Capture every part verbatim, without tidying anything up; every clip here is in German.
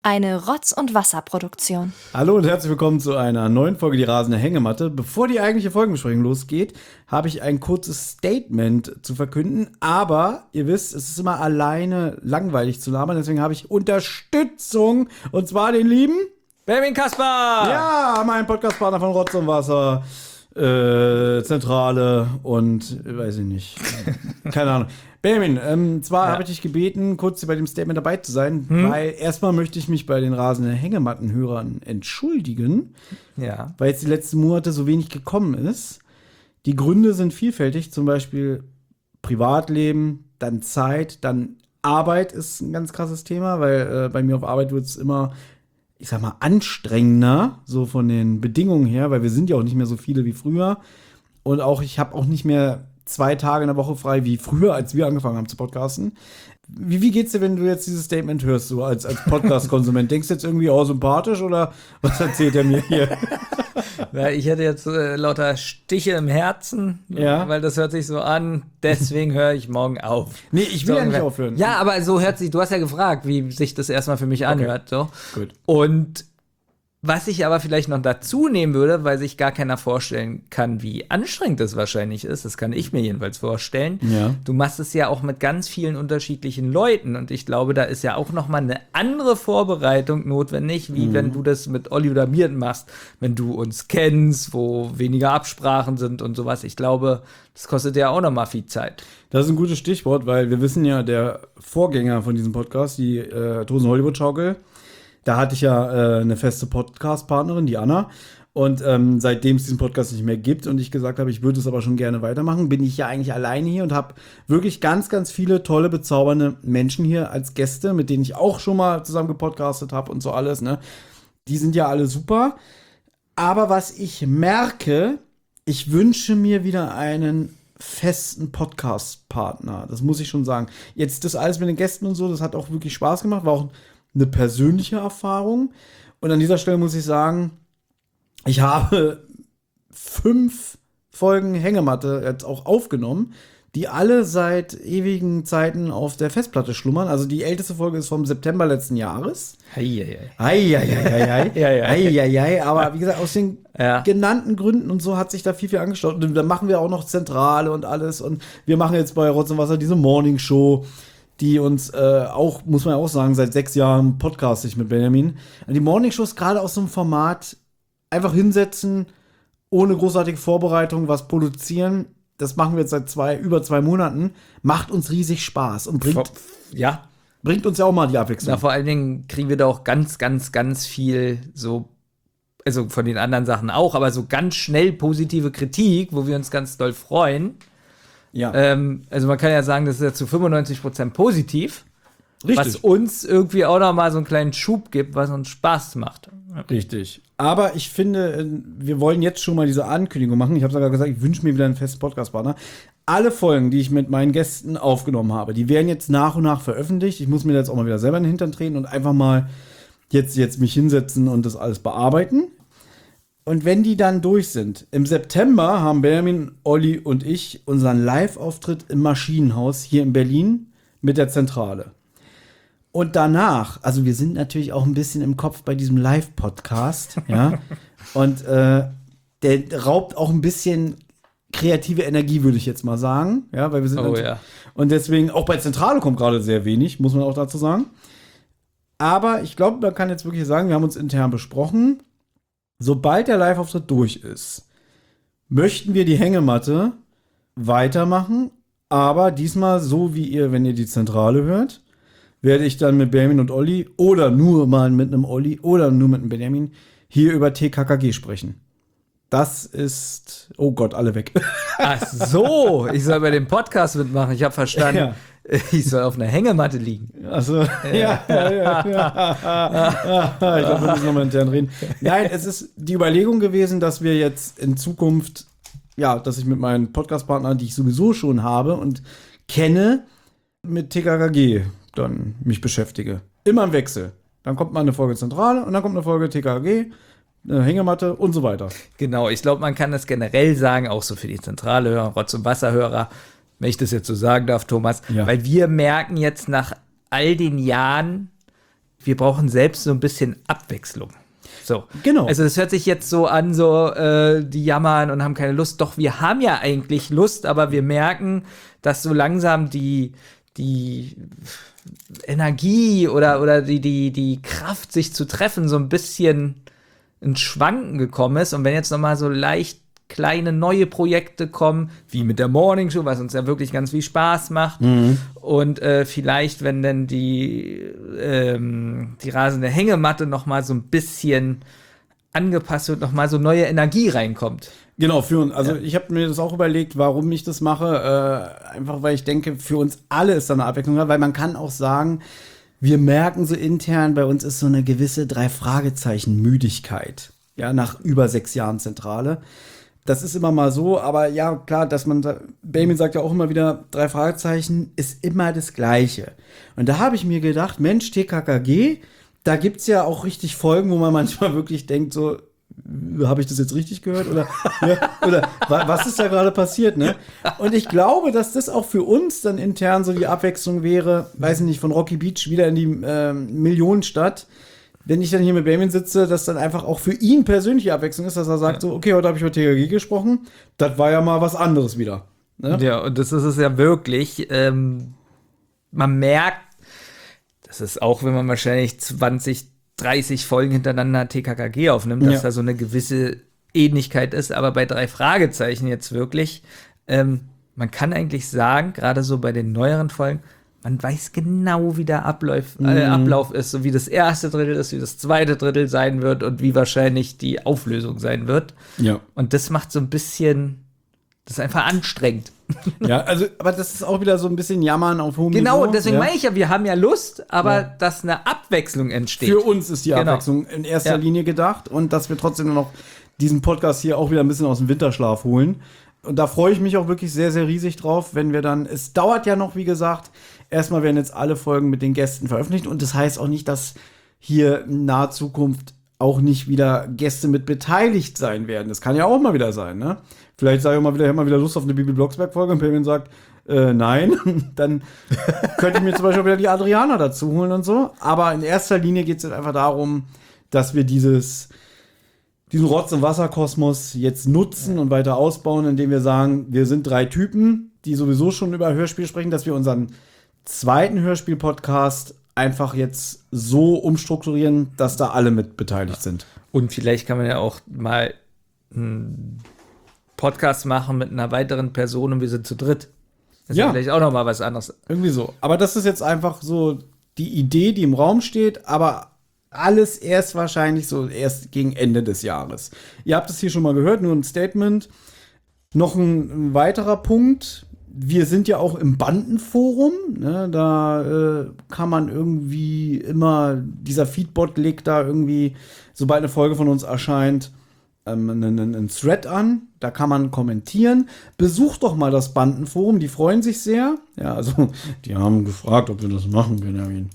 Eine Rotz- und Wasserproduktion. Hallo und herzlich willkommen zu einer neuen Folge Die rasende Hängematte. Bevor die eigentliche Folgenbesprechung losgeht, habe ich ein kurzes Statement zu verkünden. Aber ihr wisst, es ist immer alleine langweilig zu labern. Deswegen habe ich Unterstützung. Und zwar den lieben Benjamin Kaspar! Ja, mein Podcastpartner von Rotz und Wasser. Äh, Zentrale und weiß ich nicht. Keine Ahnung. Benjamin, ähm, zwar ja. habe ich dich gebeten, kurz bei dem Statement dabei zu sein, hm? weil erstmal möchte ich mich bei den rasenden Hängemattenhörern entschuldigen, ja. weil jetzt die letzten Monate so wenig gekommen ist. Die Gründe sind vielfältig, zum Beispiel Privatleben, dann Zeit, dann Arbeit ist ein ganz krasses Thema, weil äh, bei mir auf Arbeit wird es immer, ich sag mal, anstrengender, so von den Bedingungen her, weil wir sind ja auch nicht mehr so viele wie früher. Und auch, ich habe auch nicht mehr zwei Tage in der Woche frei wie früher, als wir angefangen haben zu podcasten. Wie, wie geht's dir, wenn du jetzt dieses Statement hörst, so als, als Podcast-Konsument? Denkst du jetzt irgendwie, oh, sympathisch oder was erzählt er mir hier? Ja, ich hätte jetzt äh, lauter Stiche im Herzen, ja. weil das hört sich so an, deswegen höre ich morgen auf. Nee, ich will so, ja nicht aufhören. Ja, aber so hört sich, du hast ja gefragt, wie sich das erstmal für mich anhört. Okay. So. Gut. Und was ich aber vielleicht noch dazu nehmen würde, weil sich gar keiner vorstellen kann, wie anstrengend das wahrscheinlich ist, das kann ich mir jedenfalls vorstellen. Ja. Du machst es ja auch mit ganz vielen unterschiedlichen Leuten und ich glaube, da ist ja auch noch mal eine andere Vorbereitung notwendig, wie mhm. wenn du das mit Olli oder mir machst, wenn du uns kennst, wo weniger Absprachen sind und sowas. Ich glaube, das kostet ja auch noch mal viel Zeit. Das ist ein gutes Stichwort, weil wir wissen ja, der Vorgänger von diesem Podcast, die äh, Dosen-Hollywood-Schaukel, da hatte ich ja äh, eine feste Podcast-Partnerin, die Anna. Und ähm, seitdem es diesen Podcast nicht mehr gibt und ich gesagt habe, ich würde es aber schon gerne weitermachen, bin ich ja eigentlich alleine hier und habe wirklich ganz, ganz viele tolle, bezaubernde Menschen hier als Gäste, mit denen ich auch schon mal zusammen gepodcastet habe und so alles. Ne? Die sind ja alle super. Aber was ich merke, ich wünsche mir wieder einen festen Podcast-Partner. Das muss ich schon sagen. Jetzt das alles mit den Gästen und so, das hat auch wirklich Spaß gemacht, war auch eine persönliche Erfahrung. Und an dieser Stelle muss ich sagen, ich habe fünf Folgen Hängematte jetzt auch aufgenommen, die alle seit ewigen Zeiten auf der Festplatte schlummern. Also die älteste Folge ist vom September letzten Jahres. Eieiei. Eieiei. Eieiei. Aber wie gesagt, aus den ja. genannten Gründen und so hat sich da viel, viel angestaut. Und dann machen wir auch noch Zentrale und alles. Und wir machen jetzt bei Rotz und Wasser diese Morning Show, die uns äh, auch, muss man ja auch sagen, seit sechs Jahren podcast ich mit Benjamin. Die Morning Shows gerade aus so einem Format einfach hinsetzen, ohne großartige Vorbereitung, was produzieren. Das machen wir jetzt seit zwei, über zwei Monaten. Macht uns riesig Spaß und bringt, ja. bringt uns ja auch mal die Abwechslung. Na, vor allen Dingen kriegen wir da auch ganz, ganz, ganz viel so, also von den anderen Sachen auch, aber so ganz schnell positive Kritik, wo wir uns ganz doll freuen. Ja. Ähm, also man kann ja sagen, das ist ja zu fünfundneunzig Prozent positiv. Richtig. Was uns irgendwie auch noch mal so einen kleinen Schub gibt, was uns Spaß macht. Richtig. Aber ich finde, wir wollen jetzt schon mal diese Ankündigung machen. Ich habe sogar gesagt, ich wünsche mir wieder einen festen Podcast-Partner. Alle Folgen, die ich mit meinen Gästen aufgenommen habe, die werden jetzt nach und nach veröffentlicht. Ich muss mir jetzt auch mal wieder selber in den Hintern treten und einfach mal jetzt, jetzt mich hinsetzen und das alles bearbeiten. Und wenn die dann durch sind, im September haben Benjamin, Olli und ich unseren Live-Auftritt im Maschinenhaus hier in Berlin mit der Zentrale. Und danach, also wir sind natürlich auch ein bisschen im Kopf bei diesem Live-Podcast, ja. Und äh, der raubt auch ein bisschen kreative Energie, würde ich jetzt mal sagen, ja, weil wir sind oh, ja. Und deswegen, auch bei Zentrale kommt gerade sehr wenig, muss man auch dazu sagen. Aber ich glaube, man kann jetzt wirklich sagen, wir haben uns intern besprochen, sobald der Live-Auftritt durch ist, möchten wir die Hängematte weitermachen, aber diesmal so wie ihr, wenn ihr die Zentrale hört, werde ich dann mit Benjamin und Olli oder nur mal mit einem Olli oder nur mit einem Benjamin hier über T K K G sprechen. Das ist, oh Gott, alle weg. Ach so, ich soll bei dem Podcast mitmachen. Ich habe verstanden, ja. Ich soll auf einer Hängematte liegen. Also ja, ja, ja, ja. Ich glaube, wir müssen nochmal intern reden. Nein, es ist die Überlegung gewesen, dass wir jetzt in Zukunft, ja, dass ich mit meinen Podcast-Partnern, die ich sowieso schon habe und kenne, mit T K K G dann mich beschäftige. Immer im Wechsel. Dann kommt mal eine Folge Zentrale und dann kommt eine Folge T K K G, eine Hängematte und so weiter. Genau, ich glaube, man kann das generell sagen, auch so für die zentrale Hörer, Rotz- und Wasserhörer, wenn ich das jetzt so sagen darf, Thomas, ja. Weil wir merken jetzt nach all den Jahren, wir brauchen selbst so ein bisschen Abwechslung. So. Genau. Also das hört sich jetzt so an, so äh, die jammern und haben keine Lust. Doch wir haben ja eigentlich Lust, aber wir merken, dass so langsam die, die Energie oder, oder die, die, die Kraft, sich zu treffen, so ein bisschen ins Schwanken gekommen ist. Und wenn jetzt nochmal so leicht kleine neue Projekte kommen, wie mit der Morning Show, was uns ja wirklich ganz viel Spaß macht. Mhm. Und äh, vielleicht, wenn denn die, ähm, die rasende Hängematte noch mal so ein bisschen angepasst wird, noch mal so neue Energie reinkommt. Genau, für uns. Also Ja. ich habe mir das auch überlegt, warum ich das mache. Äh, einfach, weil ich denke, für uns alle ist da eine Abwechslung, weil man kann auch sagen, wir merken so intern, bei uns ist so eine gewisse Drei-Fragezeichen-Müdigkeit. Ja, nach über sechs Jahren Zentrale. Das ist immer mal so, aber ja, klar, dass man, da, Benjamin sagt ja auch immer wieder, drei Fragezeichen ist immer das Gleiche. Und da habe ich mir gedacht, Mensch, T K K G, da gibt's ja auch richtig Folgen, wo man manchmal wirklich denkt, so, habe ich das jetzt richtig gehört? Oder, ja, oder wa- was ist da gerade passiert, ne? Und ich glaube, dass das auch für uns dann intern so die Abwechslung wäre, weiß ich nicht, von Rocky Beach wieder in die ähm, Millionenstadt. Wenn ich dann hier mit Benjamin sitze, dass dann einfach auch für ihn persönliche Abwechslung ist, dass er sagt, so, okay, heute habe ich über T K G gesprochen, das war ja mal was anderes wieder. Ne? Ja, und das ist es ja wirklich. Ähm, man merkt, das ist auch, wenn man wahrscheinlich zwanzig, dreißig Folgen hintereinander T K K G aufnimmt, dass Ja. da so eine gewisse Ähnlichkeit ist, aber bei drei Fragezeichen jetzt wirklich, ähm, man kann eigentlich sagen, gerade so bei den neueren Folgen, man weiß genau, wie der Ablauf, äh, Ablauf ist, so wie das erste Drittel ist, wie das zweite Drittel sein wird und wie wahrscheinlich die Auflösung sein wird. Ja. Und das macht so ein bisschen, das ist einfach anstrengend. Ja, also, aber das ist auch wieder so ein bisschen Jammern auf hohem Genau, Niveau. und deswegen ja. meine ich ja, wir haben ja Lust, aber Ja. dass eine Abwechslung entsteht. Für uns ist die Genau. Abwechslung in erster Ja. Linie gedacht und dass wir trotzdem noch diesen Podcast hier auch wieder ein bisschen aus dem Winterschlaf holen. Und da freue ich mich auch wirklich sehr, sehr riesig drauf, wenn wir dann, es dauert ja noch, wie gesagt, erstmal werden jetzt alle Folgen mit den Gästen veröffentlicht und das heißt auch nicht, dass hier in naher Zukunft auch nicht wieder Gäste mit beteiligt sein werden. Das kann ja auch mal wieder sein, ne? Vielleicht sage ich auch mal wieder, ich habe mal wieder Lust auf eine Bibi Blocksberg-Folge und Benjamin sagt, äh, nein, dann könnte ich mir zum Beispiel wieder die Adriana dazu holen und so. Aber in erster Linie geht es jetzt einfach darum, dass wir dieses diesen Rotz- und Wasserkosmos jetzt nutzen und weiter ausbauen, indem wir sagen, wir sind drei Typen, die sowieso schon über Hörspiel sprechen, dass wir unseren zweiten Hörspiel-Podcast einfach jetzt so umstrukturieren, dass da alle mit beteiligt sind. Und vielleicht kann man ja auch mal einen Podcast machen mit einer weiteren Person und wir sind zu dritt. Das ist Ja. ja vielleicht auch noch mal was anderes. Irgendwie so. Aber das ist jetzt einfach so die Idee, die im Raum steht, aber alles erst wahrscheinlich so erst gegen Ende des Jahres. Ihr habt es hier schon mal gehört, nur ein Statement. Noch ein, ein weiterer Punkt. Wir sind ja auch im Bandenforum. Ne? Da äh, kann man irgendwie immer, dieser Feedbot legt da irgendwie, sobald eine Folge von uns erscheint, ähm, einen, einen Thread an. Da kann man kommentieren. Besucht doch mal das Bandenforum, die freuen sich sehr. Ja, also, die haben gefragt, ob wir das machen, Benjamin.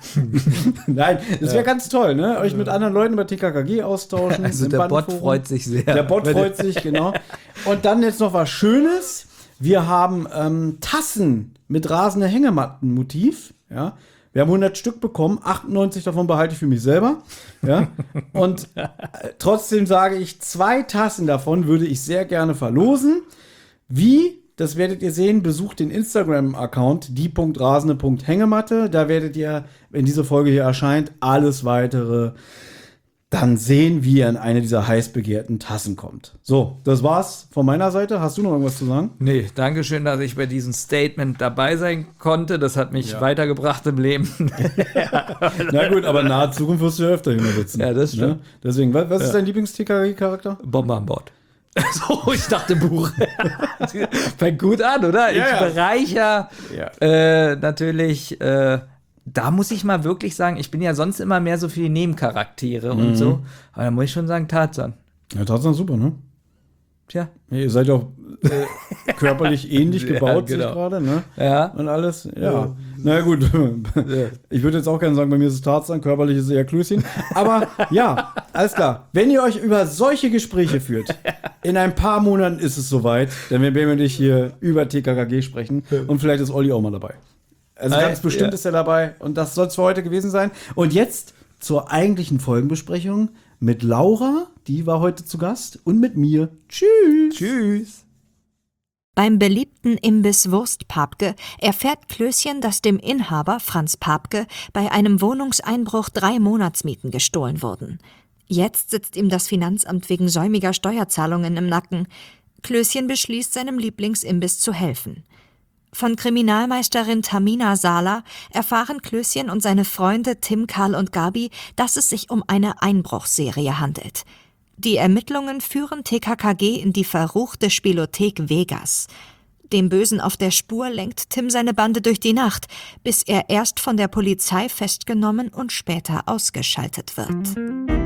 Nein, das wäre ja. ganz toll, ne? Euch mit anderen Leuten über T K K G austauschen. Also im der Bot Bandenforum. freut sich sehr. Der Bot freut sich, genau. Und dann jetzt noch was Schönes. Wir haben ähm, Tassen mit rasender Hängematten-Motiv. Ja. Wir haben hundert Stück bekommen. achtundneunzig davon behalte ich für mich selber. Ja. Und äh, trotzdem sage ich, zwei Tassen davon würde ich sehr gerne verlosen. Wie? Das werdet ihr sehen. Besucht den Instagram-Account die Punkt rasende Punkt hängematte. Da werdet ihr, wenn diese Folge hier erscheint, alles weitere dann sehen, wie ihr in eine dieser heiß begehrten Tassen kommt. So, das war's von meiner Seite. Hast du noch irgendwas zu sagen? Nee, danke schön, dass ich bei diesem Statement dabei sein konnte. Das hat mich Ja. weitergebracht im Leben. Na gut, aber in naher Zukunft wirst du ja öfter hier mal sitzen. Ja, das stimmt. Ne? Deswegen, was, was ist Ja. dein Lieblings-T K G-Charakter? Bombe an Bord. So, ich dachte Buch. Fängt gut an, oder? Ja, ich ja. bereicher Ja. äh, natürlich, äh, da muss ich mal wirklich sagen, ich bin ja sonst immer mehr so für die Nebencharaktere Mhm. und so. Aber da muss ich schon sagen, Tarzan. Ja, Tarzan ist super, ne? Tja. Ja, ihr seid ja auch äh, körperlich ähnlich Ja, gebaut genau. sich gerade, ne? Ja. Und alles, ja. Na gut. Ich würde jetzt auch gerne sagen, bei mir ist es Tarzan, körperlich ist es eher Klößchen. Aber ja, alles klar. Wenn ihr euch über solche Gespräche führt, in ein paar Monaten ist es soweit, dann werden wir dich hier über T K K G sprechen und vielleicht ist Olli auch mal dabei. Also ganz Ah, bestimmt ja. ist er dabei. Und das soll es für heute gewesen sein. Und jetzt zur eigentlichen Folgenbesprechung mit Laura, die war heute zu Gast, und mit mir. Tschüss. Tschüss. Beim beliebten Imbiss Wurst Papke erfährt Klößchen, dass dem Inhaber Franz Papke bei einem Wohnungseinbruch drei Monatsmieten gestohlen wurden. Jetzt sitzt ihm das Finanzamt wegen säumiger Steuerzahlungen im Nacken. Klößchen beschließt, seinem Lieblingsimbiss zu helfen. Von Kriminalmeisterin Tamina Sala erfahren Klößchen und seine Freunde Tim, Karl und Gabi, dass es sich um eine Einbruchsserie handelt. Die Ermittlungen führen T K K G in die verruchte Spielothek Vegas. Dem Bösen auf der Spur lenkt Tim seine Bande durch die Nacht, bis er erst von der Polizei festgenommen und später ausgeschaltet wird.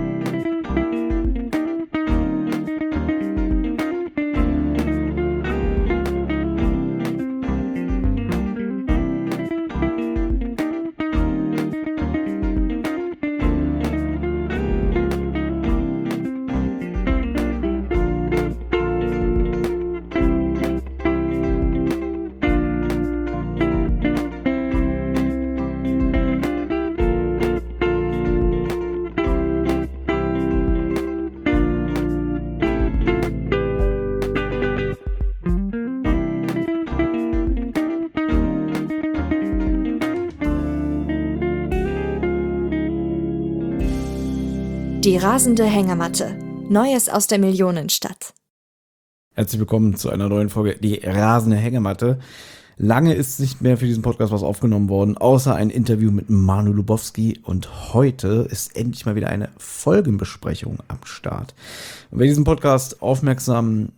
Die rasende Hängematte. Neues aus der Millionenstadt. Herzlich willkommen zu einer neuen Folge, die rasende Hängematte. Lange ist nicht mehr für diesen Podcast was aufgenommen worden, außer ein Interview mit Manu Lubowski. Und heute ist endlich mal wieder eine Folgenbesprechung am Start. Und wer diesen Podcast aufmerksam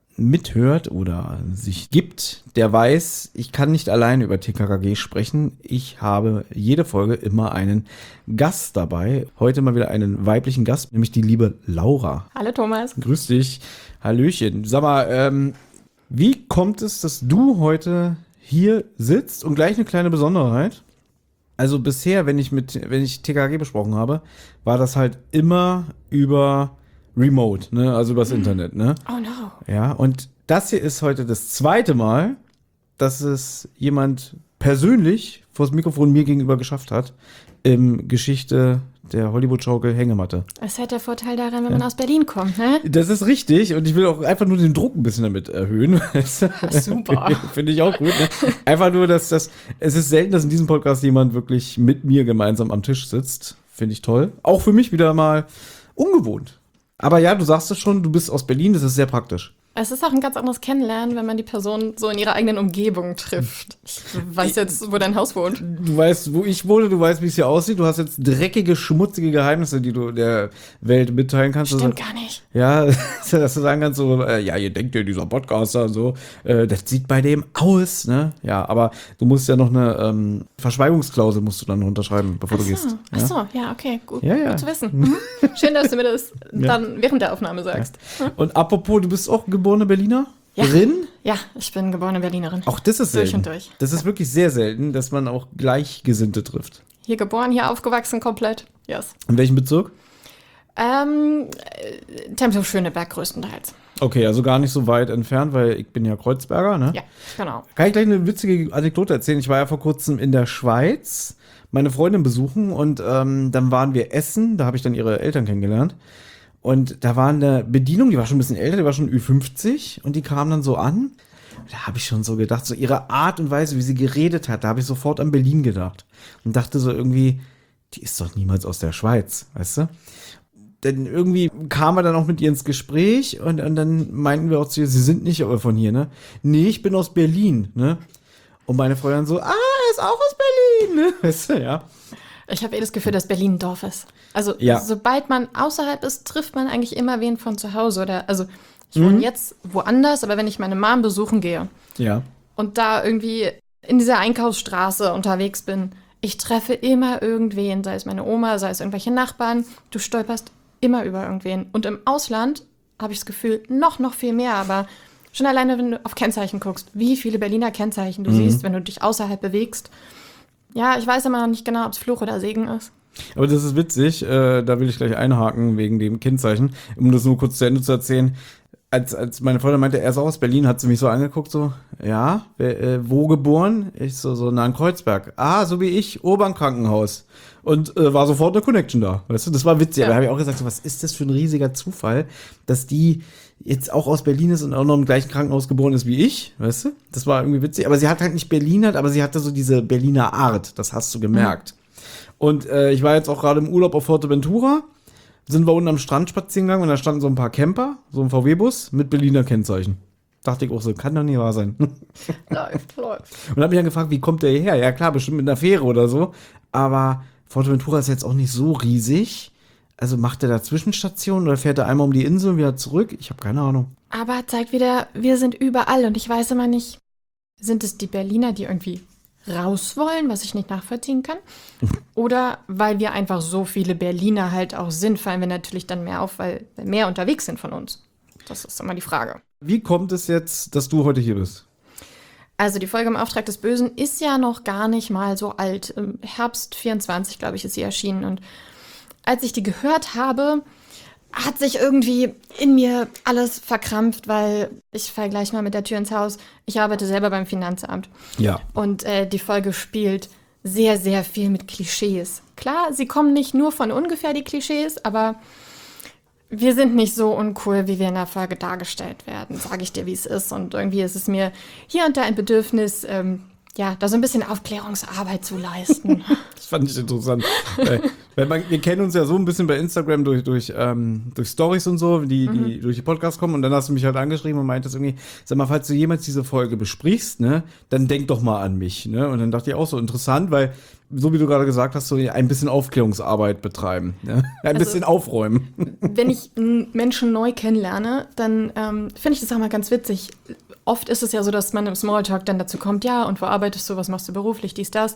mithört oder sich gibt, der weiß, ich kann nicht alleine über T K K G sprechen. Ich habe jede Folge immer einen Gast dabei. Heute mal wieder einen weiblichen Gast, nämlich die liebe Laura. Hallo Thomas. Grüß dich. Hallöchen. Sag mal, ähm, wie kommt es, dass du heute hier sitzt? Und gleich eine kleine Besonderheit. Also bisher, wenn ich mit, wenn ich T K K G besprochen habe, war das halt immer über Remote, ne? Also übers Internet, ne? Oh no. Ja, und das hier ist heute das zweite Mal, dass es jemand persönlich vor das Mikrofon mir gegenüber geschafft hat im Geschichte der Hollywood-Schaukel Hängematte. Es hat der Vorteil daran, wenn man aus Berlin kommt, ne? Das ist richtig und ich will auch einfach nur den Druck ein bisschen damit erhöhen. Super. Finde ich auch gut. Ne? Einfach nur, dass das, es ist selten, dass in diesem Podcast jemand wirklich mit mir gemeinsam am Tisch sitzt. Finde ich toll. Auch für mich wieder mal ungewohnt. Aber ja, du sagst es schon, du bist aus Berlin, das ist sehr praktisch. Es ist auch ein ganz anderes Kennenlernen, wenn man die Person so in ihrer eigenen Umgebung trifft. Ich weiß jetzt, wo dein Haus wohnt. Du weißt, wo ich wohne, du weißt, wie es hier aussieht. Du hast jetzt dreckige, schmutzige Geheimnisse, die du der Welt mitteilen kannst. Stimmt also, gar nicht. Ja, dass du sagen kannst, so, äh, ja, ihr denkt ja, dieser Podcaster und so, äh, das sieht bei dem aus, ne? Ja, aber du musst ja noch eine ähm, Verschweigungsklausel musst du dann unterschreiben, bevor Ach du gehst. so, ach Ja? so, ja, okay, gut, Ja, ja. gut zu wissen. Mhm. Schön, dass du mir das dann während der Aufnahme sagst. Hm? Und apropos, du bist auch geborene Berliner? Ja. Rin? Ja, ich bin geborene Berlinerin. Auch das ist Durch selten. und durch. Das ist wirklich sehr selten, dass man auch Gleichgesinnte trifft. Hier geboren, hier aufgewachsen, komplett. Yes. In welchem Bezirk? Ähm, äh, Tempelhof-Schöneberg größtenteils. Okay, also gar nicht so weit entfernt, weil ich bin ja Kreuzberger, ne? Ja, genau. Kann ich gleich eine witzige Anekdote erzählen? Ich war ja vor kurzem in der Schweiz, meine Freundin besuchen und ähm, dann waren wir essen, da habe ich dann ihre Eltern kennengelernt. Und da war eine Bedienung, die war schon ein bisschen älter, die war schon Ü fünfzig und die kam dann so an. Da habe ich schon so gedacht, so ihre Art und Weise, wie sie geredet hat, da habe ich sofort an Berlin gedacht. Und dachte so irgendwie, die ist doch niemals aus der Schweiz, weißt du? Denn irgendwie kamen wir dann auch mit ihr ins Gespräch und, und dann meinten wir auch zu ihr, sie sind nicht von hier, ne? Nee, ich bin aus Berlin, ne? Und meine Frau dann so, ah, er ist auch aus Berlin, ne? Weißt du, ja. Ich habe eh das Gefühl, dass Berlin ein Dorf ist. Also Ja. sobald man außerhalb ist, trifft man eigentlich immer wen von zu Hause. Oder also ich wohne jetzt woanders, aber wenn ich meine Mom besuchen gehe Ja. und da irgendwie in dieser Einkaufsstraße unterwegs bin, ich treffe immer irgendwen, sei es meine Oma, sei es irgendwelche Nachbarn. Du stolperst immer über irgendwen. Und im Ausland habe ich das Gefühl, noch, noch viel mehr. Aber schon alleine, wenn du auf Kennzeichen guckst, wie viele Berliner Kennzeichen du siehst, wenn du dich außerhalb bewegst. Ja, ich weiß immer noch nicht genau, ob es Fluch oder Segen ist. Aber das ist witzig, äh, da will ich gleich einhaken wegen dem Kennzeichen. Um das nur kurz zu Ende zu erzählen. als, als meine Freundin meinte, er ist auch aus Berlin, hat sie mich so angeguckt, so, ja, wer, äh, wo geboren? Ich so, so nah in Kreuzberg. Ah, so wie ich, Urban-Krankenhaus. Und äh, war sofort eine Connection da, weißt du, das war witzig. Ja. Aber da habe ich auch gesagt, so, was ist das für ein riesiger Zufall, dass die jetzt auch aus Berlin ist und auch noch im gleichen Krankenhaus geboren ist wie ich, weißt du? Das war irgendwie witzig. Aber sie hat halt nicht Berlinert, aber sie hatte so diese Berliner Art, das hast du gemerkt. Mhm. Und äh, ich war jetzt auch gerade im Urlaub auf Fuerteventura, sind wir unten am Strand spazieren gegangen und da standen so ein paar Camper, so ein V W-Bus mit Berliner Kennzeichen. Dachte ich auch so, kann doch nicht wahr sein. Läuft, läuft. Und hab mich dann gefragt, wie kommt der hierher? Ja klar, bestimmt mit einer Fähre oder so. Aber Fuerteventura ist jetzt auch nicht so riesig. Also macht er da Zwischenstationen oder fährt er einmal um die Insel und wieder zurück? Ich habe keine Ahnung. Aber zeigt wieder, wir sind überall und ich weiß immer nicht, sind es die Berliner, die irgendwie raus wollen, was ich nicht nachvollziehen kann? Oder weil wir einfach so viele Berliner halt auch sind, fallen wir natürlich dann mehr auf, weil mehr unterwegs sind von uns. Das ist immer die Frage. Wie kommt es jetzt, dass du heute hier bist? Also die Folge im Auftrag des Bösen ist ja noch gar nicht mal so alt. Im Herbst vierundzwanzig, glaube ich, ist sie erschienen. Und als ich die gehört habe, hat sich irgendwie in mir alles verkrampft, weil ich vergleiche mal mit der Tür ins Haus. Ich arbeite selber beim Finanzamt. Ja. Und äh, die Folge spielt sehr, sehr viel mit Klischees. Klar, sie kommen nicht nur von ungefähr, die Klischees, aber wir sind nicht so uncool, wie wir in der Folge dargestellt werden, sage ich dir, wie es ist. Und irgendwie ist es mir hier und da ein Bedürfnis, ähm, ja, da so ein bisschen Aufklärungsarbeit zu leisten. Das fand ich interessant. weil, weil man, wir kennen uns ja so ein bisschen bei Instagram durch, durch, ähm, durch Stories und so, die, mhm. die durch die Podcasts kommen. Und dann hast du mich halt angeschrieben und meintest irgendwie, sag mal, falls du jemals diese Folge besprichst, ne, dann denk doch mal an mich. Ne? Und dann dachte ich auch so interessant, weil, so wie du gerade gesagt hast, so ein bisschen Aufklärungsarbeit betreiben. Ne? Ein Also, bisschen aufräumen. Wenn ich Menschen neu kennenlerne, dann ähm, finde ich das auch mal ganz witzig. Oft ist es ja so, dass man im Smalltalk dann dazu kommt, ja, und wo arbeitest du, was machst du beruflich, dies, das.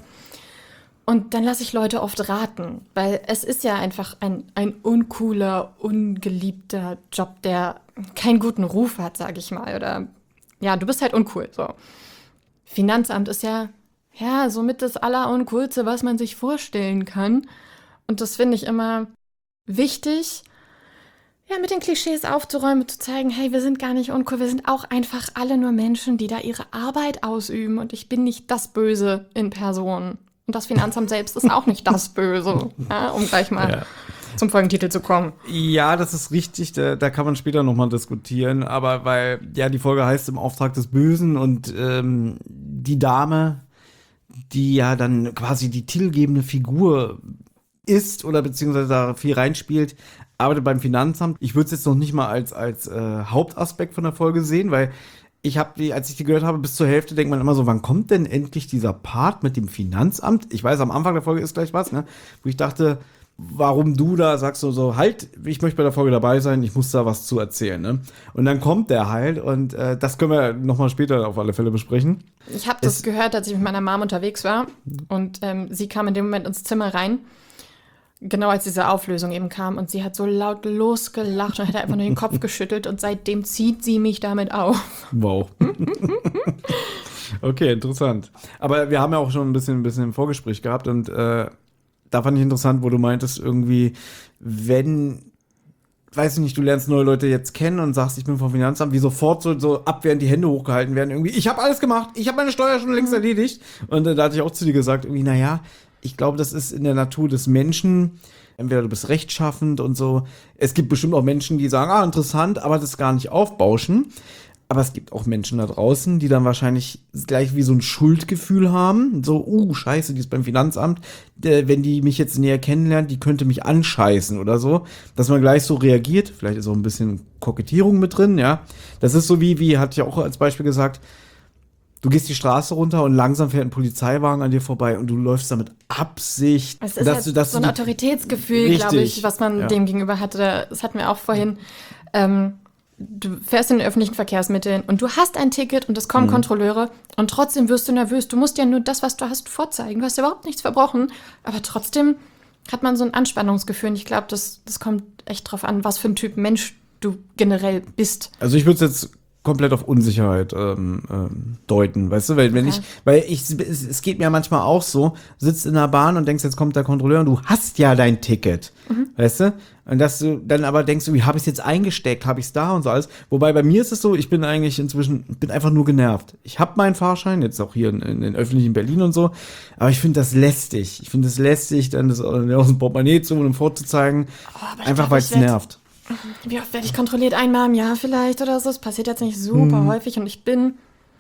Und dann lasse ich Leute oft raten, weil es ist ja einfach ein, ein uncooler, ungeliebter Job, der keinen guten Ruf hat, sage ich mal. Oder ja, du bist halt uncool. So. Finanzamt ist ja, ja somit das Alleruncoolste, was man sich vorstellen kann. Und das finde ich immer wichtig, ja, mit den Klischees aufzuräumen, zu zeigen, hey, wir sind gar nicht uncool, wir sind auch einfach alle nur Menschen, die da ihre Arbeit ausüben und ich bin nicht das Böse in Person. Und das Finanzamt selbst ist auch nicht das Böse, ja, um gleich mal ja. zum Folgentitel zu kommen. Ja, das ist richtig, da, da kann man später nochmal diskutieren, aber weil, ja, die Folge heißt im Auftrag des Bösen und ähm, die Dame, die ja dann quasi die titelgebende Figur ist oder beziehungsweise da viel reinspielt, arbeitet beim Finanzamt. Ich würde es jetzt noch nicht mal als, als äh, Hauptaspekt von der Folge sehen, weil ich habe die, als ich die gehört habe, bis zur Hälfte denkt man immer so, wann kommt denn endlich dieser Part mit dem Finanzamt? Ich weiß, am Anfang der Folge ist gleich was, ne? Wo ich dachte, warum du da sagst so, so halt, ich möchte bei der Folge dabei sein, ich muss da was zu erzählen, ne? Und dann kommt der halt und äh, das können wir nochmal später auf alle Fälle besprechen. Ich habe das gehört, als ich mit meiner Mom unterwegs war und ähm, sie kam in dem Moment ins Zimmer rein. Genau als diese Auflösung eben kam und sie hat so laut losgelacht und hat einfach nur den Kopf geschüttelt und seitdem zieht sie mich damit auf. Wow. Okay, interessant. Aber wir haben ja auch schon ein bisschen, ein bisschen im Vorgespräch gehabt und äh, da fand ich interessant, wo du meintest irgendwie, wenn, weiß ich nicht, du lernst neue Leute jetzt kennen und sagst, ich bin vom Finanzamt, wie sofort so, so abwehrend die Hände hochgehalten werden, irgendwie, ich habe alles gemacht, ich habe meine Steuer schon längst erledigt. Und äh, da hatte ich auch zu dir gesagt, irgendwie, naja, ich glaube, das ist in der Natur des Menschen. Entweder du bist rechtschaffend und so. Es gibt bestimmt auch Menschen, die sagen, ah, interessant, aber das gar nicht aufbauschen. Aber es gibt auch Menschen da draußen, die dann wahrscheinlich gleich wie so ein Schuldgefühl haben. So, uh, scheiße, die ist beim Finanzamt. Der, wenn die mich jetzt näher kennenlernt, die könnte mich anscheißen oder so. Dass man gleich so reagiert. Vielleicht ist auch ein bisschen Kokettierung mit drin, ja. Das ist so wie, wie hatte ich auch als Beispiel gesagt, du gehst die Straße runter und langsam fährt ein Polizeiwagen an dir vorbei und du läufst da mit Absicht. Es ist dass halt du, dass so ein du, Autoritätsgefühl, glaube ich, was man ja. dem gegenüber hatte. Das hatten wir auch vorhin. Ähm, du fährst in den öffentlichen Verkehrsmitteln und du hast ein Ticket und es kommen mhm. Kontrolleure und trotzdem wirst du nervös. Du musst ja nur das, was du hast, vorzeigen. Du hast ja überhaupt nichts verbrochen, aber trotzdem hat man so ein Anspannungsgefühl. Und ich glaube, das, das kommt echt drauf an, was für ein Typ Mensch du generell bist. Also ich würde es jetzt komplett auf Unsicherheit ähm, ähm, deuten, weißt du, weil wenn Okay. ich, weil ich, es, es geht mir manchmal auch so, sitzt in der Bahn und denkst, jetzt kommt der Kontrolleur und du hast ja dein Ticket, weißt du, und dass du dann aber denkst, wie habe ich es jetzt eingesteckt, habe ich es da und so alles, wobei bei mir ist es so, ich bin eigentlich inzwischen, bin einfach nur genervt. Ich habe meinen Fahrschein, jetzt auch hier in, in den öffentlichen Berlin und so, aber ich finde das lästig, ich finde es lästig, dann das aus dem Portemonnaie zu und vorzuzeigen, Oh, aber ich einfach glaub, weil ich es werd- nervt. Wie oft werde ich kontrolliert? Einmal im Jahr vielleicht oder so. Es passiert jetzt nicht super Hm. häufig und ich bin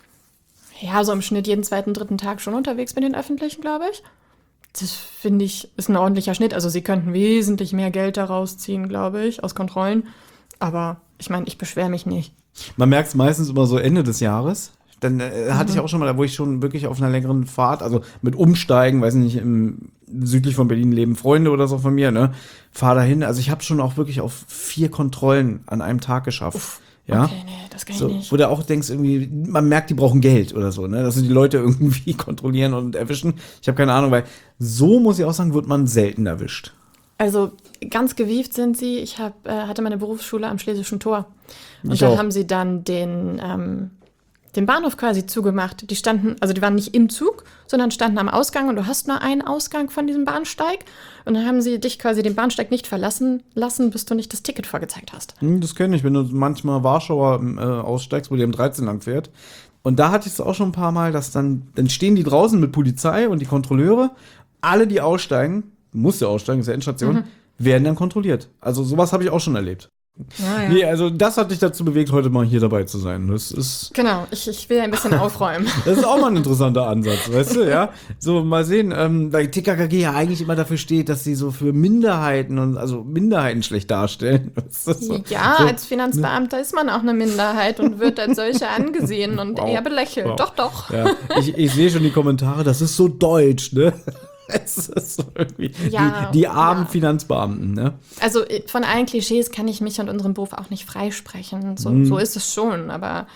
ja so im Schnitt jeden zweiten, dritten Tag schon unterwegs mit den Öffentlichen, glaube ich. Das finde ich ist ein ordentlicher Schnitt. Also sie könnten wesentlich mehr Geld daraus ziehen, glaube ich, aus Kontrollen. Aber ich meine, ich beschwere mich nicht. Man merkt es meistens immer so Ende des Jahres. Dann äh, hatte ich auch schon mal, da wo ich schon wirklich auf einer längeren Fahrt, also mit Umsteigen, weiß nicht, im, südlich von Berlin leben Freunde oder so von mir, ne, fahr dahin. Also ich habe schon auch wirklich auf vier Kontrollen an einem Tag geschafft. Ja. Okay, nee, das kann ich So, nicht. wo du auch denkst, irgendwie, man merkt, die brauchen Geld oder so, ne? Dass sie die Leute irgendwie kontrollieren und erwischen. Ich habe keine Ahnung, weil so, muss ich auch sagen, wird man selten erwischt. Also ganz gewieft sind sie. Ich hab, äh, hatte meine Berufsschule am Schlesischen Tor. Und Ich da auch. haben sie dann den, ähm, den Bahnhof quasi zugemacht. Die standen, also die waren nicht im Zug, sondern standen am Ausgang und du hast nur einen Ausgang von diesem Bahnsteig. Und dann haben sie dich quasi den Bahnsteig nicht verlassen lassen, bis du nicht das Ticket vorgezeigt hast. Hm, das kenne ich, wenn du manchmal Warschauer äh, aussteigst, wo die M dreizehn lang fährt. Und da hatte ich es auch schon ein paar Mal, dass dann, dann stehen die draußen mit Polizei und die Kontrolleure, alle, die aussteigen, musst ja aussteigen, ist ja Endstation, werden dann kontrolliert. Also sowas habe ich auch schon erlebt. Ja, ja. Nee, also das hat dich dazu bewegt, heute mal hier dabei zu sein. Das ist, Genau, ich, ich will ein bisschen aufräumen. das ist auch mal ein interessanter Ansatz, weißt du, ja? So, mal sehen, ähm, weil T K K G ja eigentlich immer dafür steht, dass sie so für Minderheiten und also Minderheiten schlecht darstellen. Das ist so, Ja, so, als Finanzbeamter ist man auch eine Minderheit und wird als solche angesehen und Wow. eher belächelt. Wow. Doch, doch. Ja, ich, ich sehe schon die Kommentare, das ist so deutsch, ne? Es ist so irgendwie Ja, die, die armen ja. Finanzbeamten, ne? Also äh, von allen Klischees kann ich mich und unseren Beruf auch nicht freisprechen. So, Mhm. so ist es schon, aber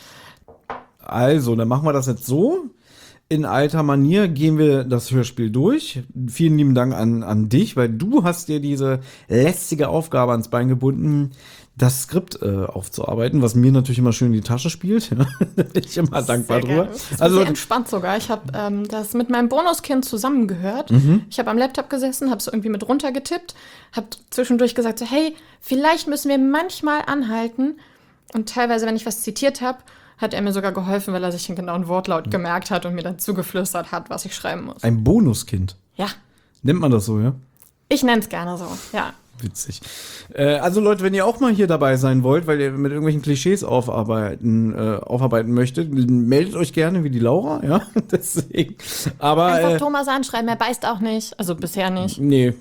Also, dann machen wir das jetzt so. In alter Manier gehen wir das Hörspiel durch. Vielen lieben Dank an, an dich, weil du hast dir diese lästige Aufgabe ans Bein gebunden, das Skript äh, aufzuarbeiten, was mir natürlich immer schön in die Tasche spielt. Ja. Da bin ich immer dankbar sehr drüber. gerne. Das ist Also, sehr entspannt sogar. Ich habe ähm, das mit meinem Bonuskind zusammengehört. Mhm. Ich habe am Laptop gesessen, habe so irgendwie mit runtergetippt, habe zwischendurch gesagt so, hey, vielleicht müssen wir manchmal anhalten. Und teilweise, wenn ich was zitiert habe, hat er mir sogar geholfen, weil er sich den genauen Wortlaut gemerkt hat und mir dann zugeflüstert hat, was ich schreiben muss. ein Bonuskind. Ja, Nennt man das so, ja? ich nenne es gerne so, ja. Witzig. Äh, also Leute, wenn ihr auch mal hier dabei sein wollt, weil ihr mit irgendwelchen Klischees aufarbeiten, äh, aufarbeiten möchtet, meldet euch gerne wie die Laura, ja. Deswegen. Aber Einfach äh, Thomas anschreiben, er beißt auch nicht. Also bisher nicht. nee.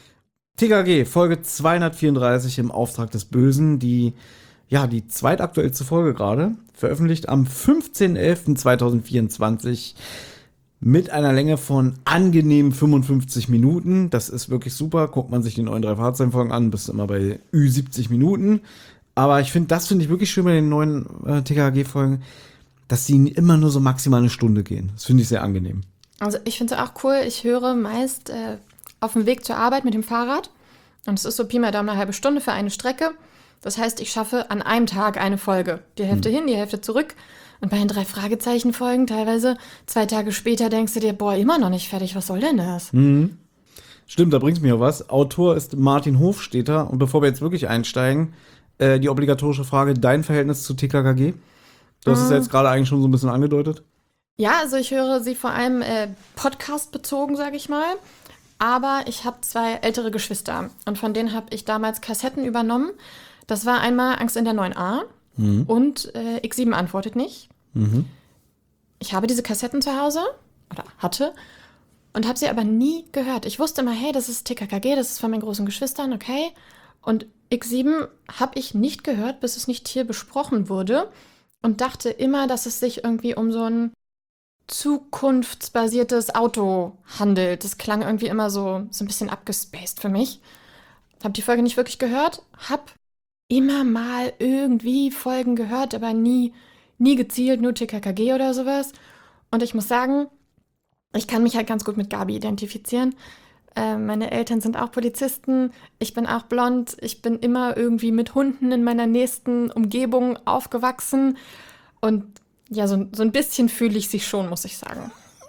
T K G, Folge zweihundertvierunddreißig im Auftrag des Bösen, die ja die zweitaktuellste Folge gerade, veröffentlicht am fünfzehnten elften zweitausendvierundzwanzig. Mit einer Länge von angenehmen fünfundfünfzig Minuten. Das ist wirklich super. Guckt man sich die neuen drei Fahrzeugfolgen an, bist du immer bei Ü siebzig Minuten. Aber ich finde, das finde ich wirklich schön bei den neuen äh, T K G-Folgen, dass die immer nur so maximal eine Stunde gehen. Das finde ich sehr angenehm. Also ich finde es auch cool. Ich höre meist äh, auf dem Weg zur Arbeit mit dem Fahrrad. Und es ist so Pi mal Daumen eine halbe Stunde für eine Strecke. Das heißt, ich schaffe an einem Tag eine Folge. Die Hälfte hin, die Hälfte zurück. Und bei den drei Fragezeichen-Folgen teilweise zwei Tage später denkst du dir, boah, immer noch nicht fertig, was soll denn das? Stimmt, da bringt's mir was. Autor ist Martin Hofstetter. Und bevor wir jetzt wirklich einsteigen, äh, die obligatorische Frage, dein Verhältnis zu T K K G? Du hast es ja jetzt gerade eigentlich schon so ein bisschen angedeutet. Ja, also ich höre sie vor allem äh, Podcast-bezogen, sage ich mal. Aber ich habe zwei ältere Geschwister. Und von denen habe ich damals Kassetten übernommen. Das war einmal Angst in der neun a und äh, X sieben antwortet nicht. Ich habe diese Kassetten zu Hause oder hatte und habe sie aber nie gehört. Ich wusste immer, hey, das ist T K K G, das ist von meinen großen Geschwistern, okay. Und X sieben habe ich nicht gehört, bis es nicht hier besprochen wurde und dachte immer, dass es sich irgendwie um so ein zukunftsbasiertes Auto handelt. Das klang irgendwie immer so, so ein bisschen abgespaced für mich. Hab die Folge nicht wirklich gehört, hab immer mal irgendwie Folgen gehört, aber nie, nie gezielt, nur T K K G oder sowas. Und ich muss sagen, ich kann mich halt ganz gut mit Gabi identifizieren. Äh, meine Eltern sind auch Polizisten, ich bin auch blond, ich bin immer irgendwie mit Hunden in meiner nächsten Umgebung aufgewachsen. Und ja, so, so ein bisschen fühle ich sie schon, muss ich sagen.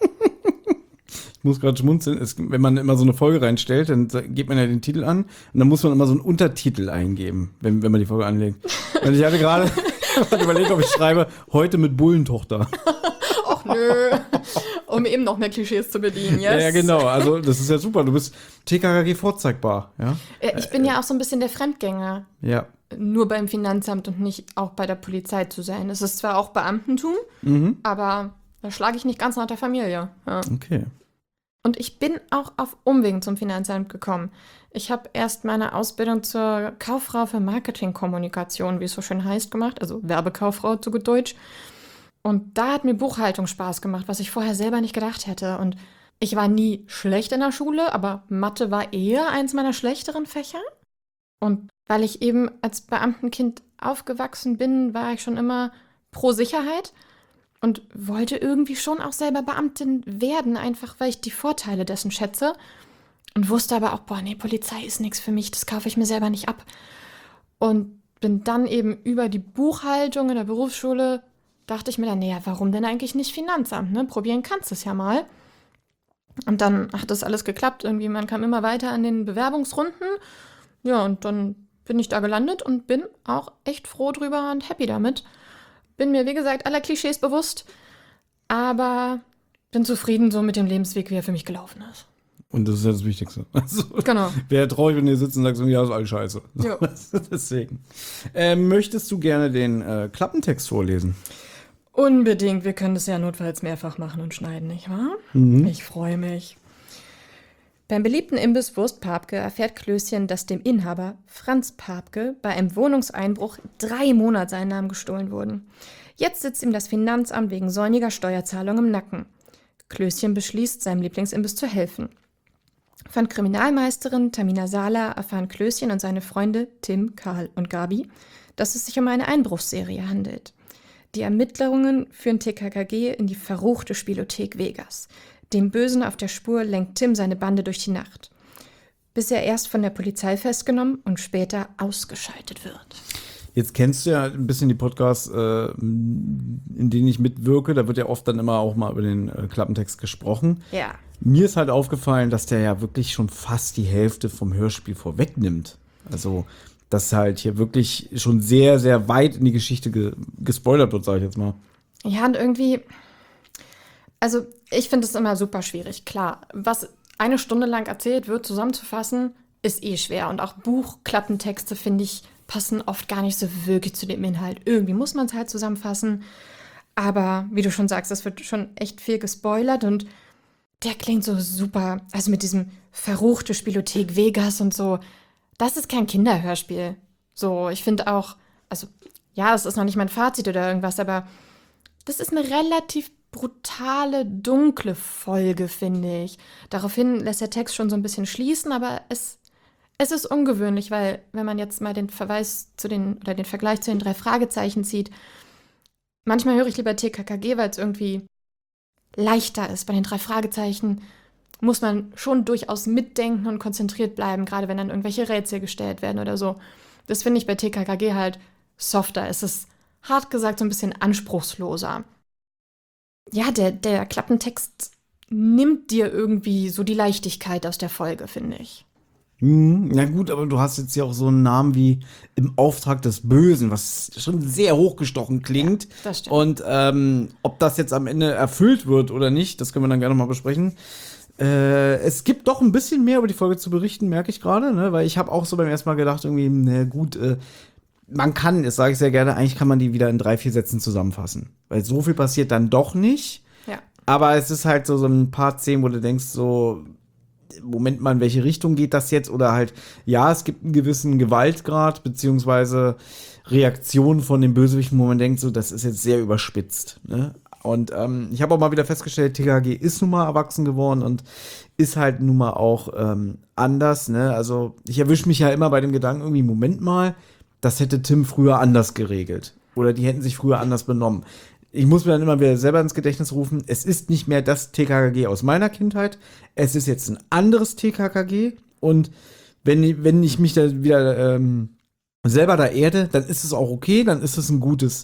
Ich muss gerade schmunzeln. Es, wenn man immer so eine Folge reinstellt, dann gibt man ja den Titel an und dann muss man immer so einen Untertitel eingeben, wenn, wenn man die Folge anlegt. Und ich hatte gerade überlegt, ob ich schreibe, heute mit Bullentochter. Och nö, um eben noch mehr Klischees zu bedienen, yes? Ja, ja, genau. Also das ist ja super. Du bist T K K G vorzeigbar. Ja? Äh, Ich bin ja auch so ein bisschen der Fremdgänger. Ja. Nur beim Finanzamt und nicht auch bei der Polizei zu sein. Es ist zwar auch Beamtentum, Mhm. aber da schlage ich nicht ganz nach der Familie. Ja. Okay. Und ich bin auch auf Umwegen zum Finanzamt gekommen. Ich habe erst meine Ausbildung zur Kauffrau für Marketingkommunikation, wie es so schön heißt, gemacht, also Werbekauffrau zu gut Deutsch. Und da hat mir Buchhaltung Spaß gemacht, was ich vorher selber nicht gedacht hätte. Und ich war nie schlecht in der Schule, aber Mathe war eher eins meiner schlechteren Fächer. Und weil ich eben als Beamtenkind aufgewachsen bin, war ich schon immer pro Sicherheit und wollte irgendwie schon auch selber Beamtin werden, einfach weil ich die Vorteile dessen schätze und wusste aber auch, boah, nee, Polizei ist nichts für mich, das kaufe ich mir selber nicht ab. Und bin dann eben über die Buchhaltung in der Berufsschule, dachte ich mir dann, naja, warum denn eigentlich nicht Finanzamt, ne? Probieren kannst du es ja mal. Und dann hat das alles geklappt, irgendwie, man kam immer weiter an den Bewerbungsrunden. Ja, und dann bin ich da gelandet und bin auch echt froh drüber und happy damit. Bin mir, wie gesagt, aller Klischees bewusst, aber bin zufrieden so mit dem Lebensweg, wie er für mich gelaufen ist. Und das ist ja das Wichtigste. Also, Genau. Wäre traurig, wenn ihr sitzt und sagt, so, ja, ist alles scheiße. Ja. Deswegen. Ähm, möchtest du gerne den äh, Klappentext vorlesen? Unbedingt, wir können das ja notfalls mehrfach machen und schneiden, nicht wahr? Mhm. Ich freue mich. Beim beliebten Imbiss Wurst Papke erfährt Klößchen, dass dem Inhaber Franz Papke bei einem Wohnungseinbruch drei Monatseinnahmen gestohlen wurden. Jetzt sitzt ihm das Finanzamt wegen säumiger Steuerzahlung im Nacken. Klößchen beschließt, seinem Lieblingsimbiss zu helfen. Von Kriminalmeisterin Tamina Sala erfahren Klößchen und seine Freunde Tim, Karl und Gabi, dass es sich um eine Einbruchsserie handelt. Die Ermittlungen führen T K K G in die verruchte Spielothek Vegas. Dem Bösen auf der Spur lenkt Tim seine Bande durch die Nacht, bis er erst von der Polizei festgenommen und später ausgeschaltet wird. Jetzt kennst du ja ein bisschen die Podcasts, äh, in denen ich mitwirke. Da wird ja oft dann immer auch mal über den äh, Klappentext gesprochen. Ja. Mir ist halt aufgefallen, dass der ja wirklich schon fast die Hälfte vom Hörspiel vorwegnimmt. Also, dass halt hier wirklich schon sehr, sehr weit in die Geschichte ge- gespoilert wird, sage ich jetzt mal. Ja, und irgendwie, also ich finde es immer super schwierig. Klar, was eine Stunde lang erzählt wird, zusammenzufassen, ist eh schwer. Und auch Buchklappentexte, finde ich, passen oft gar nicht so wirklich zu dem Inhalt. Irgendwie muss man es halt zusammenfassen. Aber wie du schon sagst, es wird schon echt viel gespoilert und der klingt so super. Also mit diesem verruchte Spielothek Vegas und so. Das ist kein Kinderhörspiel. So, ich finde auch, also ja, das ist noch nicht mein Fazit oder irgendwas, aber das ist eine relativ brutale, dunkle Folge, finde ich. Daraufhin lässt der Text schon so ein bisschen schließen, aber es, es ist ungewöhnlich, weil wenn man jetzt mal den Verweis zu den, oder den Vergleich zu den drei Fragezeichen zieht, manchmal höre ich lieber T K K G, weil es irgendwie leichter ist. Bei den drei Fragezeichen muss man schon durchaus mitdenken und konzentriert bleiben, gerade wenn dann irgendwelche Rätsel gestellt werden oder so. Das finde ich bei T K K G halt softer. Es ist, hart gesagt, so ein bisschen anspruchsloser. Ja, der, der Klappentext nimmt dir irgendwie so die Leichtigkeit aus der Folge, finde ich. Hm, na gut, aber du hast jetzt ja auch so einen Namen wie Im Auftrag des Bösen, was schon sehr hochgestochen klingt. Ja, das stimmt. Und ähm, ob das jetzt am Ende erfüllt wird oder nicht, das können wir dann gerne mal besprechen. Äh, es gibt doch ein bisschen mehr über die Folge zu berichten, merke ich gerade, ne? Weil ich habe auch so beim ersten Mal gedacht, irgendwie, na gut, äh, man kann, das sage ich sehr gerne, eigentlich kann man die wieder in drei, vier Sätzen zusammenfassen. Weil so viel passiert dann doch nicht. Ja. Aber es ist halt so, so ein paar Szenen, wo du denkst, so, Moment mal, in welche Richtung geht das jetzt? Oder halt, ja, es gibt einen gewissen Gewaltgrad, beziehungsweise Reaktionen von dem Bösewichten, wo man denkt, so, das ist jetzt sehr überspitzt. Ne? Und ähm, ich habe auch mal wieder festgestellt, T K K G ist nun mal erwachsen geworden und ist halt nun mal auch ähm, anders. Ne? Also ich erwische mich ja immer bei dem Gedanken, irgendwie, Moment mal, das hätte Tim früher anders geregelt. Oder die hätten sich früher anders benommen. Ich muss mir dann immer wieder selber ins Gedächtnis rufen, es ist nicht mehr das T K K G aus meiner Kindheit. Es ist jetzt ein anderes T K K G. Und wenn, wenn ich mich da wieder ähm, selber da erde, dann ist es auch okay, dann ist es ein gutes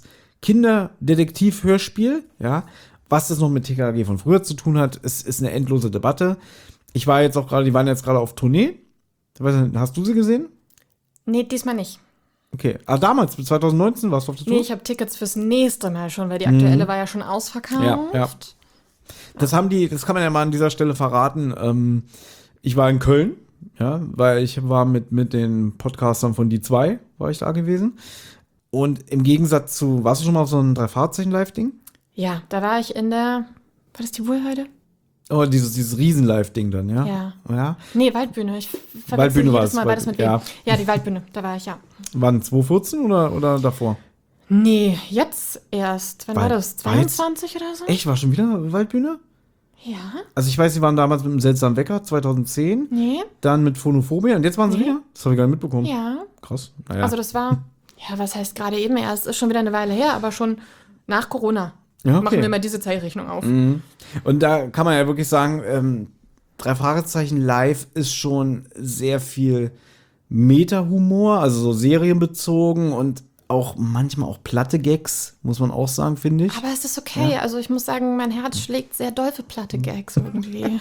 Kinderdetektiv-Hörspiel, ja. Was das noch mit T K K G von früher zu tun hat, ist, ist eine endlose Debatte. Ich war jetzt auch gerade, die waren jetzt gerade auf Tournee. Hast du sie gesehen? Nee, diesmal nicht. Okay. Ah, damals, zwanzig neunzehn warst du auf der Tour? Nee, ich habe Tickets fürs nächste Mal schon, weil die aktuelle mhm. war ja schon ausverkauft. Ja, ja. Das haben die, das kann man ja mal an dieser Stelle verraten. Ähm, ich war in Köln, ja, weil ich war mit, mit den Podcastern von Die zwei, war ich da gewesen. Und im Gegensatz zu, warst du schon mal auf so einem Drei-Fahrzeichen-Live-Ding? Ja, da war ich in der, war das die Wohlheide? Oh, dieses, dieses Riesen-Live-Ding dann, ja? Ja. ja. Nee, Waldbühne. Ich Waldbühne war es. Mal, war das mit wem? Ja. ja, die Waldbühne, da war ich, ja. Wann, zwanzig vierzehn oder, oder davor? Nee, jetzt erst. Wann Wald, war das? zweiundzwanzig Wald? Oder so? Echt, war schon wieder Waldbühne? Ja. Also ich weiß, sie waren damals mit dem seltsamen Wecker, zwanzig zehn. Nee. Dann mit Phonophobia und jetzt waren sie Nee. wieder? Das habe ich gar nicht mitbekommen. Ja. Krass. Naja. Also das war, ja, was heißt gerade eben erst? Ist schon wieder eine Weile her, aber schon nach Corona. Ja, okay. Machen wir mal diese Zeitrechnung auf. Mhm. Und da kann man ja wirklich sagen, ähm, drei Fragezeichen live ist schon sehr viel Meta-Humor, also so serienbezogen und auch manchmal auch platte Gags, muss man auch sagen, finde ich. Aber es ist okay. Ja. Also ich muss sagen, mein Herz schlägt sehr doll für platte Gags irgendwie.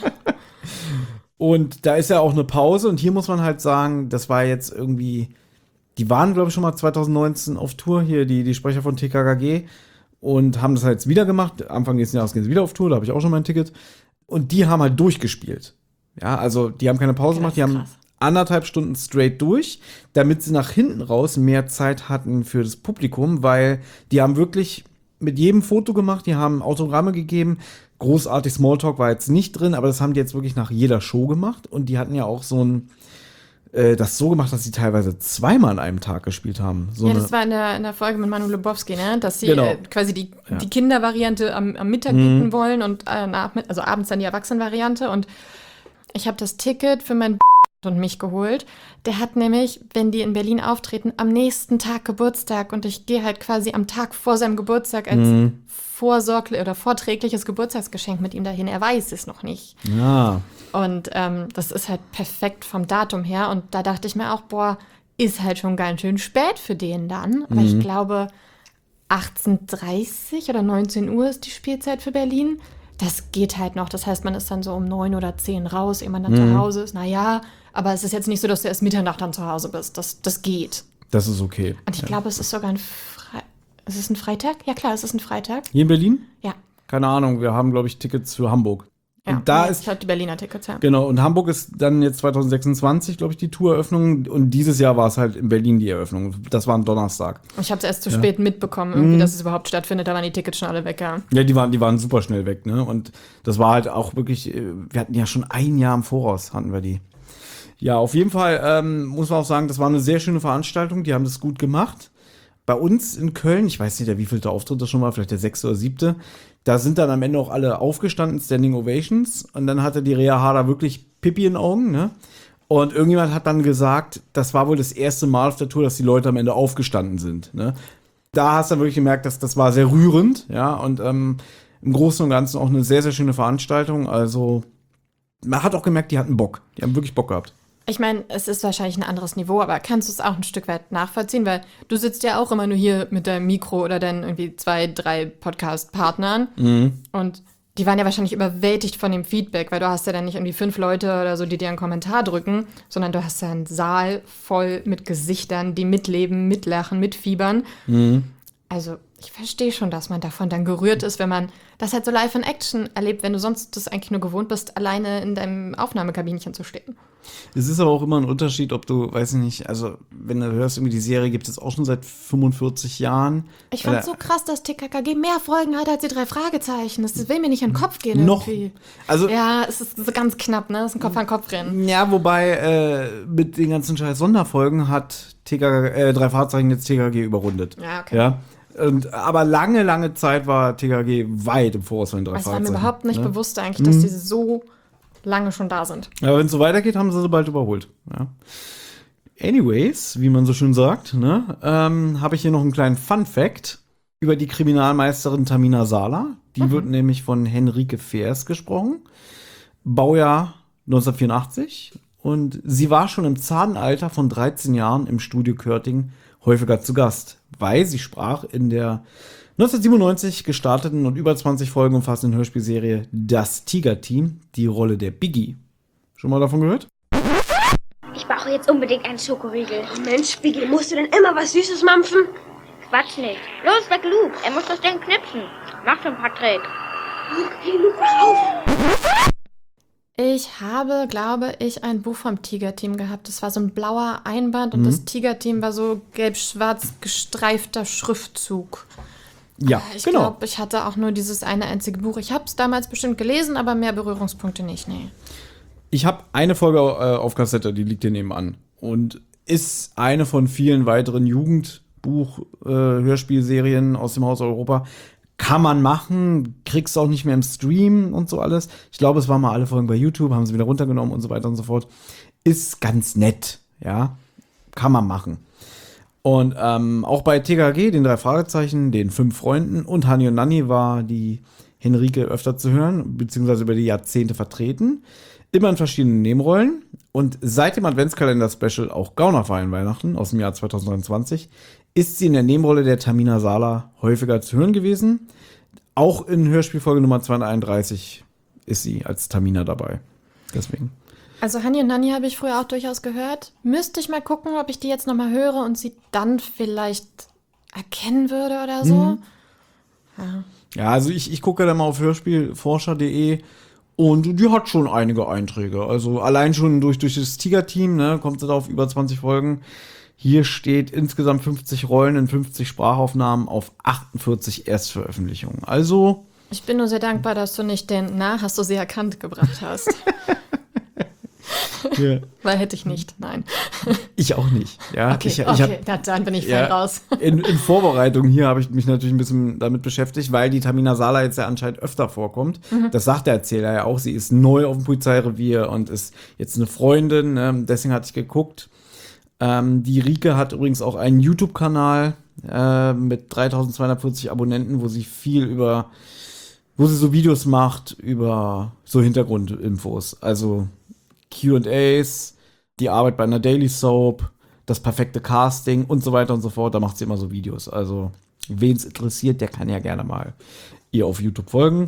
Und da ist ja auch eine Pause und hier muss man halt sagen, das war jetzt irgendwie, die waren, glaube ich, schon mal zwanzig neunzehn auf Tour, hier die, die Sprecher von T K K G. Und haben das halt jetzt wieder gemacht. Anfang nächsten Jahres gehen sie wieder auf Tour, da habe ich auch schon mein Ticket. Und die haben halt durchgespielt. Ja, also die haben keine Pause gemacht, die haben anderthalb Stunden straight durch, damit sie nach hinten raus mehr Zeit hatten für das Publikum, weil die haben wirklich mit jedem Foto gemacht, die haben Autogramme gegeben. Großartig Smalltalk war jetzt nicht drin, aber das haben die jetzt wirklich nach jeder Show gemacht. Und die hatten ja auch so ein das so gemacht, dass sie teilweise zweimal an einem Tag gespielt haben. So ja, das war in der, in der Folge mit Manu Lebowski, ne? Dass sie genau. äh, quasi die, ja. die Kindervariante am, am Mittag bieten mhm. wollen und äh, nach, also abends dann die Erwachsenenvariante. Und ich habe das Ticket für meinen und mich geholt. Der hat nämlich, wenn die in Berlin auftreten, am nächsten Tag Geburtstag und ich gehe halt quasi am Tag vor seinem Geburtstag als mhm. vorsorglich oder vorträgliches Geburtstagsgeschenk mit ihm dahin. Er weiß es noch nicht. Ja. Und ähm, das ist halt perfekt vom Datum her. Und da dachte ich mir auch, boah, ist halt schon ganz schön spät für den dann. Aber mhm. ich glaube, achtzehn Uhr dreißig oder neunzehn Uhr ist die Spielzeit für Berlin. Das geht halt noch. Das heißt, man ist dann so um neun oder zehn raus, ehe man dann mhm. zu Hause ist. Naja, aber es ist jetzt nicht so, dass du erst Mitternacht dann zu Hause bist. Das, das geht. Das ist okay. Und ich ja. glaube, es ist sogar ein Freitag. Ist es ein Freitag? Ja klar, es ist ein Freitag. Hier in Berlin? Ja. Keine Ahnung, wir haben, glaube ich, Tickets für Hamburg. Ja, und da nee, ist, ich habe die Berliner Tickets, ja. Genau, und Hamburg ist dann jetzt zwanzig sechsundzwanzig, glaube ich, die Toureröffnung. Und dieses Jahr war es halt in Berlin die Eröffnung. Das war ein Donnerstag. Ich habe es erst zu ja. spät mitbekommen, irgendwie, mm. dass es überhaupt stattfindet. Da waren die Tickets schon alle weg, ja. Ja, die waren, die waren super schnell weg, ne? Und das war halt auch wirklich, wir hatten ja schon ein Jahr im Voraus, hatten wir die. Ja, auf jeden Fall ähm, muss man auch sagen, das war eine sehr schöne Veranstaltung. Die haben das gut gemacht. Bei uns in Köln, ich weiß nicht, der wievielte Auftritt das schon war, vielleicht der sechste oder siebte, da sind dann am Ende auch alle aufgestanden, Standing Ovations. Und dann hatte die Rea Harder wirklich Pipi in den Augen, ne? Und irgendjemand hat dann gesagt, das war wohl das erste Mal auf der Tour, dass die Leute am Ende aufgestanden sind, ne? Da hast du dann wirklich gemerkt, dass das war sehr rührend, ja? Und ähm, im Großen und Ganzen auch eine sehr, sehr schöne Veranstaltung. Also man hat auch gemerkt, die hatten Bock. Die haben wirklich Bock gehabt. Ich meine, es ist wahrscheinlich ein anderes Niveau, aber kannst du es auch ein Stück weit nachvollziehen? Weil du sitzt ja auch immer nur hier mit deinem Mikro oder deinen irgendwie zwei, drei Podcast-Partnern. Mhm. Und die waren ja wahrscheinlich überwältigt von dem Feedback, weil du hast ja dann nicht irgendwie fünf Leute oder so, die dir einen Kommentar drücken, sondern du hast ja einen Saal voll mit Gesichtern, die mitleben, mitlachen, mitfiebern. Mhm. Also ich verstehe schon, dass man davon dann gerührt ist, wenn man das halt so live in Action erlebt, wenn du sonst das eigentlich nur gewohnt bist, alleine in deinem Aufnahmekabinchen zu stehen. Es ist aber auch immer ein Unterschied, ob du, weiß ich nicht, also wenn du hörst, irgendwie die Serie gibt es auch schon seit fünfundvierzig Jahren. Ich fand es so krass, dass T K K G mehr Folgen hat als die drei Fragezeichen. Das will mir nicht in den Kopf gehen noch. irgendwie. Also, ja, es ist so ganz knapp, ne? Es ist ein Kopf-an-Kopf-Rennen. Ja, wobei äh, mit den ganzen scheiß Sonderfolgen hat T K K, äh, drei Fragezeichen jetzt T K K G überrundet. Ja, okay. Ja. Und, aber lange, lange Zeit war T K K G weit im Voraus von den drei Das Fragezeichen. war mir überhaupt nicht ne? bewusst eigentlich, dass mhm. die so lange schon da sind. Ja, wenn es so weitergeht, haben sie sie bald überholt. Ja. Anyways, wie man so schön sagt, ne, ähm, habe ich hier noch einen kleinen Fun-Fact über die Kriminalmeisterin Tamina Sala. Die mhm. wird nämlich von Henrike Feers gesprochen. Baujahr neunzehnhundertvierundachtzig. Und sie war schon im zarten von dreizehn Jahren im Studio Körting häufiger zu Gast, weil sie sprach in der neunzehnhundertsiebenundneunzig gestarteten und über zwanzig Folgen umfassenden Hörspielserie Das Tiger-Team, die Rolle der Biggie. Schon mal davon gehört? Ich brauche jetzt unbedingt einen Schokoriegel. Mensch, Biggie, musst du denn immer was Süßes mampfen? Quatsch nicht. Los, weg Luke. Er muss das Ding knipsen. Mach schon, Patrick. Luke, hey, Luke, wach auf! Ich habe, glaube ich, ein Buch vom Tiger-Team gehabt. Das war so ein blauer Einband und Mhm. das Tiger-Team war so gelb-schwarz gestreifter Schriftzug. Ja, Ich genau. glaube, ich hatte auch nur dieses eine einzige Buch. Ich habe es damals bestimmt gelesen, aber mehr Berührungspunkte nicht, nee. Ich habe eine Folge äh, auf Kassette, die liegt hier nebenan. Und ist eine von vielen weiteren Jugendbuch-Hörspielserien aus dem Haus Europa. Kann man machen, kriegst auch nicht mehr im Stream und so alles. Ich glaube, es waren mal alle Folgen bei YouTube, haben sie wieder runtergenommen und so weiter und so fort. Ist ganz nett, ja. Kann man machen. Und ähm, auch bei T K G, den drei Fragezeichen, den fünf Freunden und Hani und Nanni war die Henrike öfter zu hören, beziehungsweise über die Jahrzehnte vertreten. Immer in verschiedenen Nebenrollen. Und seit dem Adventskalender-Special auch Gaunerverein Weihnachten aus dem Jahr zwanzig dreiundzwanzig ist sie in der Nebenrolle der Tamina Sala häufiger zu hören gewesen. Auch in Hörspielfolge Nummer zweihunderteinunddreißig ist sie als Tamina dabei. Deswegen. Also Hani und Nanni habe ich früher auch durchaus gehört. Müsste ich mal gucken, ob ich die jetzt nochmal höre und sie dann vielleicht erkennen würde oder so. Mhm. Ja. Ja, also ich, ich gucke da mal auf hörspielforscher punkt de und die hat schon einige Einträge. Also allein schon durch, durch das Tiger-Team, ne, kommt sie da auf über zwanzig Folgen. Hier steht insgesamt fünfzig Rollen in fünfzig Sprachaufnahmen auf achtundvierzig Erstveröffentlichungen. Also. Ich bin nur sehr dankbar, dass du nicht den Na, hast du sie erkannt gebracht hast. Ja. Weil hätte ich nicht, nein. Ich auch nicht. Ja, Okay, ich, ich okay, hab, na, dann bin ich ja, fein raus. In, in Vorbereitung hier habe ich mich natürlich ein bisschen damit beschäftigt, weil die Tamina Sala jetzt ja anscheinend öfter vorkommt. Mhm. Das sagt der Erzähler ja auch. Sie ist neu auf dem Polizeirevier und ist jetzt eine Freundin. Ne? Deswegen hatte ich geguckt. Ähm, die Rike hat übrigens auch einen YouTube-Kanal äh, mit dreitausendzweihundertvierzig Abonnenten, wo sie viel über, wo sie so Videos macht über so Hintergrundinfos. Also Q and A's, die Arbeit bei einer Daily Soap, das perfekte Casting und so weiter und so fort. Da macht sie immer so Videos. Also, wen es interessiert, der kann ja gerne mal ihr auf YouTube folgen.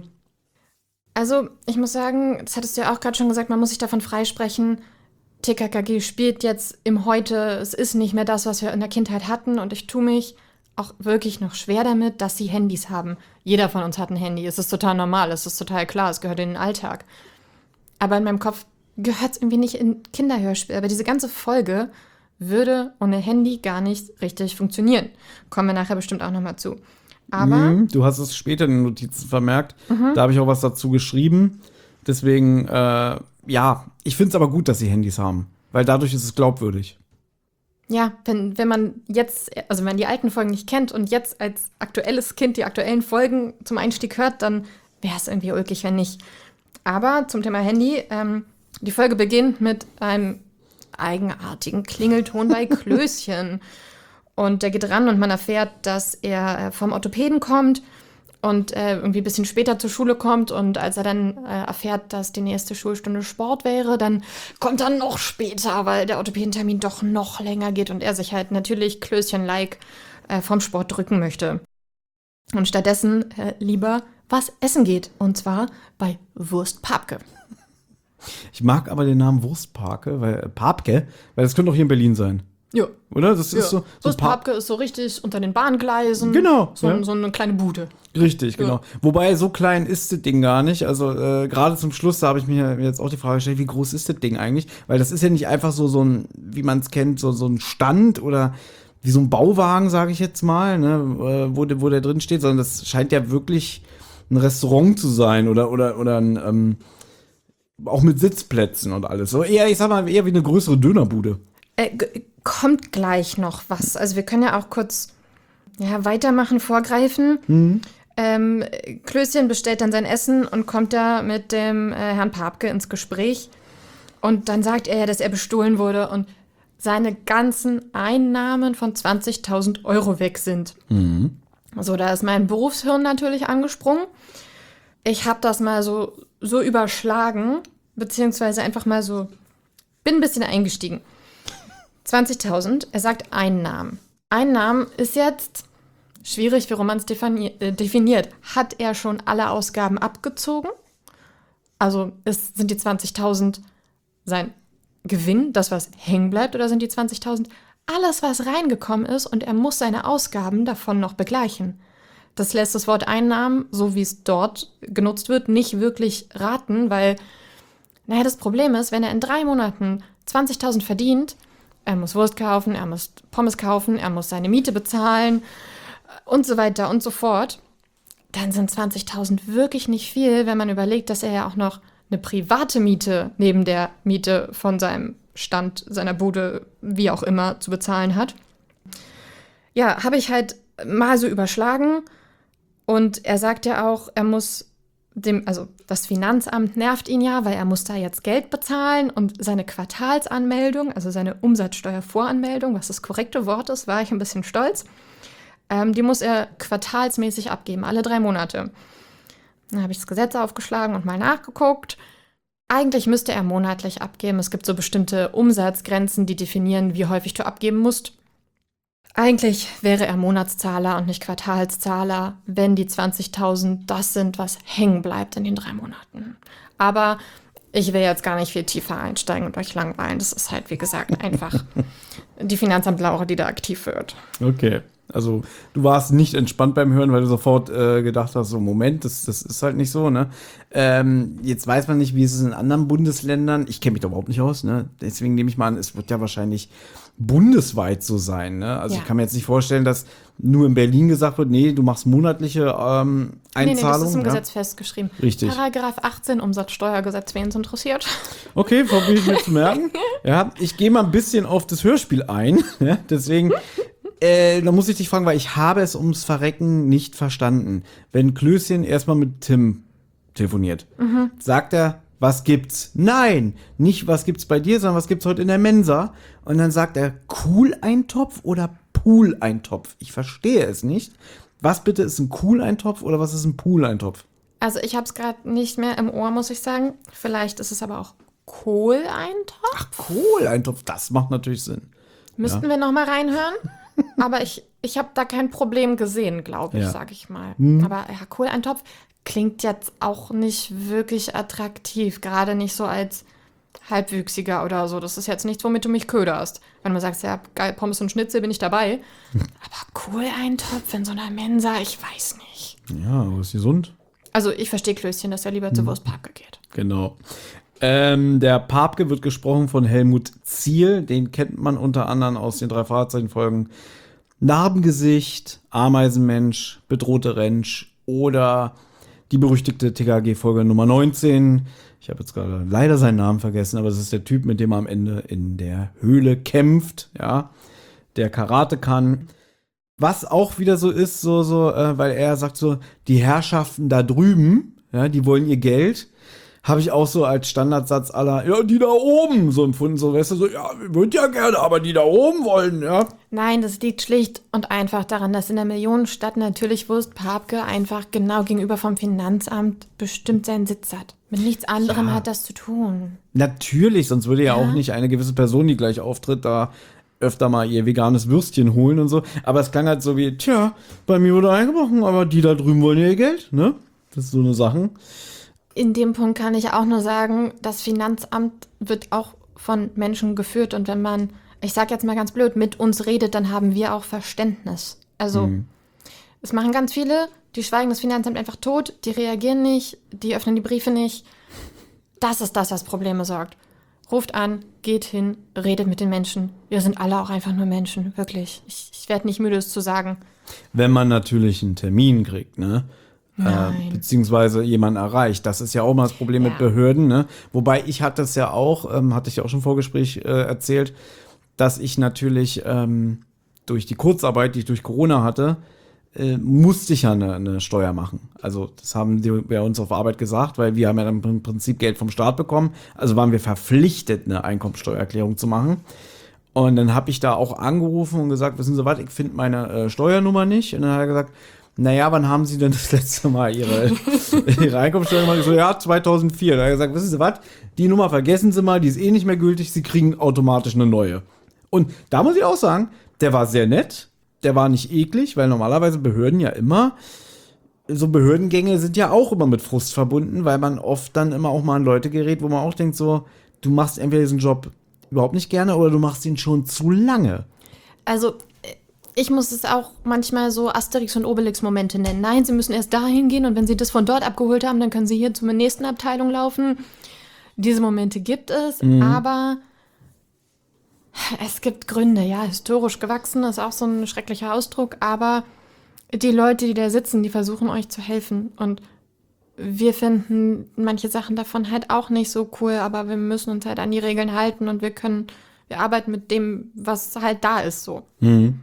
Also, ich muss sagen, das hattest du ja auch gerade schon gesagt, man muss sich davon freisprechen. T K K G spielt jetzt im Heute. Es ist nicht mehr das, was wir in der Kindheit hatten. Und ich tue mich auch wirklich noch schwer damit, dass sie Handys haben. Jeder von uns hat ein Handy. Es ist total normal, es ist total klar, es gehört in den Alltag. Aber in meinem Kopf gehört es irgendwie nicht in Kinderhörspiel. Aber diese ganze Folge würde ohne Handy gar nicht richtig funktionieren. Kommen wir nachher bestimmt auch nochmal zu. Aber Mhm, du hast es später in den Notizen vermerkt. Da habe ich auch was dazu geschrieben. Deswegen, äh, ja, ich finde es aber gut, dass sie Handys haben. Weil dadurch ist es glaubwürdig. ja, wenn, wenn man jetzt, also wenn man die alten Folgen nicht kennt und jetzt als aktuelles Kind die aktuellen Folgen zum Einstieg hört, dann wäre es irgendwie ulkig, wenn nicht. Aber zum Thema Handy, ähm, die Folge beginnt mit einem eigenartigen Klingelton bei Klößchen. Und der geht ran und man erfährt, dass er äh, vom Orthopäden kommt und äh, irgendwie ein bisschen später zur Schule kommt. Und als er dann äh, erfährt, dass die nächste Schulstunde Sport wäre, dann kommt er noch später, weil der Orthopädentermin doch noch länger geht und er sich halt natürlich Klößchen-like äh, vom Sport drücken möchte. Und stattdessen äh, lieber was essen geht. Und zwar bei Wurst Papke. Ich mag aber den Namen Wurstparke, weil äh, Papke, weil das könnte auch hier in Berlin sein. Ja. Oder? Das ist so, so Wurst Pa- Papke ist so richtig unter den Bahngleisen. Genau, So, ja. so eine kleine Bude. Richtig, genau. Wobei, so klein ist das Ding gar nicht. Also, äh, gerade zum Schluss, da habe ich mir jetzt auch die Frage gestellt, wie groß ist das Ding eigentlich? Weil das ist ja nicht einfach so, so ein, wie man es kennt, so, so ein Stand oder wie so ein Bauwagen, sage ich jetzt mal, ne, äh, wo, der- wo der drin steht, sondern das scheint ja wirklich ein Restaurant zu sein oder, oder, oder ein, ähm, auch mit Sitzplätzen und alles. So eher, ich sag mal, eher wie eine größere Dönerbude. Äh, g- kommt gleich noch was. Also wir können ja auch kurz ja, weitermachen, vorgreifen. Ähm, Klößchen bestellt dann sein Essen und kommt da mit dem äh, Herrn Papke ins Gespräch. Und dann sagt er ja, dass er bestohlen wurde und seine ganzen Einnahmen von zwanzigtausend Euro weg sind. So, da ist mein Berufshirn natürlich angesprungen. Ich habe das mal so, so überschlagen, beziehungsweise einfach mal so, bin ein bisschen eingestiegen. zwanzigtausend, er sagt Einnahmen. Einnahmen ist jetzt schwierig, wie man es defini- äh, definiert. Hat er schon alle Ausgaben abgezogen? Also ist, sind die zwanzigtausend sein Gewinn, das, was hängen bleibt, oder sind die zwanzigtausend alles, was reingekommen ist, und er muss seine Ausgaben davon noch begleichen? Das lässt das Wort Einnahmen, so wie es dort genutzt wird, nicht wirklich raten, weil, naja, das Problem ist, wenn er in drei Monaten zwanzigtausend verdient, er muss Wurst kaufen, er muss Pommes kaufen, er muss seine Miete bezahlen und so weiter und so fort, dann sind zwanzigtausend wirklich nicht viel, wenn man überlegt, dass er ja auch noch eine private Miete neben der Miete von seinem Stand, seiner Bude, wie auch immer, zu bezahlen hat. Ja, habe ich halt mal so überschlagen. Und er sagt ja auch, er muss dem, also das Finanzamt nervt ihn ja, weil er muss da jetzt Geld bezahlen, und seine Quartalsanmeldung, also seine Umsatzsteuervoranmeldung, was das korrekte Wort ist, war ich ein bisschen stolz, ähm, die muss er quartalsmäßig abgeben, alle drei Monate. Dann habe ich das Gesetz aufgeschlagen und mal nachgeguckt. Eigentlich müsste er monatlich abgeben. Es gibt so bestimmte Umsatzgrenzen, die definieren, wie häufig du abgeben musst. Eigentlich wäre er Monatszahler und nicht Quartalszahler, wenn die zwanzigtausend das sind, was hängen bleibt in den drei Monaten. Aber ich will jetzt gar nicht viel tiefer einsteigen und euch langweilen. Das ist halt, wie gesagt, einfach die Finanzamtlaure, die da aktiv wird. Okay. Also du warst nicht entspannt beim Hören, weil du sofort äh, gedacht hast, so Moment, das, das ist halt nicht so, ne? Ähm, jetzt weiß man nicht, wie es ist in anderen Bundesländern. Ich kenne mich da überhaupt nicht aus, ne? Deswegen nehme ich mal an, es wird ja wahrscheinlich bundesweit so sein, ne? Also Ja. ich kann mir jetzt nicht vorstellen, dass nur in Berlin gesagt wird, nee, du machst monatliche ähm, Einzahlungen. Nee, nee, das ist im ja? Gesetz festgeschrieben. Richtig. Paragraph achtzehn Umsatzsteuergesetz, wen es interessiert. Okay, probiere ich mir zu merken. Ja, ich gehe mal ein bisschen auf das Hörspiel ein, ja? Deswegen Äh, da muss ich dich fragen, weil ich habe es ums Verrecken nicht verstanden. Wenn Klößchen erstmal mit Tim telefoniert, mhm. sagt er, was gibt's? Nein, nicht was gibt's bei dir, sondern was gibt's heute in der Mensa? Und dann sagt er, Cool-Eintopf oder Pool-Eintopf? Ich verstehe es nicht. Was bitte ist ein Cool-Eintopf oder was ist ein Pool-Eintopf? Also ich habe es gerade nicht mehr im Ohr, muss ich sagen. Vielleicht ist es aber auch Kohleintopf. Ach, Cool-Eintopf, das macht natürlich Sinn. Müssten ja. wir noch mal reinhören? Aber ich, ich habe da kein Problem gesehen, glaube ich, Ja. sage ich mal. Hm. Aber ja, Kohleintopf klingt jetzt auch nicht wirklich attraktiv. Gerade nicht so als Halbwüchsiger oder so. Das ist jetzt nichts, womit du mich köderst. Wenn du sagst, ja, geil, Pommes und Schnitzel, bin ich dabei. Aber Kohleintopf in so einer Mensa, ich weiß nicht. Ja, aber ist gesund. Also ich verstehe Klößchen, dass er lieber Hm. zu Wurstpapke geht. Genau. Ähm, der Papke wird gesprochen von Helmut Ziel. Den kennt man unter anderem aus den drei Fahrzeichenfolgen Narbengesicht, Ameisenmensch, bedrohte Rentsch oder die berüchtigte T K G-Folge Nummer neunzehn. Ich habe jetzt gerade leider seinen Namen vergessen, aber das ist der Typ, mit dem er am Ende in der Höhle kämpft, ja, der Karate kann. Was auch wieder so ist, so, so, äh, weil er sagt so, die Herrschaften da drüben, ja, die wollen ihr Geld. Habe ich auch so als Standardsatz aller, ja, die da oben so empfunden, so, weißt du, so, ja, wir würden ja gerne, aber die da oben wollen, ja. Nein, das liegt schlicht und einfach daran, dass in der Millionenstadt natürlich Wurstpapke einfach genau gegenüber vom Finanzamt bestimmt seinen Sitz hat. Mit nichts anderem Ja. hat das zu tun. Natürlich, sonst würde ja, Ja. auch nicht eine gewisse Person, die gleich auftritt, da öfter mal ihr veganes Würstchen holen und so. Aber es klang halt so wie, tja, bei mir wurde eingebrochen, aber die da drüben wollen ja ihr Geld, ne? Das ist so eine Sache. In dem Punkt kann ich auch nur sagen, das Finanzamt wird auch von Menschen geführt, und wenn man, ich sag jetzt mal ganz blöd, mit uns redet, dann haben wir auch Verständnis. Also Mhm. es machen ganz viele, die schweigen das Finanzamt einfach tot, die reagieren nicht, die öffnen die Briefe nicht. Das ist das, was Probleme sorgt. Ruft an, geht hin, redet mit den Menschen. Wir sind alle auch einfach nur Menschen, wirklich. Ich, ich werde nicht müde, es zu sagen. Wenn man natürlich einen Termin kriegt, ne? Nein. Äh, beziehungsweise jemanden erreicht. Das ist ja auch mal das Problem Ja. mit Behörden, ne? Wobei ich hatte es ja auch, ähm, hatte ich ja auch schon im Vorgespräch äh, erzählt, dass ich natürlich ähm, durch die Kurzarbeit, die ich durch Corona hatte, äh, musste ich ja eine, eine Steuer machen. Also das haben die bei uns auf Arbeit gesagt, weil wir haben ja dann im Prinzip Geld vom Staat bekommen. Also waren wir verpflichtet, eine Einkommensteuererklärung zu machen. Und dann habe ich da auch angerufen und gesagt, wissen Sie was, ich finde meine äh, Steuernummer nicht. Und dann hat er gesagt, naja, wann haben Sie denn das letzte Mal Ihre, Ihre Einkommensteuer gemacht? Ich so, ja, zweitausendvier. Da hat er gesagt, wissen Sie was, die Nummer vergessen Sie mal, die ist eh nicht mehr gültig, Sie kriegen automatisch eine neue. Und da muss ich auch sagen, der war sehr nett, der war nicht eklig, weil normalerweise Behörden ja immer, so Behördengänge sind ja auch immer mit Frust verbunden, weil man oft dann immer auch mal an Leute gerät, wo man auch denkt so, du machst entweder diesen Job überhaupt nicht gerne oder du machst ihn schon zu lange. Also, ich muss es auch manchmal so Asterix- und Obelix-Momente nennen. Nein, sie müssen erst dahin gehen und wenn sie das von dort abgeholt haben, dann können sie hier zur nächsten Abteilung laufen. Diese Momente gibt es, mhm. aber es gibt Gründe, ja, historisch gewachsen ist auch so ein schrecklicher Ausdruck, aber die Leute, die da sitzen, die versuchen euch zu helfen und wir finden manche Sachen davon halt auch nicht so cool, aber wir müssen uns halt an die Regeln halten und wir können, wir arbeiten mit dem, was halt da ist, so. Mhm.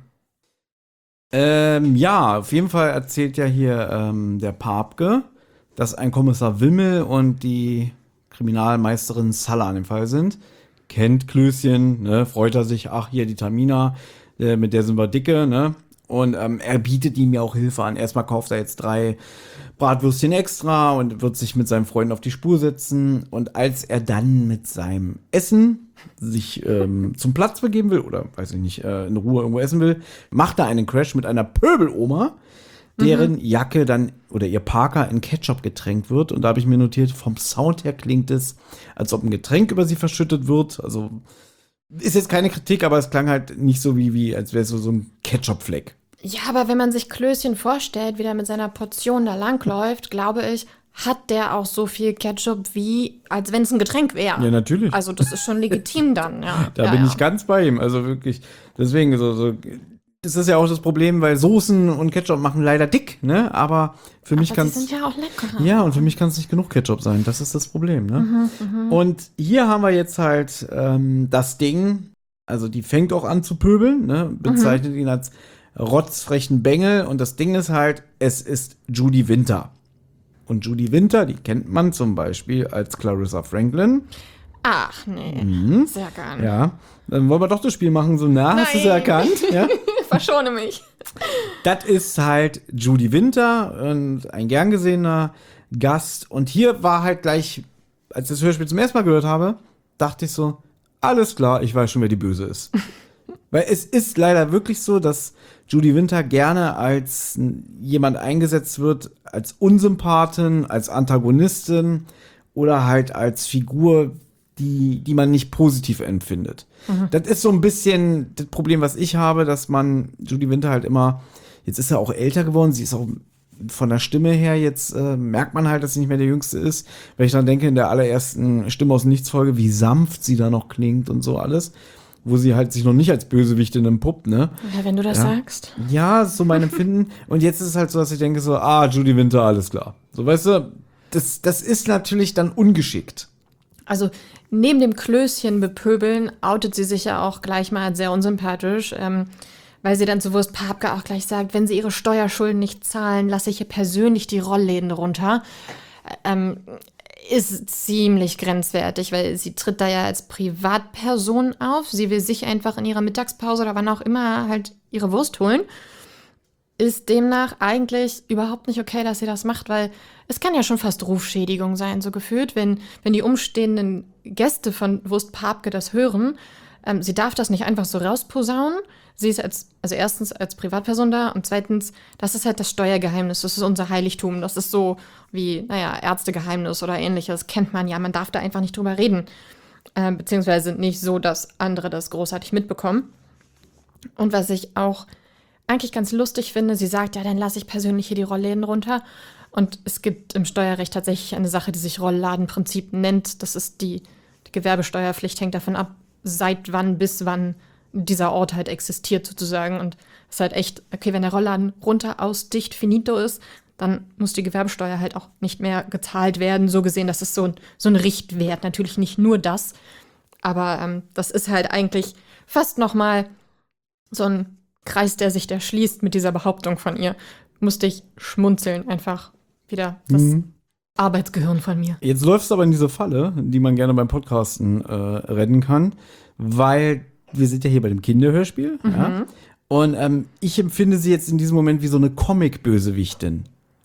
Ähm, ja, auf jeden Fall erzählt ja hier ähm, der Papke, dass ein Kommissar Wimmel und die Kriminalmeisterin Salla an dem Fall sind. Kennt Klößchen, ne, freut er sich, ach, hier die Tamina, äh, mit der sind wir dicke, ne? Und ähm, er bietet ihm ja auch Hilfe an. Erstmal kauft er jetzt drei Bratwürstchen extra und wird sich mit seinen Freunden auf die Spur setzen. Und als er dann mit seinem Essen sich ähm, zum Platz begeben will, oder weiß ich nicht, äh, in Ruhe irgendwo essen will, macht er einen Crash mit einer Pöbeloma, deren mhm. Jacke dann oder ihr Parker in Ketchup getränkt wird. Und da habe ich mir notiert, vom Sound her klingt es, als ob ein Getränk über sie verschüttet wird. Also ist jetzt keine Kritik, aber es klang halt nicht so wie, wie als wäre es so, so ein Ketchup-Fleck. Ja, aber wenn man sich Klößchen vorstellt, wie der mit seiner Portion da langläuft, glaube ich, hat der auch so viel Ketchup, wie als wenn es ein Getränk wäre. Ja, natürlich. Also das ist schon legitim dann, ja. Da ja, bin ja. ich ganz bei ihm. Also wirklich, deswegen, so, so, das ist ja auch das Problem, weil Soßen und Ketchup machen leider dick, ne? Aber für mich kann es. Die sind ja auch lecker. Ja, und für mich kann es nicht genug Ketchup sein. Das ist das Problem, ne? Mhm, mh. Und hier haben wir jetzt halt ähm, das Ding, also die fängt auch an zu pöbeln, ne? Bezeichnet mhm. ihn als rotzfrechen Bengel. Und das Ding ist halt, es ist Judy Winter. Und Judy Winter, die kennt man zum Beispiel als Clarissa Franklin. Ach, nee. Mhm. Sehr gerne. Ja, dann wollen wir doch das Spiel machen. So, na, hast du es erkannt? Ja? Verschone mich. Das ist halt Judy Winter und ein gern gesehener Gast. Und hier war halt gleich, als ich das Hörspiel zum ersten Mal gehört habe, dachte ich so, alles klar, ich weiß schon, wer die Böse ist. Weil es ist leider wirklich so, dass Judy Winter gerne als jemand eingesetzt wird, als Unsympathin, als Antagonistin oder halt als Figur, die, die man nicht positiv empfindet. Mhm. Das ist so ein bisschen das Problem, was ich habe, dass man Judy Winter halt immer, jetzt ist er auch älter geworden, sie ist auch von der Stimme her, jetzt äh, merkt man halt, dass sie nicht mehr der Jüngste ist. Wenn ich dann denke, in der allerersten Stimme aus Nichts Folge, wie sanft sie da noch klingt und so alles, wo sie halt sich noch nicht als Bösewichtin empuppt, ne? Ja, wenn du das ja. sagst. Ja, ist so mein Empfinden. Und jetzt ist es halt so, dass ich denke so, ah, Judy Winter, alles klar. So, weißt du, das, das ist natürlich dann ungeschickt. Also, neben dem Klößchen bepöbeln, outet sie sich ja auch gleich mal als sehr unsympathisch, ähm, weil sie dann zu Wurst Papke auch gleich sagt, wenn sie ihre Steuerschulden nicht zahlen, lasse ich hier persönlich die Rollläden runter. Ähm, ist ziemlich grenzwertig, weil sie tritt da ja als Privatperson auf. Sie will sich einfach in ihrer Mittagspause oder wann auch immer halt ihre Wurst holen. Ist demnach eigentlich überhaupt nicht okay, dass sie das macht, weil es kann ja schon fast Rufschädigung sein, so gefühlt, wenn, wenn die umstehenden Gäste von Wurst Papke das hören. Ähm, sie darf das nicht einfach so rausposaunen. Sie ist als, also erstens als Privatperson da und zweitens, das ist halt das Steuergeheimnis, das ist unser Heiligtum, das ist so wie, naja, Ärztegeheimnis oder ähnliches, kennt man ja, man darf da einfach nicht drüber reden, äh, beziehungsweise nicht so, dass andere das großartig mitbekommen. Und was ich auch eigentlich ganz lustig finde, sie sagt, ja, dann lasse ich persönlich hier die Rollläden runter und es gibt im Steuerrecht tatsächlich eine Sache, die sich Rollladenprinzip nennt, das ist die, die Gewerbesteuerpflicht, hängt davon ab, seit wann bis wann dieser Ort halt existiert sozusagen und es ist halt echt, okay, wenn der Rollladen runter, aus, dicht, finito ist, dann muss die Gewerbesteuer halt auch nicht mehr gezahlt werden, so gesehen, das ist so ein, so ein Richtwert, natürlich nicht nur das, aber ähm, das ist halt eigentlich fast nochmal so ein Kreis, der sich da schließt mit dieser Behauptung von ihr, musste ich schmunzeln, einfach wieder das mhm. Arbeitsgehirn von mir. Jetzt läufst du aber in diese Falle, die man gerne beim Podcasten äh, retten kann, weil wir sind ja hier bei dem Kinderhörspiel, mhm. ja? Und ähm, ich empfinde sie jetzt in diesem Moment wie so eine Comic-Bösewichtin.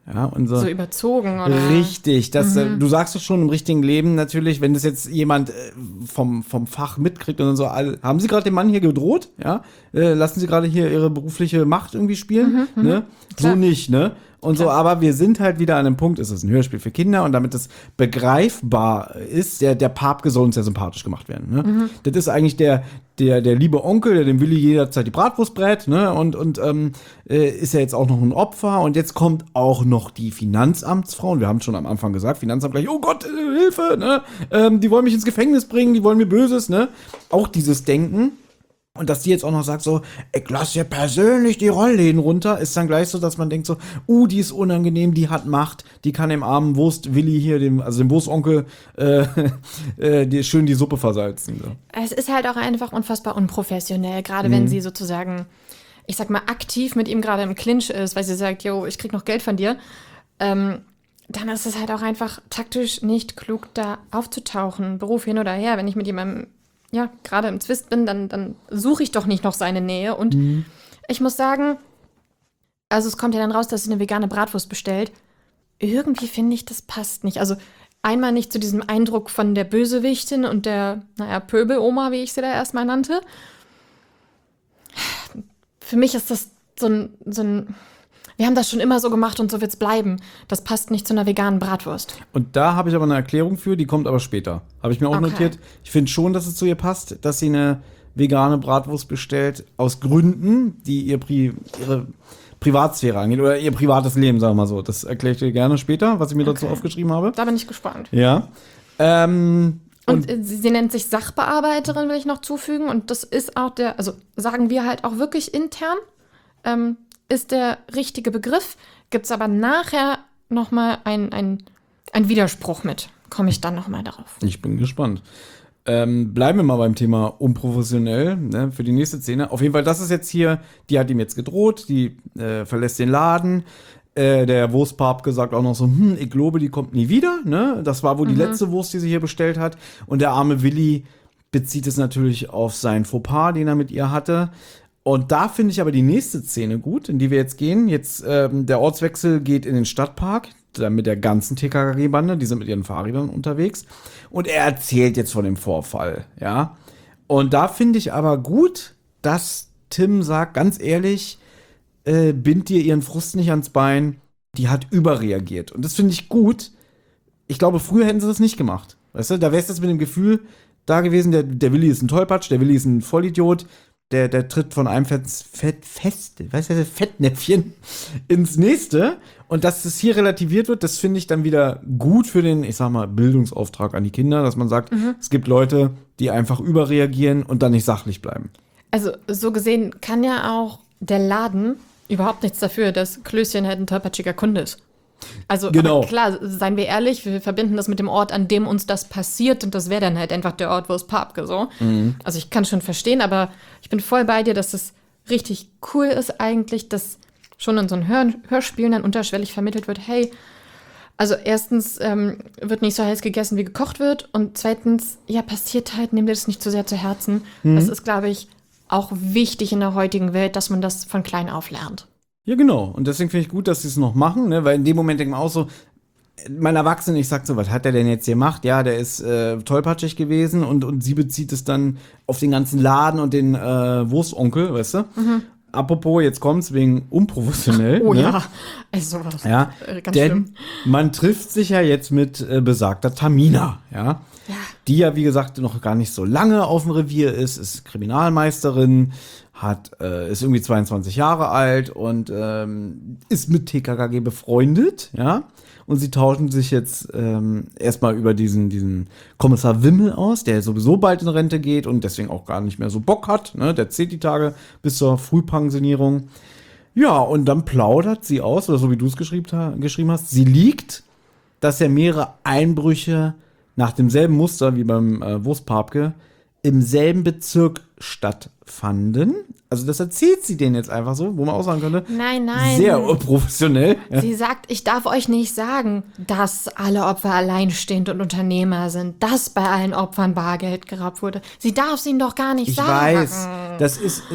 Ja, unser, So überzogen, oder? Richtig, das, äh, du sagst es schon im richtigen Leben natürlich, wenn das jetzt jemand äh, vom, vom Fach mitkriegt und dann so, all, haben Sie gerade den Mann hier gedroht? Ja, äh, lassen Sie gerade hier Ihre berufliche Macht irgendwie spielen? Mhm, ne? So Klar. nicht, ne? Und so, aber wir sind halt wieder an einem Punkt, es ist ein Hörspiel für Kinder und damit es begreifbar ist, der, der Papke soll uns ja sympathisch gemacht werden. Ne? Mhm. Das ist eigentlich der, der, der liebe Onkel, der dem Willi jederzeit die Bratwurst brät, ne? Und, und ähm, äh, ist ja jetzt auch noch ein Opfer und jetzt kommt auch noch die Finanzamtsfrau und wir haben schon am Anfang gesagt, Finanzamt gleich, oh Gott, äh, Hilfe, ne? Ähm, die wollen mich ins Gefängnis bringen, die wollen mir Böses, ne? Auch dieses Denken. Und dass die jetzt auch noch sagt so, ich lass dir persönlich die Rollläden runter, ist dann gleich so, dass man denkt so, uh, die ist unangenehm, die hat Macht, die kann dem armen Wurst-Willi hier, dem, also dem Wurstonkel, äh, äh, die, schön die Suppe versalzen. So. Es ist halt auch einfach unfassbar unprofessionell, gerade wenn sie sozusagen, ich sag mal, aktiv mit ihm gerade im Clinch ist, weil sie sagt, yo, ich krieg noch Geld von dir. Ähm, dann ist es halt auch einfach taktisch nicht klug, da aufzutauchen, Beruf hin oder her. Wenn ich mit jemandem ja, gerade im Zwist bin, dann, dann suche ich doch nicht noch seine Nähe. Und mhm. ich muss sagen, also es kommt ja dann raus, dass sie eine vegane Bratwurst bestellt. Irgendwie finde ich, das passt nicht. Also einmal nicht zu diesem Eindruck von der Bösewichtin und der, naja, Pöbeloma, wie ich sie da erstmal nannte. Für mich ist das so ein, so ein wir haben das schon immer so gemacht und so wird's bleiben. Das passt nicht zu einer veganen Bratwurst. Und da habe ich aber eine Erklärung für, die kommt aber später. Habe ich mir auch Okay. notiert. Ich finde schon, dass es zu ihr passt, dass sie eine vegane Bratwurst bestellt, aus Gründen, die ihr Pri ihre Privatsphäre angeht oder ihr privates Leben, sagen wir mal so. Das erkläre ich dir gerne später, was ich mir dazu Okay. aufgeschrieben habe. Da bin ich gespannt. Ja. Ähm, Und, und sie, sie nennt sich Sachbearbeiterin, will ich noch zufügen. Und das ist auch der, also sagen wir halt auch wirklich intern, ähm, ist der richtige Begriff. Gibt es aber nachher noch mal ein, ein, ein Widerspruch mit. Komme ich dann noch mal darauf. Ich bin gespannt. Ähm, bleiben wir mal beim Thema unprofessionell, ne, für die nächste Szene. Auf jeden Fall, das ist jetzt hier, die hat ihm jetzt gedroht, die äh, verlässt den Laden. Äh, der Wurstpapke sagt auch noch so, hm, ich glaube, die kommt nie wieder. Ne? Das war wohl die letzte Wurst, die sie hier bestellt hat. Und der arme Willi bezieht es natürlich auf seinen Fauxpas, den er mit ihr hatte. Und da finde ich aber die nächste Szene gut, in die wir jetzt gehen. Jetzt, ähm, der Ortswechsel geht in den Stadtpark, dann mit der ganzen T K K G-Bande, die sind mit ihren Fahrrädern unterwegs. Und er erzählt jetzt von dem Vorfall, ja. Und da finde ich aber gut, dass Tim sagt, ganz ehrlich, äh, bind dir ihren Frust nicht ans Bein. Die hat überreagiert. Und das finde ich gut. Ich glaube, früher hätten sie das nicht gemacht. Weißt du, da wär's jetzt mit dem Gefühl da gewesen, der, der Willi ist ein Tollpatsch, der Willi ist ein Vollidiot. Der, der tritt von einem Fett, Fett, Fest, weißt du, Fettnäpfchen ins nächste. Und dass das hier relativiert wird, das finde ich dann wieder gut für den, ich sag mal, Bildungsauftrag an die Kinder, dass man sagt, mhm. es gibt Leute, die einfach überreagieren und dann nicht sachlich bleiben. Also so gesehen kann ja auch der Laden überhaupt nichts dafür, dass Klößchen halt ein tollpatschiger Kunde ist. Also Genau. aber klar, seien wir ehrlich, wir verbinden das mit dem Ort, an dem uns das passiert und das wäre dann halt einfach der Ort, wo es Papke so. Mhm. Also ich kann schon verstehen, aber ich bin voll bei dir, dass es richtig cool ist eigentlich, dass schon in so einem Hör Hörspielen dann unterschwellig vermittelt wird, hey, also erstens ähm, wird nicht so heiß gegessen, wie gekocht wird und zweitens, ja, passiert halt, nimm dir das nicht zu sehr zu Herzen. Mhm. Das ist, glaube ich, auch wichtig in der heutigen Welt, dass man das von klein auf lernt. Ja, genau. Und deswegen finde ich gut, dass sie es noch machen, ne? Weil in dem Moment denkt man auch so, mein Erwachsener, ich sag so, was hat der denn jetzt gemacht? Ja, der ist äh, tollpatschig gewesen und, und sie bezieht es dann auf den ganzen Laden und den äh, Wurstonkel, weißt du? Mhm. Apropos, jetzt kommt's wegen unprofessionell. Oh ne? ja, also sowas. Ja, äh, ganz denn schlimm. man trifft sich ja jetzt mit äh, besagter Tamina, ja? Ja. Die ja, wie gesagt, noch gar nicht so lange auf dem Revier ist, ist Kriminalmeisterin, hat, äh, ist irgendwie zweiundzwanzig Jahre alt und ähm, ist mit T K K G befreundet, ja. Und sie tauschen sich jetzt ähm, erstmal über diesen, diesen Kommissar Wimmel aus, der sowieso bald in Rente geht und deswegen auch gar nicht mehr so Bock hat, ne? Der zählt die Tage bis zur Frühpensionierung. Ja, und dann plaudert sie aus, oder so wie du es geschrieben, geschrieben hast, sie liegt, dass er mehrere Einbrüche nach demselben Muster wie beim äh, Wurstpapke im selben Bezirk stattfanden. Also das erzählt sie denen jetzt einfach so, wo man auch sagen könnte, Nein, nein. sehr professionell. Ja. Sie sagt, ich darf euch nicht sagen, dass alle Opfer alleinstehend und Unternehmer sind, dass bei allen Opfern Bargeld geraubt wurde. Sie darf es ihnen doch gar nicht Ich sagen. weiß, das ist, ist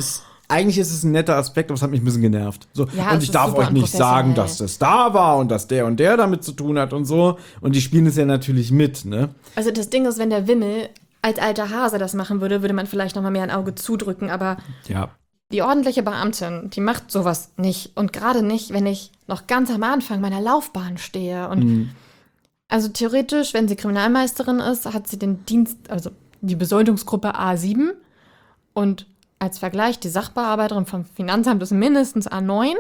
eigentlich ist es ein netter Aspekt, aber es hat mich ein bisschen genervt. So, Ja, und es ich ist darf super euch nicht sagen, unprofessionell. dass das da war und dass der und der damit zu tun hat und so. Und die spielen es ja natürlich mit, ne? Also das Ding ist, wenn der Wimmel als alter Hase das machen würde, würde man vielleicht noch mal mehr ein Auge zudrücken, aber Ja. die ordentliche Beamtin, die macht sowas nicht. Und gerade nicht, wenn ich noch ganz am Anfang meiner Laufbahn stehe. Und Mhm. also theoretisch, wenn sie Kriminalmeisterin ist, hat sie den Dienst, also die Besoldungsgruppe A sieben. Und als Vergleich, die Sachbearbeiterin vom Finanzamt ist mindestens A neun.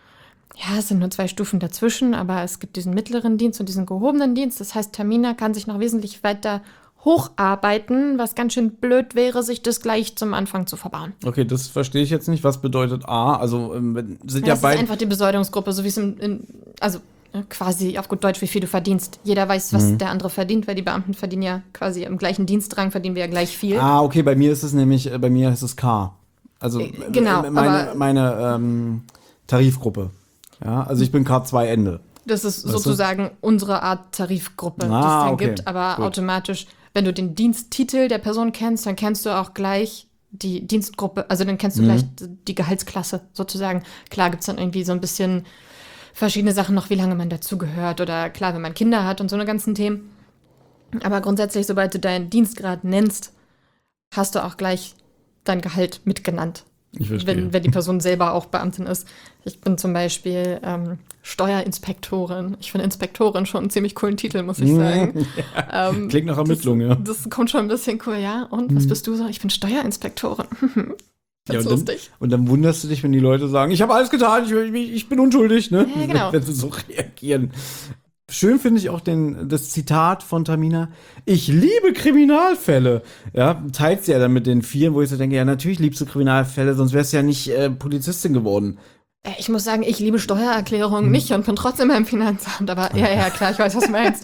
Ja, es sind nur zwei Stufen dazwischen, aber es gibt diesen mittleren Dienst und diesen gehobenen Dienst. Das heißt, Tamina kann sich noch wesentlich weiter hocharbeiten, was ganz schön blöd wäre, sich das gleich zum Anfang zu verbauen. Okay, das verstehe ich jetzt nicht. Was bedeutet A? Also ähm, wenn- sind Ja, ja das ist beide. einfach die Besoldungsgruppe, so wie es in, in also äh, quasi auf gut Deutsch, wie viel du verdienst. Jeder weiß, was Mhm. der andere verdient, weil die Beamten verdienen ja quasi im gleichen Dienstrang, verdienen wir ja gleich viel. Ah, okay, bei mir ist es nämlich, äh, bei mir ist es K. Also Äh, genau, äh, meine, aber- meine ähm, Tarifgruppe. Ja, also ich bin K zwei Ende. Das ist Weißt du? sozusagen unsere Art Tarifgruppe, die es Ah, dann okay, gibt, aber gut. automatisch, wenn du den Diensttitel der Person kennst, dann kennst du auch gleich die Dienstgruppe, also dann kennst du Mhm. gleich die Gehaltsklasse sozusagen. Klar gibt es dann irgendwie so ein bisschen verschiedene Sachen noch, wie lange man dazugehört oder klar, wenn man Kinder hat und so eine ganzen Themen. Aber grundsätzlich, sobald du deinen Dienstgrad nennst, hast du auch gleich dein Gehalt mitgenannt. Ich verstehe. Wenn, wenn die Person selber auch Beamtin ist. Ich bin zum Beispiel ähm, Steuerinspektorin. Ich finde Inspektorin schon einen ziemlich coolen Titel, muss ich sagen. ähm, Klingt nach Ermittlung, ja. Das kommt schon ein bisschen cool, ja. Und was bist du so? Ich bin Steuerinspektorin. Ja, Ganz und, dann, lustig. und dann wunderst du dich, wenn die Leute sagen, ich habe alles getan, ich, ich, ich bin unschuldig, ne? Ja, genau. Wenn sie so reagieren. Schön finde ich auch den, das Zitat von Tamina. Ich liebe Kriminalfälle. Ja, teilt sie ja dann mit den Vieren, wo ich so denke, ja, natürlich liebst du Kriminalfälle, sonst wärst du ja nicht äh, Polizistin geworden. Äh, Ich muss sagen, ich liebe Steuererklärungen nicht und bin trotzdem beim Finanzamt. Aber ja, ja, klar, ich weiß, was du meinst.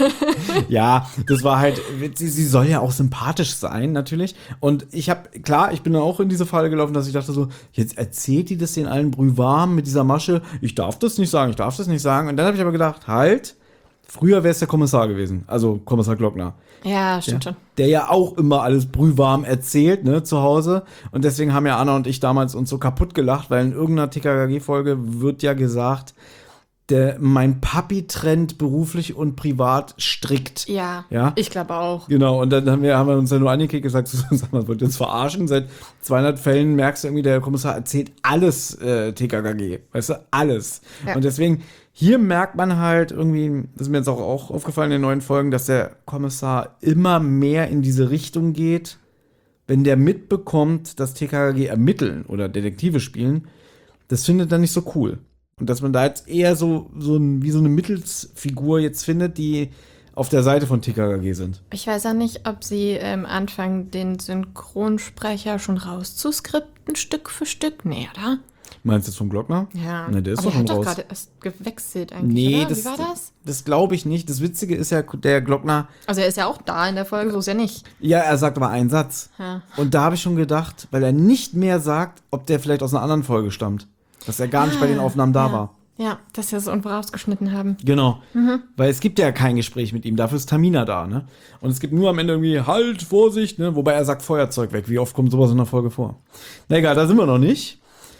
Ja, das war halt, sie, sie soll ja auch sympathisch sein, natürlich. Und ich habe, klar, ich bin dann auch in diese Falle gelaufen, dass ich dachte so, jetzt erzählt die das den allen brühwarm mit dieser Masche. Ich darf das nicht sagen, ich darf das nicht sagen. Und dann habe ich aber gedacht, halt, früher wäre es der Kommissar gewesen, also Kommissar Glockner. Ja, stimmt Ja, schon. der ja auch immer alles brühwarm erzählt, ne, zu Hause. Und deswegen haben ja Anna und ich damals uns so kaputt gelacht, weil in irgendeiner T K K G-Folge wird ja gesagt, der, mein Papi trennt beruflich und privat strikt. Ja, Ja? ich glaube auch. Genau, und dann haben wir, haben wir uns ja nur angekickt gesagt, so, sag mal, wollt ihr uns verarschen? Seit zweihundert Fällen merkst du irgendwie, der Kommissar erzählt alles äh, T K K G, weißt du, alles. Ja. Und deswegen, hier merkt man halt irgendwie, das ist mir jetzt auch, auch aufgefallen in den neuen Folgen, dass der Kommissar immer mehr in diese Richtung geht, wenn der mitbekommt, dass T K K G ermitteln oder Detektive spielen, das findet er nicht so cool. Und dass man da jetzt eher so, so ein, wie so eine Mittelsfigur jetzt findet, die auf der Seite von T K K G sind. Ich weiß ja nicht, ob sie ähm, anfangen, den Synchronsprecher schon rauszuskripten, Stück für Stück. Nee, oder? Meinst du jetzt vom Glockner? Ja. Ne, der ist Aber doch er schon hat doch raus. gerade erst gewechselt eigentlich, Nee, oder? das, Wie war das? das glaube ich nicht. Das Witzige ist ja, der Glockner, Also er ist ja auch da in der Folge, so ist ja nicht. ja, er sagt aber einen Satz. Ja. Und da habe ich schon gedacht, weil er nicht mehr sagt, ob der vielleicht aus einer anderen Folge stammt. Dass er gar nicht bei den Aufnahmen da ja. war. Ja, dass sie es irgendwo rausgeschnitten haben. Genau. Mhm. Weil es gibt ja kein Gespräch mit ihm, dafür ist Tamina da, ne? Und es gibt nur am Ende irgendwie Halt, Vorsicht, ne? Wobei er sagt Feuerzeug weg. Wie oft kommt sowas in der Folge vor? Na egal, da sind wir noch nicht.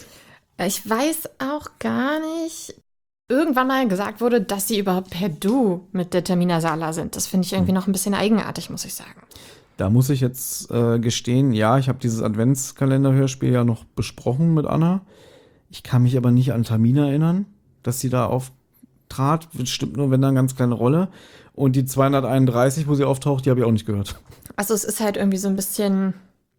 Ich weiß auch gar nicht, irgendwann mal gesagt wurde, dass sie überhaupt per Du mit der Tamina Sala sind. Das finde ich irgendwie noch ein bisschen eigenartig, muss ich sagen. Da muss ich jetzt äh, gestehen, ja, ich habe dieses Adventskalender-Hörspiel ja noch besprochen mit Anna. Ich kann mich aber nicht an Tamina erinnern, dass sie da auftrat. Das stimmt nur, wenn da eine ganz kleine Rolle. Und die zweihunderteinunddreißig, wo sie auftaucht, die habe ich auch nicht gehört. Also es ist halt irgendwie so ein bisschen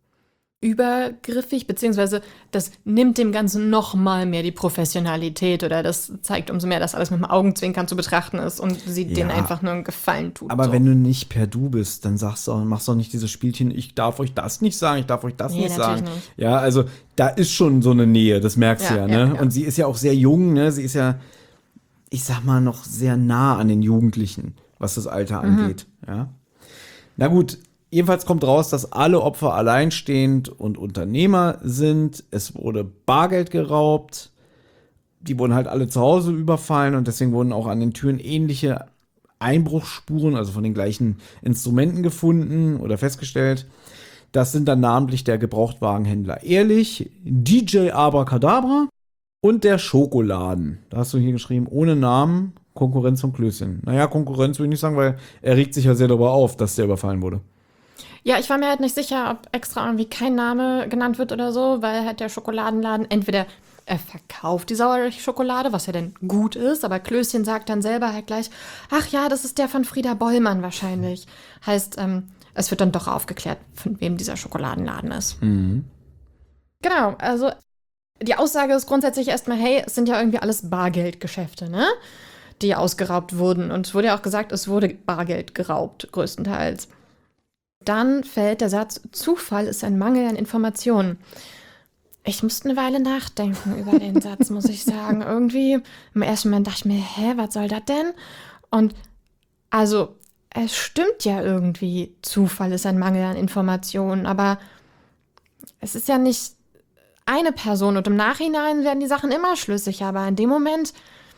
übergriffig, beziehungsweise das nimmt dem Ganzen noch mal mehr die Professionalität oder das zeigt umso mehr, dass alles mit dem Augenzwinkern zu betrachten ist und sie Ja. denen einfach nur einen Gefallen tut. Aber so. wenn du nicht per Du bist, dann sagst du auch, machst du auch nicht dieses Spielchen, ich darf euch das nicht sagen, ich darf euch das Nee, nicht natürlich sagen. nicht. Ja, also da ist schon so eine Nähe, das merkst du Ja, ja, ja, ne? ja. Und sie ist ja auch sehr jung, ne? Sie ist ja, ich sag mal, noch sehr nah an den Jugendlichen, was das Alter Mhm. angeht, ja. Na gut, jedenfalls kommt raus, dass alle Opfer alleinstehend und Unternehmer sind. Es wurde Bargeld geraubt. Die wurden halt alle zu Hause überfallen und deswegen wurden auch an den Türen ähnliche Einbruchsspuren, also von den gleichen Instrumenten gefunden oder festgestellt. Das sind dann namentlich der Gebrauchtwagenhändler Ehrlich, D J Abracadabra und der Schokoladen. Da hast du hier geschrieben, ohne Namen, Konkurrenz von Klößchen. Naja, Konkurrenz würde ich nicht sagen, weil er regt sich ja sehr darüber auf, dass der überfallen wurde. Ja, ich war mir halt nicht sicher, ob extra irgendwie kein Name genannt wird oder so, weil halt der Schokoladenladen entweder er verkauft die Sauerteig-Schokolade, was ja dann gut ist, aber Klößchen sagt dann selber halt gleich, ach ja, das ist der von Frieda Bollmann wahrscheinlich. Heißt, ähm, es wird dann doch aufgeklärt, von wem dieser Schokoladenladen ist. Mhm. Genau, also die Aussage ist grundsätzlich erstmal, hey, es sind ja irgendwie alles Bargeldgeschäfte, ne? Die ausgeraubt wurden. Und es wurde ja auch gesagt, es wurde Bargeld geraubt, größtenteils. Dann fällt der Satz, Zufall ist ein Mangel an Informationen. Ich musste eine Weile nachdenken über den Satz, muss ich sagen. Irgendwie, im ersten Moment dachte ich mir, hä, was soll das denn? Und also, es stimmt ja irgendwie, Zufall ist ein Mangel an Informationen, aber es ist ja nicht eine Person und im Nachhinein werden die Sachen immer schlüssig, aber in dem Moment,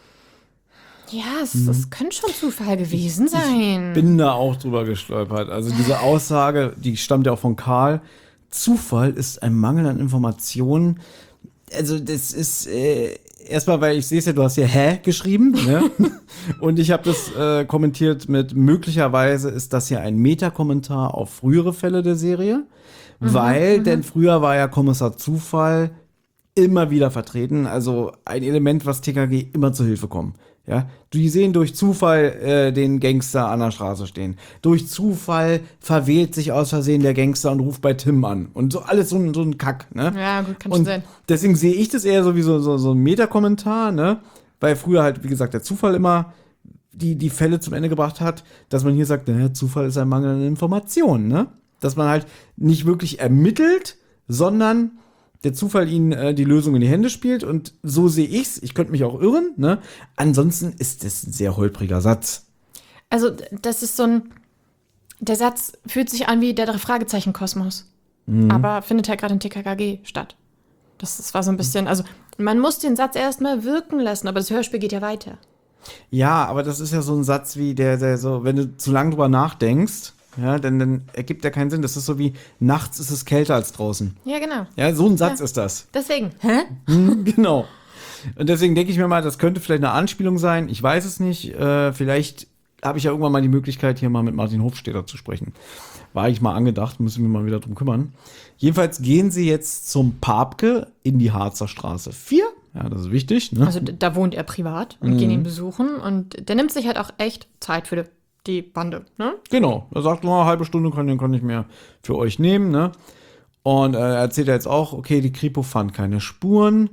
ja, es, Mhm. es könnte schon Zufall gewesen sein. Bin da auch drüber gestolpert. Also diese Aussage, die stammt ja auch von Karl. Zufall ist ein Mangel an Informationen. Also das ist äh, erstmal, weil ich sehe es ja, du hast hier hä geschrieben, ne? Und ich habe das äh, kommentiert mit möglicherweise ist das ja ein Meta-Kommentar auf frühere Fälle der Serie, mhm, weil, mhm. denn früher war ja Kommissar Zufall immer wieder vertreten, also ein Element, was T K G immer zur Hilfe kommt. Ja, die sehen durch Zufall äh, den Gangster an der Straße stehen. Durch Zufall verwählt sich aus Versehen der Gangster und ruft bei Tim an. Und so alles so, ein- so ein Kack, ne? Ja, gut, kann schon Und sein. deswegen sehe ich das eher so wie so, so, so ein Meta-Kommentar, ne? Weil früher halt, wie gesagt, der Zufall immer die, die Fälle zum Ende gebracht hat, dass man hier sagt, naja, Zufall ist ein Mangel an Informationen, ne? Dass man halt nicht wirklich ermittelt, sondern der Zufall ihnen äh, die Lösung in die Hände spielt und so sehe ich's. Ich könnte mich auch irren, ne? Ansonsten ist das ein sehr holpriger Satz. Also, das ist so ein. Der Satz fühlt sich an wie der Drei-Fragezeichen-Kosmos. Mhm. Aber findet halt gerade in T K K G statt. Das, das war so ein bisschen. Also, man muss den Satz erstmal wirken lassen, aber das Hörspiel geht ja weiter. Ja, aber das ist ja so ein Satz wie der, der so, wenn du zu lange drüber nachdenkst, ja, dann, dann ergibt der keinen Sinn. Das ist so wie, nachts ist es kälter als draußen. Ja, genau. Ja, so ein Satz Ja. ist das. Deswegen. Hä? Mhm, genau. Und deswegen denke ich mir mal, das könnte vielleicht eine Anspielung sein. Ich weiß es nicht. Äh, vielleicht habe ich ja irgendwann mal die Möglichkeit, hier mal mit Martin Hofstedter zu sprechen. War ich mal angedacht, müssen wir mal wieder drum kümmern. Jedenfalls gehen sie jetzt zum Papke in die Harzer Straße vier. Ja, das ist wichtig. Ne? Also, d- da wohnt er privat und gehen ihn besuchen. Und der nimmt sich halt auch echt Zeit für die, die Bande, ne? Genau. Er sagt, nur eine halbe Stunde kann, kann ich mehr für euch nehmen. Ne? Und äh, er erzählt jetzt auch, okay, die Kripo fand keine Spuren.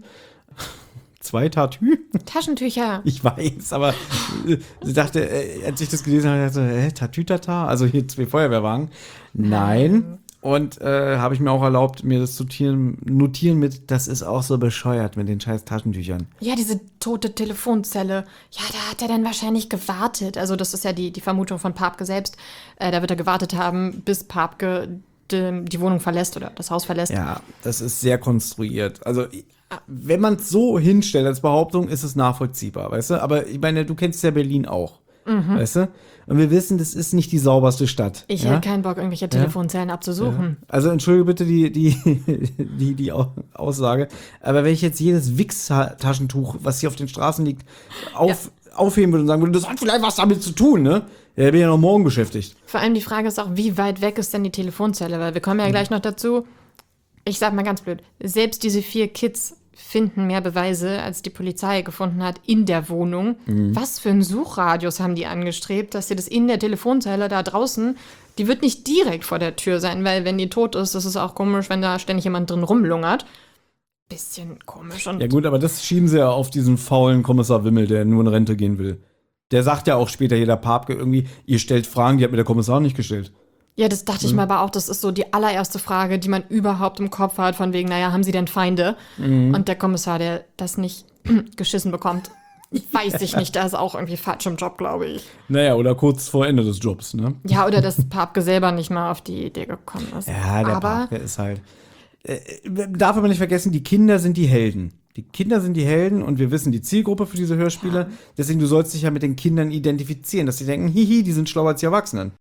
Zwei Tatü? Taschentücher. Ich weiß, aber äh, sie dachte, äh, als ich das gelesen habe, dachte ich, hä, Tatütata? Also hier zwei Feuerwehrwagen. Nein. Und äh, habe ich mir auch erlaubt, mir das zu notieren, notieren mit, das ist auch so bescheuert mit den scheiß Taschentüchern. Ja, diese tote Telefonzelle. Ja, da hat er dann wahrscheinlich gewartet. Also das ist ja die, die Vermutung von Papke selbst. Äh, da wird er gewartet haben, bis Papke die, die Wohnung verlässt oder das Haus verlässt. Ja, das ist sehr konstruiert. Also, wenn man es so hinstellt als Behauptung, ist es nachvollziehbar, weißt du? Aber ich meine, du kennst ja Berlin auch, weißt du? Und wir wissen, das ist nicht die sauberste Stadt. Ich ja? hätte keinen Bock, irgendwelche Telefonzellen abzusuchen. Also entschuldige bitte die, die, die, die Au- Aussage. Aber wenn ich jetzt jedes Wichs-Taschentuch, was hier auf den Straßen liegt, auf, aufheben würde und sagen würde, das hat vielleicht was damit zu tun, ne? Ja, bin ja noch morgen beschäftigt. Vor allem die Frage ist auch, wie weit weg ist denn die Telefonzelle? Weil wir kommen ja gleich noch dazu. Ich sag mal ganz blöd, selbst diese vier Kids finden mehr Beweise, als die Polizei gefunden hat in der Wohnung. Was für einen Suchradius haben die angestrebt, dass sie das in der Telefonzelle da draußen, die wird nicht direkt vor der Tür sein, weil wenn die tot ist, das ist auch komisch, wenn da ständig jemand drin rumlungert. Bisschen komisch. Und Ja gut, aber das schieben sie ja auf diesen faulen Kommissar Wimmel, der nur in Rente gehen will. Der sagt ja auch später jeder Papke irgendwie, ihr stellt Fragen, die hat mir der Kommissar nicht gestellt. ja, das dachte ich mir aber auch, das ist so die allererste Frage, die man überhaupt im Kopf hat, von wegen, naja, haben sie denn Feinde? Und der Kommissar, der das nicht geschissen bekommt, weiß ich nicht, der ist auch irgendwie falsch im Job, glaube ich. Naja, oder kurz vor Ende des Jobs, ne? Ja, oder dass Papke selber nicht mal auf die Idee gekommen ist. Ja, der aber Papke ist halt. Äh, darf aber nicht vergessen, die Kinder sind die Helden. Die Kinder sind die Helden und wir wissen die Zielgruppe für diese Hörspiele. Deswegen, du sollst dich ja mit den Kindern identifizieren, dass sie denken, hihi, die sind schlauer als die Erwachsenen.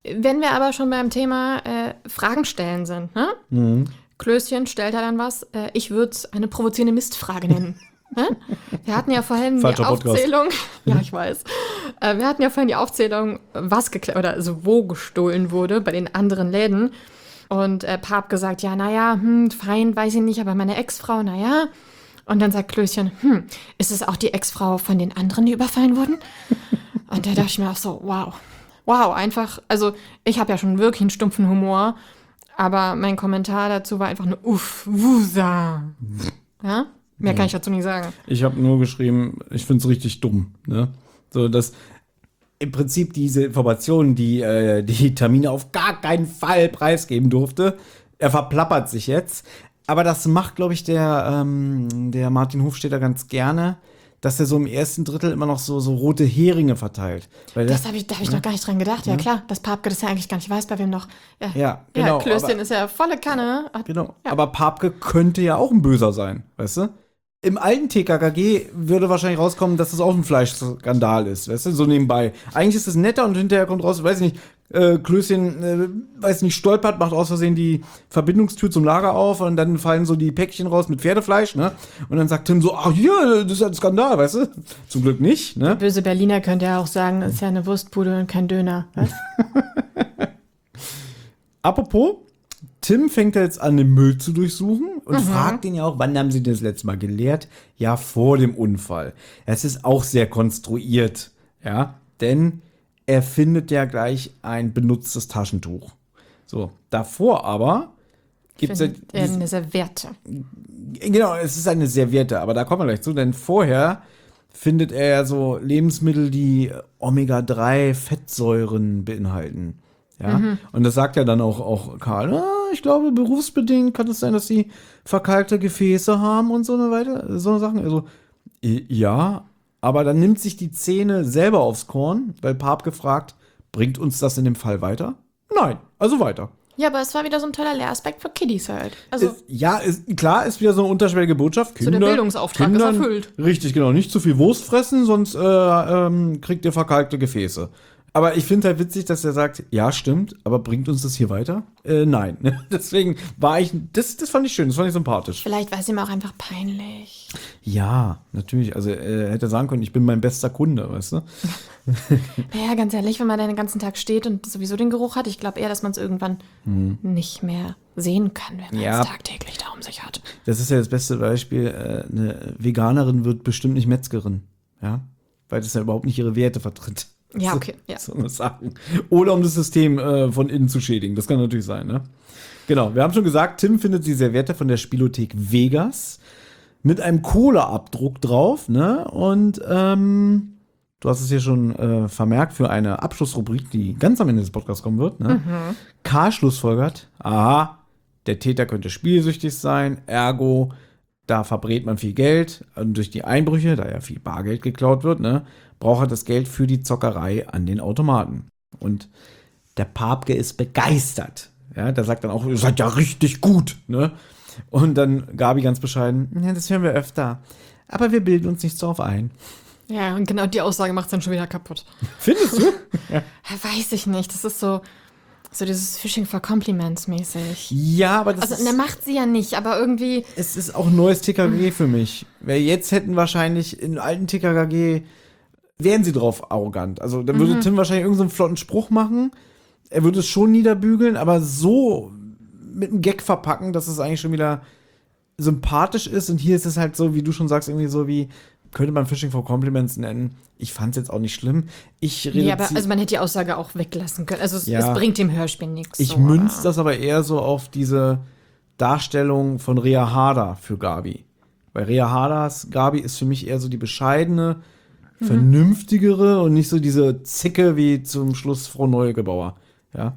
Wenn wir aber schon beim Thema äh, Fragen stellen sind, ne? Mhm. Klößchen stellt da dann was. Äh, ich würde es eine provozierende Mistfrage nennen. Ne? Wir hatten ja vorhin Falscher die Podcast. Aufzählung. Ja, ich weiß. Äh, wir hatten ja vorhin die Aufzählung, was gekle- oder also wo gestohlen wurde bei den anderen Läden. Und äh, Pap gesagt, ja, naja, hm, fein, weiß ich nicht, aber meine Ex-Frau, naja. Und dann sagt Klößchen, hm, ist es auch die Ex-Frau von den anderen, die überfallen wurden? Und da dachte ich mir auch so, wow. Wow, einfach, also ich habe ja schon wirklich einen stumpfen Humor, aber mein Kommentar dazu war einfach nur uff, wusa. Ja? Mehr kann ich dazu nicht sagen. Ich habe nur geschrieben, ich finde es richtig dumm. Ne? So, dass im Prinzip diese Informationen, die äh, die Tamina auf gar keinen Fall preisgeben durfte, er verplappert sich jetzt. Aber das macht, glaube ich, der, ähm, der Martin Hofstadter ganz gerne, dass er so im ersten Drittel immer noch so, so rote Heringe verteilt. Weil Das das, habe ich, da habe ich noch gar nicht dran gedacht. Ja, klar, dass Papke das ja eigentlich gar nicht weiß, bei wem noch. Ja, Ja, genau, Ja, Klößchen aber- ist ja volle Kanne. Hat- Genau. Ja. Aber Papke könnte ja auch ein Böser sein, weißt du? Im alten T K K G würde wahrscheinlich rauskommen, dass das auch ein Fleischskandal ist, weißt du? So nebenbei. Eigentlich ist es netter und hinterher kommt raus, weiß ich nicht, äh, Klößchen, äh, weiß nicht, stolpert, macht aus Versehen die Verbindungstür zum Lager auf und dann fallen so die Päckchen raus mit Pferdefleisch, ne? Und dann sagt Tim so, ach hier, das ist ein Skandal, weißt du? Zum Glück nicht, ne? Böse Berliner könnte ja auch sagen, das ist ja eine Wurstbude und kein Döner. Was? Apropos, Tim fängt jetzt an, den Müll zu durchsuchen und fragt ihn ja auch, wann haben sie das letzte Mal geleert? Ja, vor dem Unfall. Es ist auch sehr konstruiert, ja, denn er findet ja gleich ein benutztes Taschentuch. So, davor aber gibt es ja Findet er diesen- eine Serviette. Genau, es ist eine Serviette, aber da kommen wir gleich zu, denn vorher findet er ja so Lebensmittel, die Omega drei Fettsäuren beinhalten. Ja, und das sagt ja dann auch, auch Karl, ah, ich glaube, berufsbedingt kann es sein, dass sie verkalkte Gefäße haben und so eine weiter, so eine Sachen. Also, i- ja, aber dann nimmt sich die Szene selber aufs Korn, weil Pap gefragt, bringt uns das in dem Fall weiter? Nein, also weiter. Ja, aber es war wieder so ein toller Lehraspekt für Kiddies halt. Also, Ist, ja, ist, klar, ist wieder so eine unterschwellige Botschaft. So der Bildungsauftrag ist erfüllt. Richtig, genau. Nicht zu viel Wurst fressen, sonst äh, ähm, kriegt ihr verkalkte Gefäße. Aber ich finde halt witzig, dass er sagt, ja, stimmt, aber bringt uns das hier weiter? Äh, nein. Deswegen war ich, das, das fand ich schön, das fand ich sympathisch. vielleicht war es ihm auch einfach peinlich. Ja, natürlich. Also er hätte sagen können, ich bin mein bester Kunde, weißt du? Naja, ganz ehrlich, wenn man da den ganzen Tag steht und sowieso den Geruch hat, ich glaube eher, dass man es irgendwann nicht mehr sehen kann, wenn man Ja. es tagtäglich da um sich hat. Das ist ja das beste Beispiel. Äh, eine Veganerin wird bestimmt nicht Metzgerin. Ja? Weil das ja überhaupt nicht ihre Werte vertritt. Ja, okay, ja. So eine Sachen. Oder um das System äh, von innen zu schädigen. Das kann natürlich sein, ne? Genau, wir haben schon gesagt, Tim findet die Serviette von der Spielothek Vegas mit einem Cola-Abdruck drauf, ne? Und ähm, du hast es hier schon äh, vermerkt für eine Abschlussrubrik, die ganz am Ende des Podcasts kommen wird, ne? Karl schlussfolgert, aha, der Täter könnte spielsüchtig sein, ergo, da verbrät man viel Geld und durch die Einbrüche, da ja viel Bargeld geklaut wird, ne, braucht er das Geld für die Zockerei an den Automaten. Und der Papke ist begeistert. Ja, der sagt dann auch, ihr seid ja richtig gut, ne? Und dann Gabi ganz bescheiden, ja, das hören wir öfter. Aber wir bilden uns nichts darauf ein. Ja, und genau die Aussage macht es dann schon wieder kaputt. Findest du? Ja, weiß ich nicht. Das ist so, so dieses Fishing for Compliments mäßig. Ja, aber das Also, ist, ne, macht sie ja nicht, aber irgendwie. es ist auch ein neues T K K G für mich. Weil jetzt hätten wahrscheinlich in alten T K K G, wären sie drauf arrogant. Also dann würde Tim wahrscheinlich irgendeinen so flotten Spruch machen. Er würde es schon niederbügeln, aber so mit einem Gag verpacken, dass es eigentlich schon wieder sympathisch ist. Und hier ist es halt so, wie du schon sagst, irgendwie so wie, könnte man Fishing for Compliments nennen. Ich fand es jetzt auch nicht schlimm. Ich Nee, aber reduzi- also man hätte die Aussage auch weglassen können. Also es, Ja. es bringt dem Hörspiel nichts. Ich so, münz aber- das aber eher so auf diese Darstellung von Rea Harder für Gabi. Weil Rea Harders Gabi ist für mich eher so die bescheidene, vernünftigere und nicht so diese Zicke wie zum Schluss Frau Neugebauer. Ja.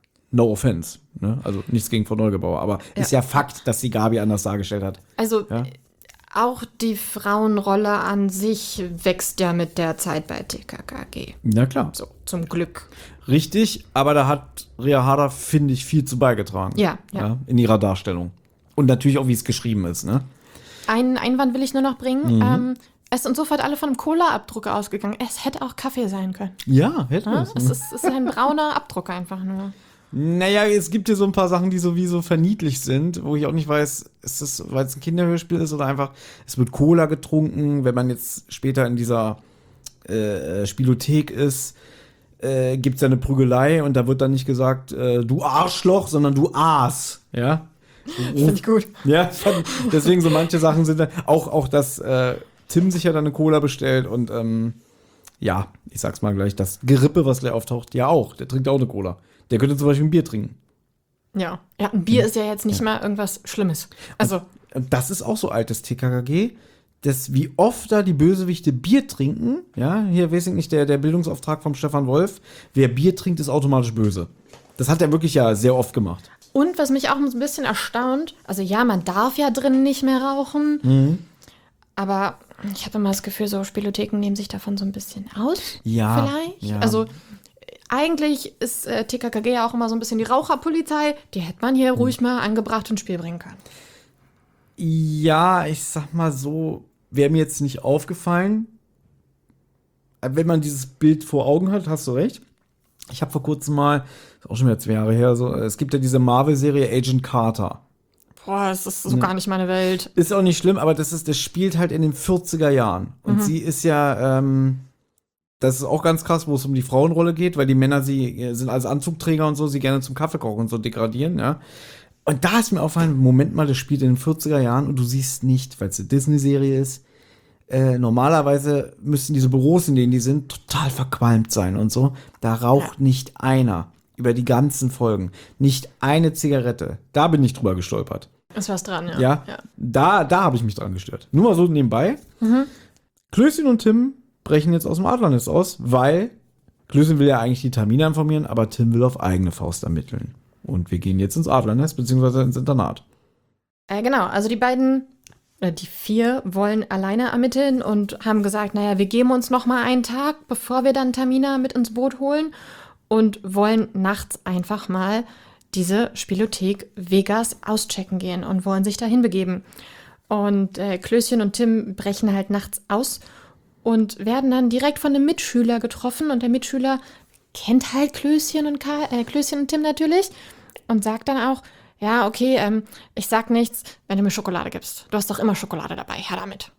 No offense. Ne? Also nichts gegen Frau Neugebauer, aber ist ja Fakt, dass sie Gabi anders dargestellt hat. Also Ja. auch die Frauenrolle an sich wächst ja mit der Zeit bei T K K G. Ja, klar. So, zum Glück. Richtig, aber da hat Rea Harder, finde ich, viel zu beigetragen. Ja, ja. In ihrer Darstellung. Und natürlich auch, wie es geschrieben ist, ne? Einen Einwand will ich nur noch bringen. Mhm. Ähm, Es sind sofort alle von einem Cola-Abdruck ausgegangen. Es hätte auch Kaffee sein können. Ja, hätte Ja? es. Es, ist, es ist ein brauner Abdruck einfach nur. Naja, es gibt hier so ein paar Sachen, die sowieso verniedlich sind, wo ich auch nicht weiß, ist das, weil es ein Kinderhörspiel ist oder einfach, es wird Cola getrunken, wenn man jetzt später in dieser äh, Spielothek ist, äh, gibt es ja eine Prügelei und da wird dann nicht gesagt, äh, du Arschloch, sondern du Aas. Ja? Finde ich gut. Ja, fand- deswegen so manche Sachen sind da, auch, auch dass äh, Tim sich ja dann eine Cola bestellt und ähm, ja, ich sag's mal gleich, das Gerippe, was gleich auftaucht, ja auch, der trinkt auch eine Cola. Der könnte zum Beispiel ein Bier trinken. Ja. Ja, ein Bier ist ja jetzt nicht mal irgendwas Schlimmes. Also, Und das ist auch so altes T K K G, dass wie oft da die Bösewichte Bier trinken, ja, hier weiß ich nicht, der, der Bildungsauftrag vom Stefan Wolf, wer Bier trinkt, ist automatisch böse. Das hat er wirklich ja sehr oft gemacht. und was mich auch ein bisschen erstaunt, also ja, man darf ja drinnen nicht mehr rauchen, Mhm. aber ich habe immer das Gefühl, so Spielotheken nehmen sich davon so ein bisschen aus. Ja, Vielleicht. ja. Also eigentlich ist äh, T K K G ja auch immer so ein bisschen die Raucherpolizei. Die hätte man hier ruhig mal angebracht ins Spiel bringen können. Ja, ich sag mal so, wäre mir jetzt nicht aufgefallen. Wenn man dieses Bild vor Augen hat, hast du recht. Ich habe vor kurzem mal, ist auch schon wieder zwei Jahre her, so, es gibt ja diese Marvel-Serie Agent Carter. Boah, das ist so gar nicht meine Welt. Ist auch nicht schlimm, aber das ist, das spielt halt in den vierziger Jahren. Und sie ist ja, ähm, das ist auch ganz krass, wo es um die Frauenrolle geht, weil die Männer, sie äh, sind als Anzugträger und so, sie gerne zum Kaffeekochen und so degradieren, ja. Und da ist mir aufgefallen, Moment mal, das spielt in den vierziger Jahren und du siehst nicht, weil es eine Disney-Serie ist, äh, normalerweise müssten diese Büros, in denen die sind, total verqualmt sein und so. Da raucht nicht einer über die ganzen Folgen. Nicht eine Zigarette. Da bin ich drüber gestolpert. Ist was dran, ja. Ja, da, da habe ich mich dran gestört. Nur mal so nebenbei. Mhm. Klößchen und Tim brechen jetzt aus dem Adlernest aus, weil Klößchen will ja eigentlich die Tamina informieren, aber Tim will auf eigene Faust ermitteln. Und wir gehen jetzt ins Adlernest, beziehungsweise ins Internat. Äh, genau, also die beiden, äh, die vier wollen alleine ermitteln und haben gesagt, naja, wir geben uns noch mal einen Tag, bevor wir dann Tamina mit ins Boot holen und wollen nachts einfach mal diese Spielothek Vegas auschecken gehen und wollen sich dahin begeben. Und äh, Klößchen und Tim brechen halt nachts aus und werden dann direkt von einem Mitschüler getroffen. Und der Mitschüler kennt halt Klößchen und, Karl, äh, Klößchen und Tim natürlich und sagt dann auch, ja, okay, ähm, ich sag nichts, wenn du mir Schokolade gibst. Du hast doch immer Schokolade dabei, her damit.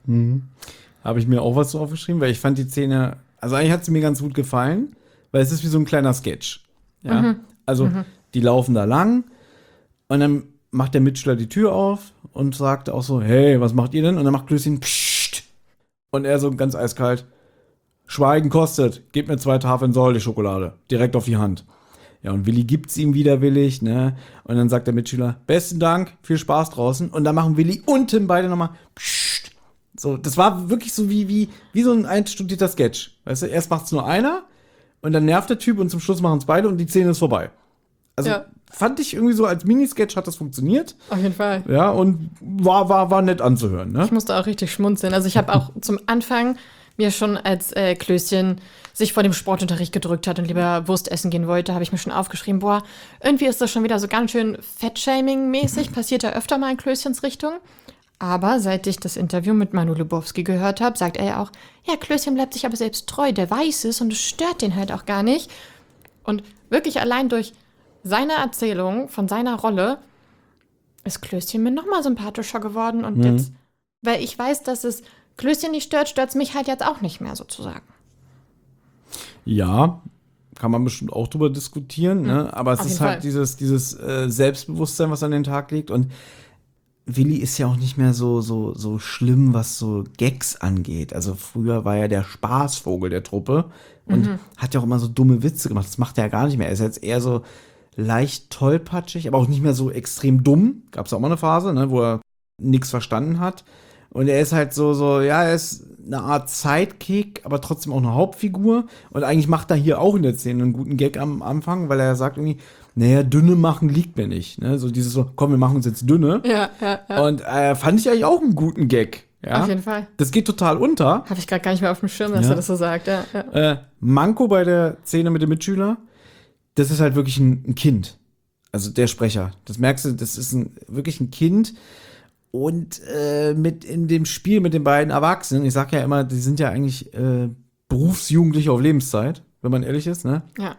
Habe ich mir auch was so aufgeschrieben, weil ich fand die Szene, also eigentlich hat sie mir ganz gut gefallen, weil es ist wie so ein kleiner Sketch. Ja, also die laufen da lang und dann macht der Mitschüler die Tür auf und sagt auch so, hey, was macht ihr denn? Und dann macht Klößchen Psst. Und er so ganz eiskalt, Schweigen kostet, gib mir zwei Tafeln Säule-Schokolade, direkt auf die Hand. Ja, und Willi gibt's ihm widerwillig, ne? Und dann sagt der Mitschüler, besten Dank, viel Spaß draußen. Und dann machen Willi und Tim beide nochmal Psst. So, das war wirklich so wie, wie, wie so ein einstudierter Sketch. Weißt du, erst macht's nur einer und dann nervt der Typ und zum Schluss machen's beide und die Szene ist vorbei. Also Ja. fand ich irgendwie so als Minisketch hat das funktioniert. Auf jeden Fall. Ja, und war, war, war nett anzuhören, ne? Ich musste auch richtig schmunzeln. Also ich habe auch zum Anfang mir schon, als äh, Klößchen sich vor dem Sportunterricht gedrückt hat und lieber Wurst essen gehen wollte, habe ich mir schon aufgeschrieben, boah, irgendwie ist das schon wieder so ganz schön Fettshaming-mäßig, passiert ja öfter mal in Klößchens Richtung. Aber seit ich das Interview mit Manu Lubowski gehört habe, sagt er ja auch, ja, Klößchen bleibt sich aber selbst treu, der weiß es und es stört den halt auch gar nicht. Und wirklich allein durch seine Erzählung von seiner Rolle ist Klößchen mir noch mal sympathischer geworden. Und Mhm. jetzt, weil ich weiß, dass es Klößchen nicht stört, stört es mich halt jetzt auch nicht mehr sozusagen. Ja, kann man bestimmt auch drüber diskutieren, ne? Aber es auf ist jeden halt Fall. dieses, dieses äh, Selbstbewusstsein, was an den Tag legt. Und Willi ist ja auch nicht mehr so, so, so schlimm, was so Gags angeht. Also früher war er der Spaßvogel der Truppe und hat ja auch immer so dumme Witze gemacht. Das macht er ja gar nicht mehr. Er ist jetzt eher so leicht tollpatschig, aber auch nicht mehr so extrem dumm. Gab es auch mal eine Phase, ne, wo er nichts verstanden hat. Und er ist halt so, so, ja, er ist eine Art Sidekick, aber trotzdem auch eine Hauptfigur. Und eigentlich macht er hier auch in der Szene einen guten Gag am Anfang, weil er sagt irgendwie, naja, dünne machen liegt mir nicht. Ne? So dieses so, komm, wir machen uns jetzt dünne. Ja, ja, ja. Und äh, fand ich eigentlich auch einen guten Gag. Ja? Auf jeden Fall. Das geht total unter. Habe ich gerade gar nicht mehr auf dem Schirm, dass Ja. er das so sagt. Ja, ja. Äh, Manko bei der Szene mit dem Mitschüler, das ist halt wirklich ein, ein Kind. Also der Sprecher. Das merkst du, das ist ein, wirklich ein Kind. Und äh, mit in dem Spiel mit den beiden Erwachsenen, ich sag ja immer, die sind ja eigentlich äh, Berufsjugendliche auf Lebenszeit, wenn man ehrlich ist, ne? Ja.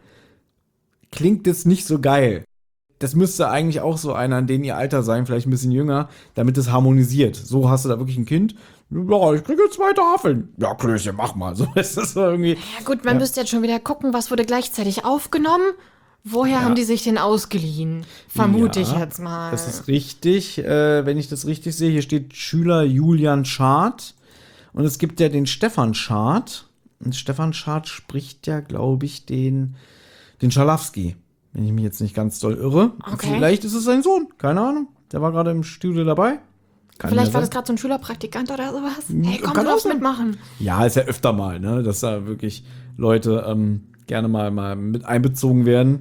Klingt das nicht so geil. Das müsste eigentlich auch so einer, an denen ihr Alter sein, vielleicht ein bisschen jünger, damit es harmonisiert. So hast du da wirklich ein Kind. Ja, ich kriege zwei Tafeln. Ja, Klößchen, mach mal. So ist das so irgendwie. Ja gut, man Ja. müsste jetzt schon wieder gucken, was wurde gleichzeitig aufgenommen. Woher haben die sich den ausgeliehen? Vermute Ja, ich jetzt mal. Das ist richtig, äh, wenn ich das richtig sehe. Hier steht Schüler Julian Schad. Und es gibt ja den Stefan Schad. Und Stefan Schad spricht ja, glaube ich, den, den Schalafsky. Wenn ich mich jetzt nicht ganz doll irre. Okay. Vielleicht ist es sein Sohn. Keine Ahnung. Der war gerade im Studio dabei. Kann Vielleicht ja war sein. das gerade so ein Schülerpraktikant oder sowas. Hey, komm, kann du auch darfst sein. mitmachen. Ja, ist ja öfter mal, ne, dass da wirklich Leute ähm, gerne mal, mal mit einbezogen werden.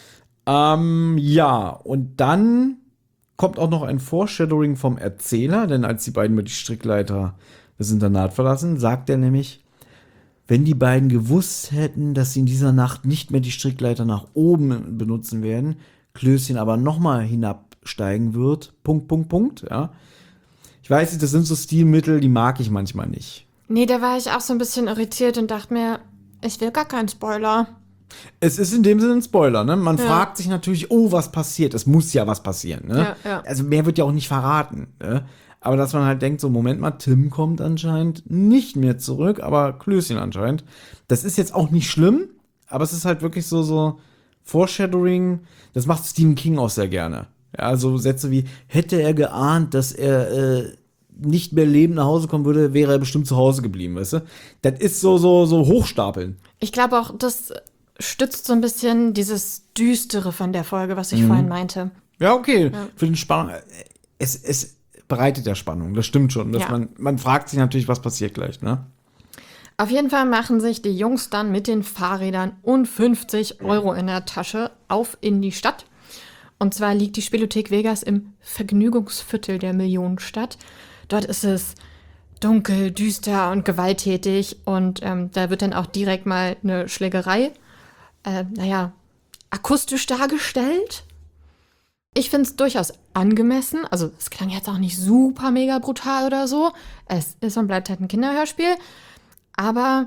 Ähm, ja, und dann kommt auch noch ein Foreshadowing vom Erzähler, denn als die beiden mit die Strickleiter das Internat verlassen, sagt er nämlich, wenn die beiden gewusst hätten, dass sie in dieser Nacht nicht mehr die Strickleiter nach oben benutzen werden, Klößchen aber nochmal hinabsteigen wird, Punkt, Punkt, Punkt, ja. Ich weiß nicht, das sind so Stilmittel, die mag ich manchmal nicht. Nee, da war ich auch so ein bisschen irritiert und dachte mir, ich will gar keinen Spoiler. Es ist in dem Sinne ein Spoiler, ne? Man Ja. fragt sich natürlich, oh, was passiert? Es muss ja was passieren, ne? Ja, ja. Also mehr wird ja auch nicht verraten, ne? Aber dass man halt denkt, so, Moment mal, Tim kommt anscheinend nicht mehr zurück, aber Klößchen anscheinend. Das ist jetzt auch nicht schlimm, aber es ist halt wirklich so, so Foreshadowing. Das macht Stephen King auch sehr gerne. Ja, so Sätze wie, hätte er geahnt, dass er äh, nicht mehr lebend nach Hause kommen würde, wäre er bestimmt zu Hause geblieben, weißt du? Das ist so, so, so Hochstapeln. Ich glaube auch, das stützt so ein bisschen dieses Düstere von der Folge, was ich Mhm. vorhin meinte. Ja, okay. Für den Spannung. Es, es bereitet ja Spannung, das stimmt schon. Dass Ja. man, man fragt sich natürlich, was passiert gleich, ne? Auf jeden Fall machen sich die Jungs dann mit den Fahrrädern und fünfzig Euro in der Tasche auf in die Stadt. Und zwar liegt die Spielothek Vegas im Vergnügungsviertel der Millionenstadt. Dort ist es dunkel, düster und gewalttätig. Und ähm, da wird dann auch direkt mal eine Schlägerei, äh, naja, akustisch dargestellt. Ich finde es durchaus angemessen. Also es klang jetzt auch nicht super mega brutal oder so. Es ist und bleibt halt ein Kinderhörspiel. Aber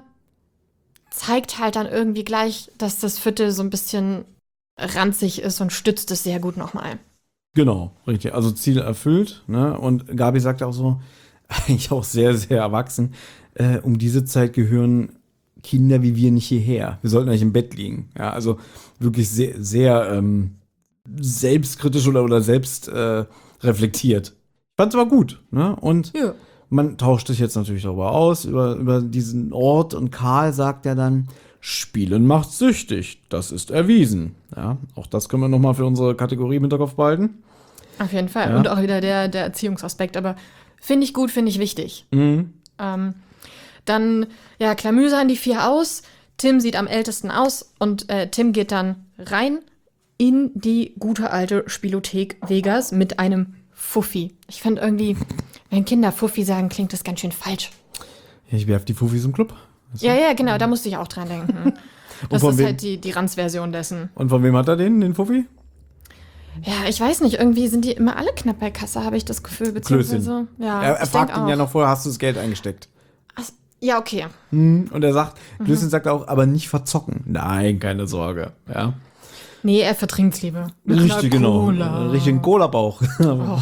zeigt halt dann irgendwie gleich, dass das Viertel so ein bisschen ranzig ist und stützt es sehr gut nochmal. Genau, richtig. Also Ziel erfüllt, ne? Und Gabi sagt auch so, eigentlich auch sehr, sehr erwachsen, äh, um diese Zeit gehören Kinder wie wir nicht hierher. Wir sollten eigentlich im Bett liegen. Ja, also wirklich sehr, sehr ähm, selbstkritisch oder, oder selbst äh, reflektiert. Ich fand's aber gut, ne? Und Ja. man tauscht sich jetzt natürlich darüber aus, über, über diesen Ort. Und Karl sagt ja dann, Spielen macht süchtig. Das ist erwiesen. Ja, auch das können wir nochmal für unsere Kategorie im Hinterkopf behalten. Auf jeden Fall. Ja. Und auch wieder der, der Erziehungsaspekt. Aber finde ich gut, finde ich wichtig. Mhm. Ähm, dann, ja, klamüsern die vier aus. Tim sieht am ältesten aus. Und äh, Tim geht dann rein in die gute alte Spielothek Vegas mit einem Fuffi. Ich finde irgendwie, wenn Kinder Fuffi sagen, klingt das ganz schön falsch. Ja, ich werf die Fuffis im Club. Ja, ja, genau, da musste ich auch dran denken. Das von ist wem- halt die, die Ranz-Version dessen. Und von wem hat er den, den Fuffi? Ja, ich weiß nicht, irgendwie sind die immer alle knapp bei Kasse, habe ich das Gefühl. Beziehungsweise, ja, er er ich fragt denk ihn ja auch. noch vorher, hast du das Geld eingesteckt? Ach, ja, okay. Und er sagt, Mhm. Klößchen sagt auch, aber nicht verzocken. Nein, keine Sorge. Ja. Nee, er vertrinkt lieber. Mit Richtig, einer genau. Cola. Richtig Cola-Bauch. Oh.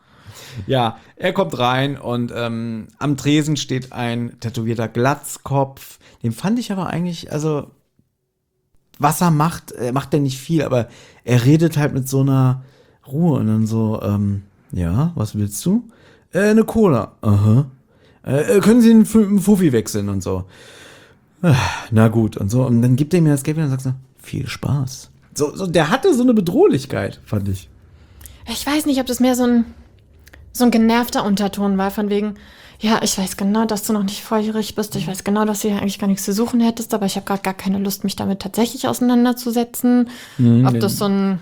Ja, er kommt rein und ähm, am Tresen steht ein tätowierter Glatzkopf. Den fand ich aber eigentlich, also, was er macht, er macht ja nicht viel, aber er redet halt mit so einer Ruhe und dann so, ähm, ja, was willst du? Äh, eine Cola. Aha. Äh, können Sie einen, F- einen Fuffi wechseln und so. Ah, na gut, und so. Und dann gibt er mir das Geld und dann sagt er, viel Spaß. So, so, der hatte so eine Bedrohlichkeit, fand ich. Ich weiß nicht, ob das mehr so ein, so ein genervter Unterton war, von wegen, ja, ich weiß genau, dass du noch nicht volljährig bist. Ich weiß genau, dass du hier eigentlich gar nichts zu suchen hättest, aber ich habe gerade gar keine Lust, mich damit tatsächlich auseinanderzusetzen. Mhm, Ob das so ein,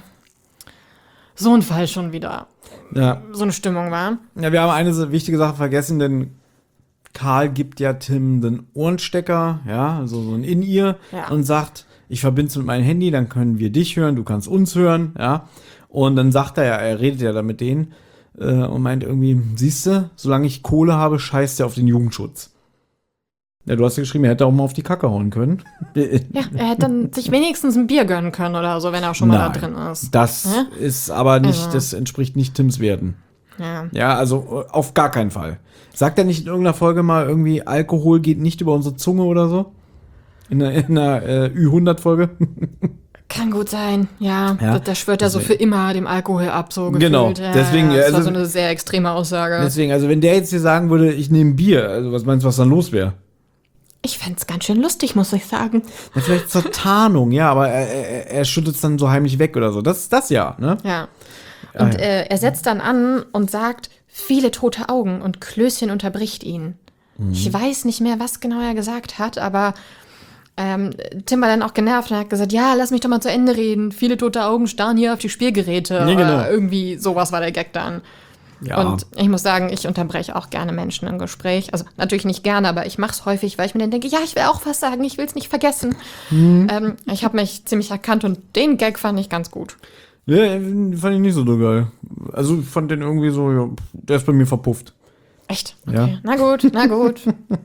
so ein Fall schon wieder Ja. so eine Stimmung war. Ja, wir haben eine so wichtige Sache vergessen, denn Karl gibt ja Tim den Ohrenstecker, ja, also so ein In-Ear Ja. und sagt, ich verbinde es mit meinem Handy, dann können wir dich hören, du kannst uns hören, ja. Und dann sagt er ja, er redet ja da mit denen, äh, und meint irgendwie, siehst du, solange ich Kohle habe, scheißt er auf den Jugendschutz. Ja, du hast ja geschrieben, er hätte auch mal auf die Kacke hauen können. Ja, er hätte dann sich wenigstens ein Bier gönnen können oder so, wenn er schon mal Nein, da drin ist. Das Ja? ist aber nicht, Also. das entspricht nicht Tims Werten. Ja. Ja, also äh, auf gar keinen Fall. Sagt er nicht in irgendeiner Folge mal irgendwie, Alkohol geht nicht über unsere Zunge oder so? In einer, in einer äh, Ü hundert-Folge? Kann gut sein, ja. Ja, Da, da schwört er so für immer dem Alkohol ab, so gefühlt. Genau, Ja, deswegen, ja, das war also- so eine sehr extreme Aussage. Deswegen, also wenn der jetzt hier sagen würde, ich nehme Bier, also was meinst du, was dann los wäre? Ich fänd's ganz schön lustig, muss ich sagen. Ja, vielleicht zur Tarnung, ja, aber er, er, er schüttet es dann so heimlich weg oder so. Das ist das ja, ne? Ja. Ah, Und ja. äh, er setzt dann an und sagt, viele tote Augen, und Klößchen unterbricht ihn. Mhm. Ich weiß nicht mehr, was genau er gesagt hat, aber ähm, Tim war dann auch genervt und hat gesagt, ja, lass mich doch mal zu Ende reden. Viele tote Augen starren hier auf die Spielgeräte. Ja, genau. Oder irgendwie sowas war der Gag dann. Ja. Und ich muss sagen, ich unterbreche auch gerne Menschen im Gespräch. Also natürlich nicht gerne, aber ich mache es häufig, weil ich mir dann denke, ja, ich will auch was sagen, ich will es nicht vergessen. Mhm. Ähm, ich habe mich ziemlich erkannt und den Gag fand ich ganz gut. Ja, fand ich nicht so geil. Also ich fand den irgendwie so, ja, der ist bei mir verpufft. Echt? Ja. Okay. Na gut, na gut.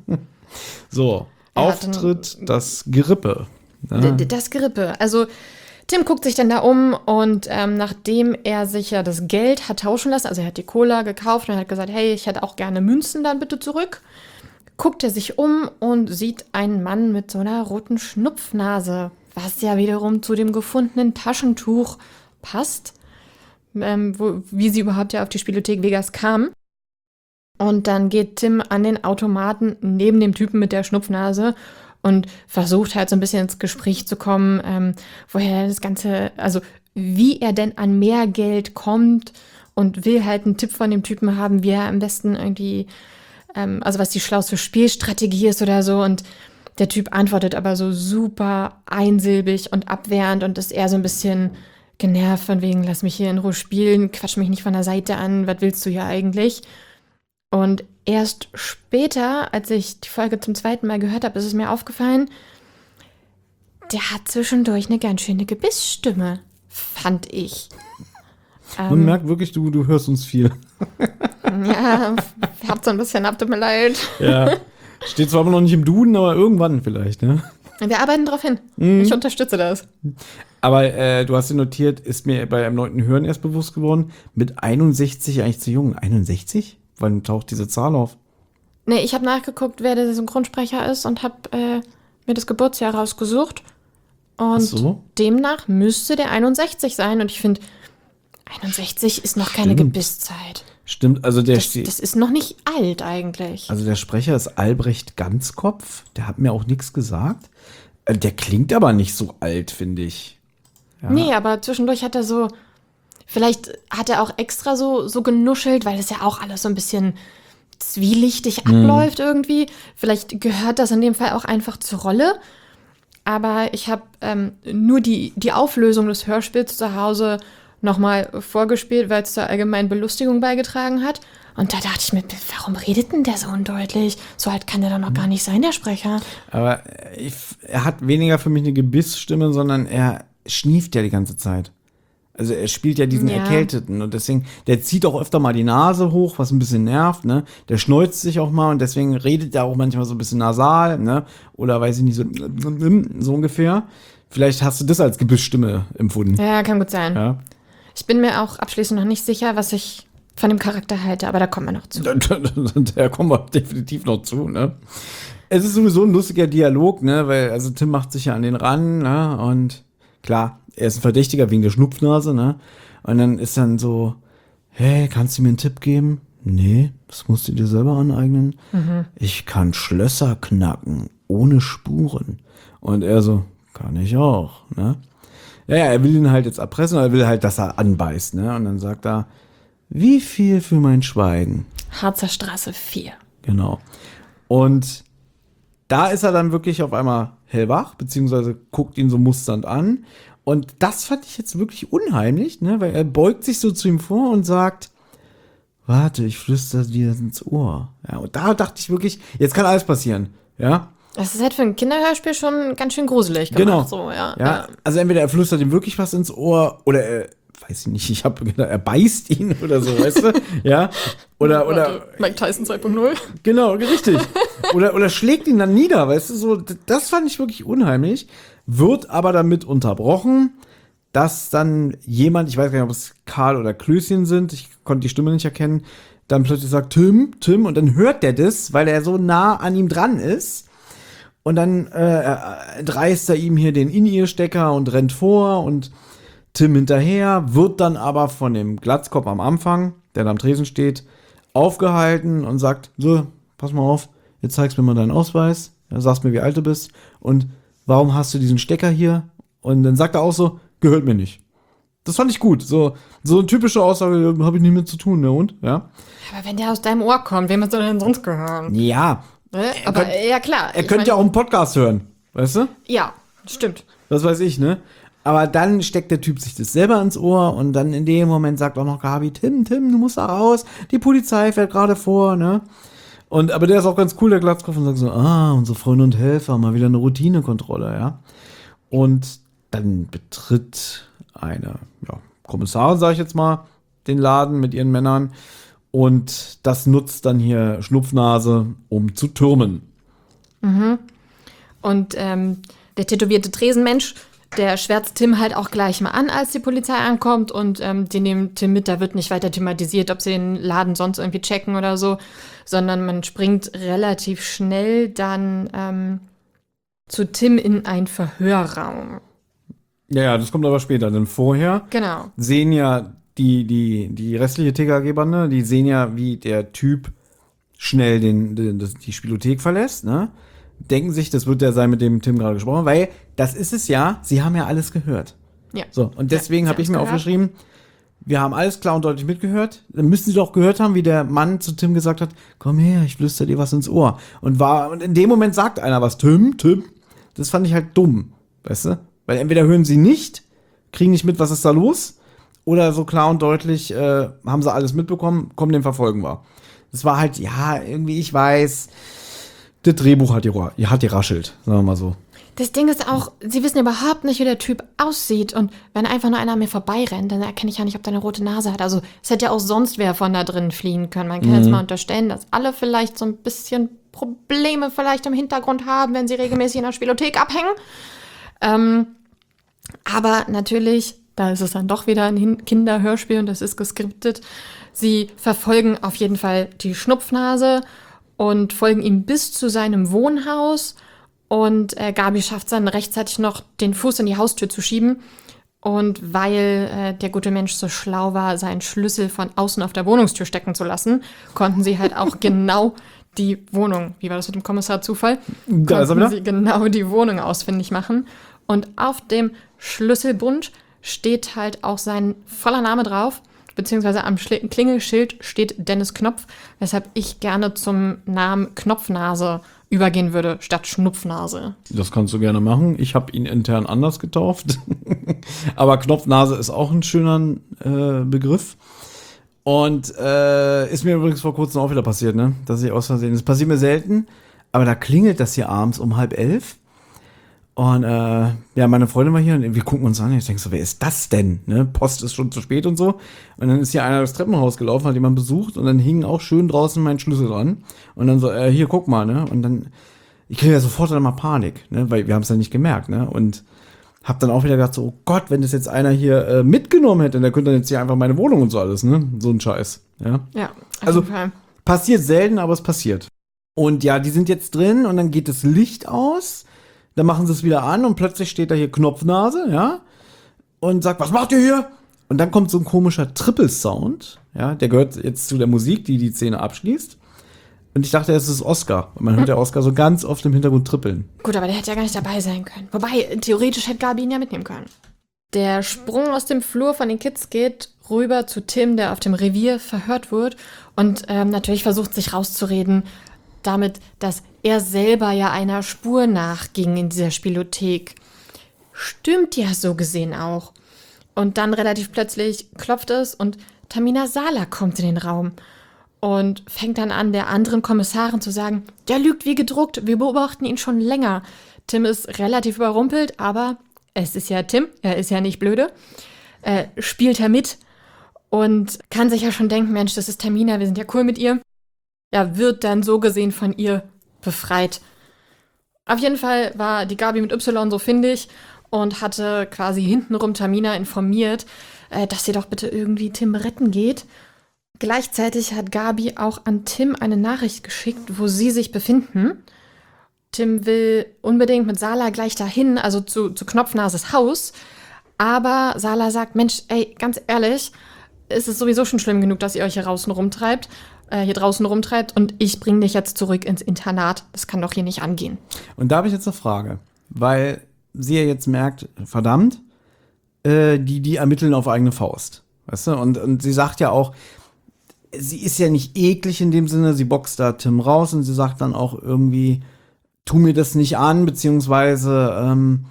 So, Ja, Auftritt, das Gerippe. Ja. D- d- Das Gerippe. Also Tim guckt sich dann da um und ähm, nachdem er sich ja das Geld hat tauschen lassen, also er hat die Cola gekauft und hat gesagt, hey, ich hätte auch gerne Münzen dann bitte zurück, guckt er sich um und sieht einen Mann mit so einer roten Schnupfnase, was ja wiederum zu dem gefundenen Taschentuch passt, ähm, wo, wie sie überhaupt ja auf die Spielothek Vegas kam. Und dann geht Tim an den Automaten neben dem Typen mit der Schnupfnase und versucht halt so ein bisschen ins Gespräch zu kommen, ähm, woher das Ganze, also wie er denn an mehr Geld kommt, und will halt einen Tipp von dem Typen haben, wie er am besten irgendwie, ähm, also was die schlauste Spielstrategie ist oder so. Und der Typ antwortet aber so super einsilbig und abwehrend und ist eher so ein bisschen genervt von wegen, lass mich hier in Ruhe spielen, quatsch mich nicht von der Seite an, was willst du hier eigentlich? Und erst später, als ich die Folge zum zweiten Mal gehört habe, ist es mir aufgefallen, der hat zwischendurch eine ganz schöne Gebissstimme, fand ich. Man Ähm, merkt wirklich, du, du hörst uns viel. ja, habt so ein bisschen ab, tut mir leid. Ja. Steht zwar aber noch nicht im Duden, aber irgendwann vielleicht, ne? Wir arbeiten drauf hin. Mhm. Ich unterstütze das. Aber äh, du hast dir notiert, ist mir bei erneuten Hören erst bewusst geworden, mit einundsechzig eigentlich zu jung. einundsechzig? Wann taucht diese Zahl auf? Nee, ich habe nachgeguckt, wer der Synchronsprecher ist und habe äh, mir das Geburtsjahr rausgesucht. Und Ach so. demnach müsste der einundsechzig sein. Und ich finde, einundsechzig ist noch keine Stimmt. Gebisszeit. Stimmt, also der Das, steht. das ist noch nicht alt eigentlich. Also der Sprecher ist Albrecht Ganzkopf. Der hat mir auch nichts gesagt. Äh, Der klingt aber nicht so alt, finde ich. Ja. Nee, aber zwischendurch hat er so, vielleicht hat er auch extra so, so genuschelt, weil das ja auch alles so ein bisschen zwielichtig abläuft irgendwie. Vielleicht gehört das in dem Fall auch einfach zur Rolle. Aber ich habe ähm, nur die, die Auflösung des Hörspiels zu Hause nochmal vorgespielt, weil es zur allgemeinen Belustigung beigetragen hat. Und da dachte ich mir, warum redet denn der so undeutlich? So alt kann der doch noch gar nicht sein, der Sprecher. Aber ich, er hat weniger für mich eine Gebissstimme, sondern er schnieft ja die ganze Zeit. Also er spielt ja diesen Ja. Erkälteten und deswegen, der zieht auch öfter mal die Nase hoch, was ein bisschen nervt, ne? Der schneuzt sich auch mal und deswegen redet er auch manchmal so ein bisschen nasal, ne? Oder weiß ich nicht, so, so ungefähr. Vielleicht hast du das als Gebissstimme empfunden. Ja, kann gut sein. Ja. Ich bin mir auch abschließend noch nicht sicher, was ich von dem Charakter halte, aber da kommen wir noch zu. Da, da, da kommen wir definitiv noch zu, ne? Es ist sowieso ein lustiger Dialog, ne? Weil, also Tim macht sich ja an den ran, ne? Und klar, er ist ein Verdächtiger wegen der Schnupfnase, ne? Und dann ist dann so, hey, kannst du mir einen Tipp geben? Nee, das musst du dir selber aneignen. Ich kann Schlösser knacken, ohne Spuren. Und er so, kann ich auch, ne? Ja, ja, er will ihn halt jetzt erpressen, er will halt, dass er anbeißt, ne? Und dann sagt er, wie viel für mein Schweigen? Harzer Straße vier. Genau. Und da ist er dann wirklich auf einmal hellwach, beziehungsweise guckt ihn so musternd an. Und das fand ich jetzt wirklich unheimlich, ne? Weil er beugt sich so zu ihm vor und sagt, warte, ich flüster dir ins Ohr. Ja, und da dachte ich wirklich, jetzt kann alles passieren, ja? Das ist halt für ein Kinderhörspiel schon ganz schön gruselig Genau. gemacht. So, ja. Ja, also entweder er flüstert ihm wirklich was ins Ohr oder er weiß ich nicht, ich habe gedacht, er beißt ihn oder so, weißt du? Ja. Oder, oder. Mike Tyson zwei Punkt null. Genau, richtig. Oder, oder schlägt ihn dann nieder, weißt du? So, das fand ich wirklich unheimlich. Wird aber damit unterbrochen, dass dann jemand, ich weiß gar nicht, ob es Karl oder Klößchen sind, ich konnte die Stimme nicht erkennen, dann plötzlich sagt, Tim, Tim, und dann hört der das, weil er so nah an ihm dran ist. Und dann äh, reißt er ihm hier den In-Ear-Stecker und rennt vor und Tim hinterher, wird dann aber von dem Glatzkopf am Anfang, der da am Tresen steht, aufgehalten und sagt, so, pass mal auf, jetzt zeigst du mir mal deinen Ausweis, ja, sagst mir, wie alt du bist und warum hast du diesen Stecker hier? Und dann sagt er auch so, gehört mir nicht. Das fand ich gut. So, so eine typische Aussage, habe ich nicht mit zu tun, ne? Und? Ja. Aber wenn der aus deinem Ohr kommt, wem soll er denn sonst gehören? Ja. Ne? Aber könnt, ja, klar. Er könnte ja auch einen Podcast hören, weißt du? Ja, stimmt. Das weiß ich, ne? Aber dann steckt der Typ sich das selber ins Ohr und dann in dem Moment sagt auch noch Gabi, Tim, Tim, du musst da raus, die Polizei fährt gerade vor, ne? Und, aber der ist auch ganz cool, der Glatzkopf, und sagt so, ah, unsere Freunde und Helfer, mal wieder eine Routinekontrolle, ja? Und dann betritt eine, ja, Kommissarin, sag ich jetzt mal, den Laden mit ihren Männern und das nutzt dann hier Schnupfnase, um zu türmen. Mhm. Und ähm, der tätowierte Tresenmensch, der schwärzt Tim halt auch gleich mal an, als die Polizei ankommt und ähm, die nehmen Tim mit, da wird nicht weiter thematisiert, ob sie den Laden sonst irgendwie checken oder so, sondern man springt relativ schnell dann ähm, zu Tim in einen Verhörraum. Ja, ja, das kommt aber später, denn vorher Genau. sehen ja die, die, die restliche T K G-Bande, die sehen ja, wie der Typ schnell den, den, das, die Spielothek verlässt, ne? Denken sich, das wird der sein, mit dem Tim gerade gesprochen hat, weil das ist es ja, sie haben ja alles gehört. Ja. So, und deswegen Ja, habe ich mir gehört. aufgeschrieben, wir haben alles klar und deutlich mitgehört. Dann müssen sie doch gehört haben, wie der Mann zu Tim gesagt hat, komm her, ich flüster dir was ins Ohr. Und war, und in dem Moment sagt einer was, Tim, Tim. Das fand ich halt dumm, weißt du? Weil entweder hören sie nicht, kriegen nicht mit, was ist da los, oder so klar und deutlich äh, haben sie alles mitbekommen, komm, den verfolgen wir. Das war halt, ja, irgendwie, ich weiß, das Drehbuch hat, die, hat geraschelt, sagen wir mal so. Das Ding ist auch, sie wissen überhaupt nicht, wie der Typ aussieht. Und wenn einfach nur einer an mir vorbeirennt, dann erkenne ich ja nicht, ob der eine rote Nase hat. Also es hätte ja auch sonst wer von da drin fliehen können. Man kann Mhm. jetzt mal unterstellen, dass alle vielleicht so ein bisschen Probleme vielleicht im Hintergrund haben, wenn sie regelmäßig in der Spielothek abhängen. Ähm, aber natürlich, da ist es dann doch wieder ein Hin- Kinderhörspiel und das ist geskriptet. Sie verfolgen auf jeden Fall die Schnupfnase und folgen ihm bis zu seinem Wohnhaus. Und äh, Gabi schafft es dann rechtzeitig noch, den Fuß in die Haustür zu schieben. Und weil äh, der gute Mensch so schlau war, seinen Schlüssel von außen auf der Wohnungstür stecken zu lassen, konnten sie halt auch genau die Wohnung, wie war das mit dem Kommissar Zufall? Da ist er Konnten wieder. sie genau die Wohnung ausfindig machen. Und auf dem Schlüsselbund steht halt auch sein voller Name drauf, beziehungsweise am Schli- Klingelschild steht Dennis Knopf, weshalb ich gerne zum Namen Knopfnase übergehen würde, statt Schnupfnase. Das kannst du gerne machen. Ich habe ihn intern anders getauft. Aber Knopfnase ist auch ein schöner äh, Begriff. Und äh, ist mir übrigens vor kurzem auch wieder passiert, ne? Dass ich aus Versehen, das passiert mir selten, aber da klingelt das hier abends um halb elf. Und äh, ja, meine Freundin war hier und wir gucken uns an. Und ich denke so, wer ist das denn? Ne? Post ist schon zu spät und so. Und dann ist hier einer das Treppenhaus gelaufen, hat jemand besucht und dann hing auch schön draußen mein Schlüssel dran. Und dann so, äh, hier, guck mal, ne? Und dann, ich kriege ja sofort dann mal Panik, ne? Weil wir haben es ja nicht gemerkt, ne? Und hab dann auch wieder gedacht, so, oh Gott, wenn das jetzt einer hier äh, mitgenommen hätte, der könnte dann jetzt hier einfach meine Wohnung und so alles, ne? So ein Scheiß, ja? Ja, auf Also- jeden Fall. Passiert selten, aber es passiert. Und ja, die sind jetzt drin und dann geht das Licht aus. Dann machen sie es wieder an und plötzlich steht da hier Knopfnase, ja, und sagt, was macht ihr hier? Und dann kommt so ein komischer Triple-Sound, ja, der gehört jetzt zu der Musik, die die Szene abschließt. Und ich dachte, es ist Oscar. Und man hört der Oscar so ganz oft im Hintergrund trippeln. Gut, aber der hätte ja gar nicht dabei sein können. Wobei, theoretisch hätte Gabi ihn ja mitnehmen können. Der Sprung aus dem Flur von den Kids geht rüber zu Tim, der auf dem Revier verhört wird und ähm, natürlich versucht, sich rauszureden damit, dass er selber ja einer Spur nachging in dieser Spielothek. Stimmt ja so gesehen auch. Und dann relativ plötzlich klopft es und Tamina Sala kommt in den Raum und fängt dann an, der anderen Kommissarin zu sagen, der lügt wie gedruckt, wir beobachten ihn schon länger. Tim ist relativ überrumpelt, aber es ist ja Tim, er ist ja nicht blöde. äh, spielt er mit und kann sich ja schon denken, Mensch, das ist Tamina, wir sind ja cool mit ihr. Ja, wird dann so gesehen von ihr befreit. Auf jeden Fall war die Gabi mit Y so findig und hatte quasi hintenrum Tamina informiert, äh, dass sie doch bitte irgendwie Tim retten geht. Gleichzeitig hat Gabi auch an Tim eine Nachricht geschickt, wo sie sich befinden. Tim will unbedingt mit Sala gleich dahin, also zu, zu Knopfnases Haus. Aber Sala sagt, Mensch, ey, ganz ehrlich, es ist sowieso schon schlimm genug, dass ihr euch hier draußen rumtreibt, äh, hier draußen rumtreibt und ich bringe dich jetzt zurück ins Internat. Das kann doch hier nicht angehen. Und da habe ich jetzt eine Frage, weil sie ja jetzt merkt, verdammt, äh, die, die ermitteln auf eigene Faust. Weißt du? Und, und sie sagt ja auch, sie ist ja nicht eklig in dem Sinne, sie boxt da Tim raus und sie sagt dann auch irgendwie, tu mir das nicht an, beziehungsweise ähm,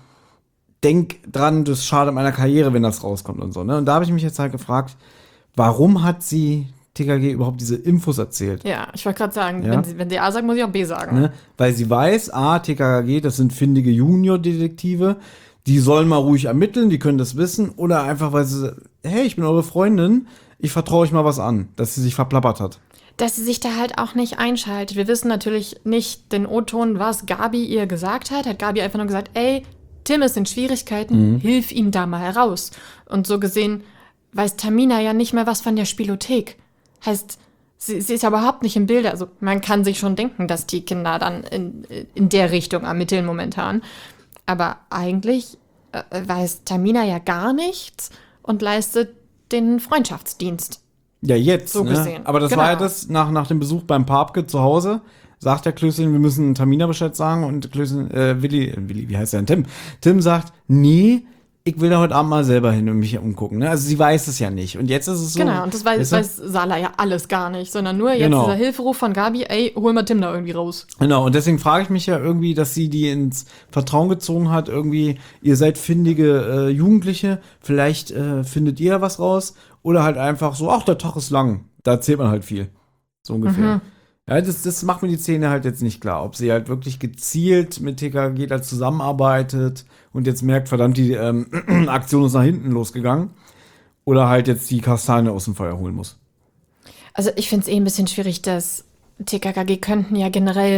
denk dran, das schadet meiner Karriere, wenn das rauskommt und so. Ne? Und da habe ich mich jetzt halt gefragt, warum hat sie T K G überhaupt diese Infos erzählt? Ja, ich wollte gerade sagen, Ja? wenn, sie, wenn sie A sagt, muss ich auch B sagen. Ne? Weil sie weiß, A, T K G, das sind findige Junior-Detektive, die sollen mal ruhig ermitteln, die können das wissen, oder einfach, weil sie, hey, ich bin eure Freundin, ich vertraue euch mal was an, dass sie sich verplappert hat. Dass sie sich da halt auch nicht einschaltet. Wir wissen natürlich nicht den O-Ton, was Gabi ihr gesagt hat. Hat Gabi einfach nur gesagt, ey, Tim ist in Schwierigkeiten, mhm. hilf ihm da mal heraus. Und so gesehen weiß Tamina ja nicht mehr was von der Spielothek. Heißt, sie, sie ist ja überhaupt nicht im Bilde. Also man kann sich schon denken, dass die Kinder dann in, in der Richtung ermitteln momentan. Aber eigentlich äh, weiß Tamina ja gar nichts und leistet den Freundschaftsdienst. Ja, jetzt, so ne? gesehen. Aber das Genau. war ja das, nach, nach dem Besuch beim Papke zu Hause, sagt der Klößchen, wir müssen Tamina Bescheid sagen und Klößchen, äh, Willi, äh, Willi, wie heißt der denn? Tim? Tim sagt, nee, ich will da heute Abend mal selber hin und mich hier umgucken, ne? Also sie weiß es ja nicht. Und jetzt ist es so. Genau, und das weiß, weißt du? weiß Sala ja alles gar nicht, sondern nur jetzt Genau. dieser Hilferuf von Gabi, ey, hol mal Tim da irgendwie raus. Genau, und deswegen frage ich mich ja irgendwie, dass sie die ins Vertrauen gezogen hat, irgendwie, ihr seid findige äh, Jugendliche, vielleicht äh, findet ihr was raus, oder halt einfach so, ach, der Tag ist lang, da erzählt man halt viel, so ungefähr. Mhm. Ja, das, das macht mir die Szene halt jetzt nicht klar, ob sie halt wirklich gezielt mit T K G da zusammenarbeitet und jetzt merkt, verdammt, die ähm, Aktion ist nach hinten losgegangen, oder halt jetzt die Kastanie aus dem Feuer holen muss. Also ich finde es eh ein bisschen schwierig, dass T K K G könnten ja generell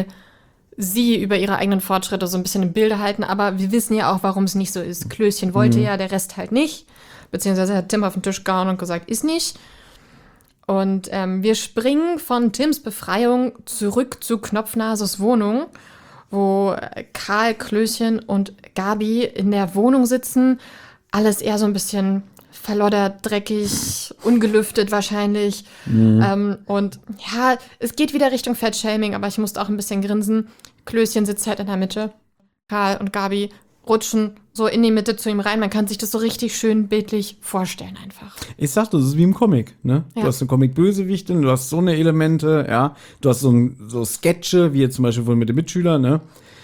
sie über ihre eigenen Fortschritte so ein bisschen im Bilde halten, aber wir wissen ja auch, warum es nicht so ist. Klößchen wollte Mhm. ja, der Rest halt nicht. Beziehungsweise hat Tim auf den Tisch gehauen und gesagt, ist nicht. Und ähm, wir springen von Tims Befreiung zurück zu Knopfnases Wohnung, wo Karl, Klößchen und Gabi in der Wohnung sitzen. Alles eher so ein bisschen verloddert, dreckig, ungelüftet wahrscheinlich. Mhm. Ähm, und ja, es geht wieder Richtung Fettshaming, aber ich musste auch ein bisschen grinsen. Klößchen sitzt halt in der Mitte. Karl und Gabi rutschen so in die Mitte zu ihm rein. Man kann sich das so richtig schön bildlich vorstellen einfach. Ich sag, das ist wie im Comic, ne? Ja. Du hast eine Comic-Bösewichtin, du hast so eine Elemente, ja. Du hast so, ein, so Sketche, wie jetzt zum Beispiel vorhin mit dem Mitschüler, ne?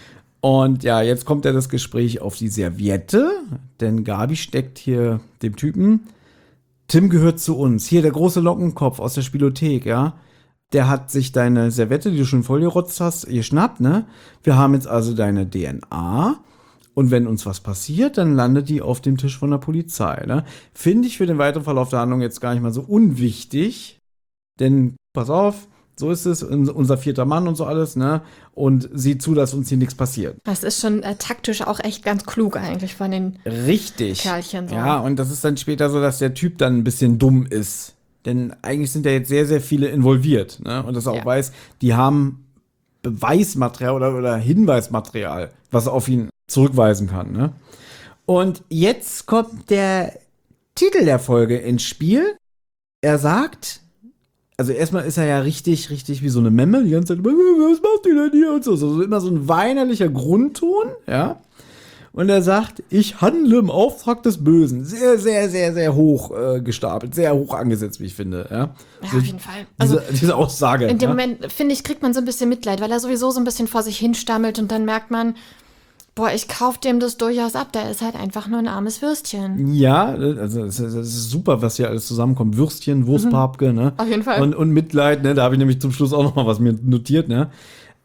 Und ja, jetzt kommt ja das Gespräch auf die Serviette, denn Gabi steckt hier dem Typen. Tim gehört zu uns. Hier der große Lockenkopf aus der Spielothek, ja. Der hat sich deine Serviette, die du schon vollgerotzt hast, geschnappt, ne? Wir haben jetzt also deine D N A. Und wenn uns was passiert, dann landet die auf dem Tisch von der Polizei. Ne? Finde ich für den weiteren Verlauf der Handlung jetzt gar nicht mal so unwichtig. Denn, pass auf, so ist es, unser vierter Mann und so alles, ne? Und sieh zu, dass uns hier nichts passiert. Das ist schon äh, taktisch auch echt ganz klug eigentlich von den Richtig. Kerlchen so. Ja, und das ist dann später so, dass der Typ dann ein bisschen dumm ist. Denn eigentlich sind ja jetzt sehr, sehr viele involviert. Ne? Und dass er auch Ja. weiß, die haben Beweismaterial oder, oder Hinweismaterial, was auf ihn zurückweisen kann. Ne? Und jetzt kommt der Titel der Folge ins Spiel. Er sagt, also erstmal ist er ja richtig, richtig wie so eine Memme, die ganze Zeit, was macht die denn hier und so, so immer so ein weinerlicher Grundton, ja. Und er sagt, ich handle im Auftrag des Bösen. Sehr, sehr, sehr, sehr hoch äh, gestapelt, sehr hoch angesetzt, wie ich finde, ja. Ja, So, auf jeden Fall. Also diese, diese Aussage. in dem ja? Moment, finde ich, kriegt man so ein bisschen Mitleid, weil er sowieso so ein bisschen vor sich hinstammelt und dann merkt man, boah, ich kauf dem das durchaus ab, der ist halt einfach nur ein armes Würstchen. Ja, also es ist, es ist super, was hier alles zusammenkommt. Würstchen, Wurstpapke, ne? Auf jeden Fall. Und, und Mitleid, ne? Da habe ich nämlich zum Schluss auch noch mal was mir notiert, ne?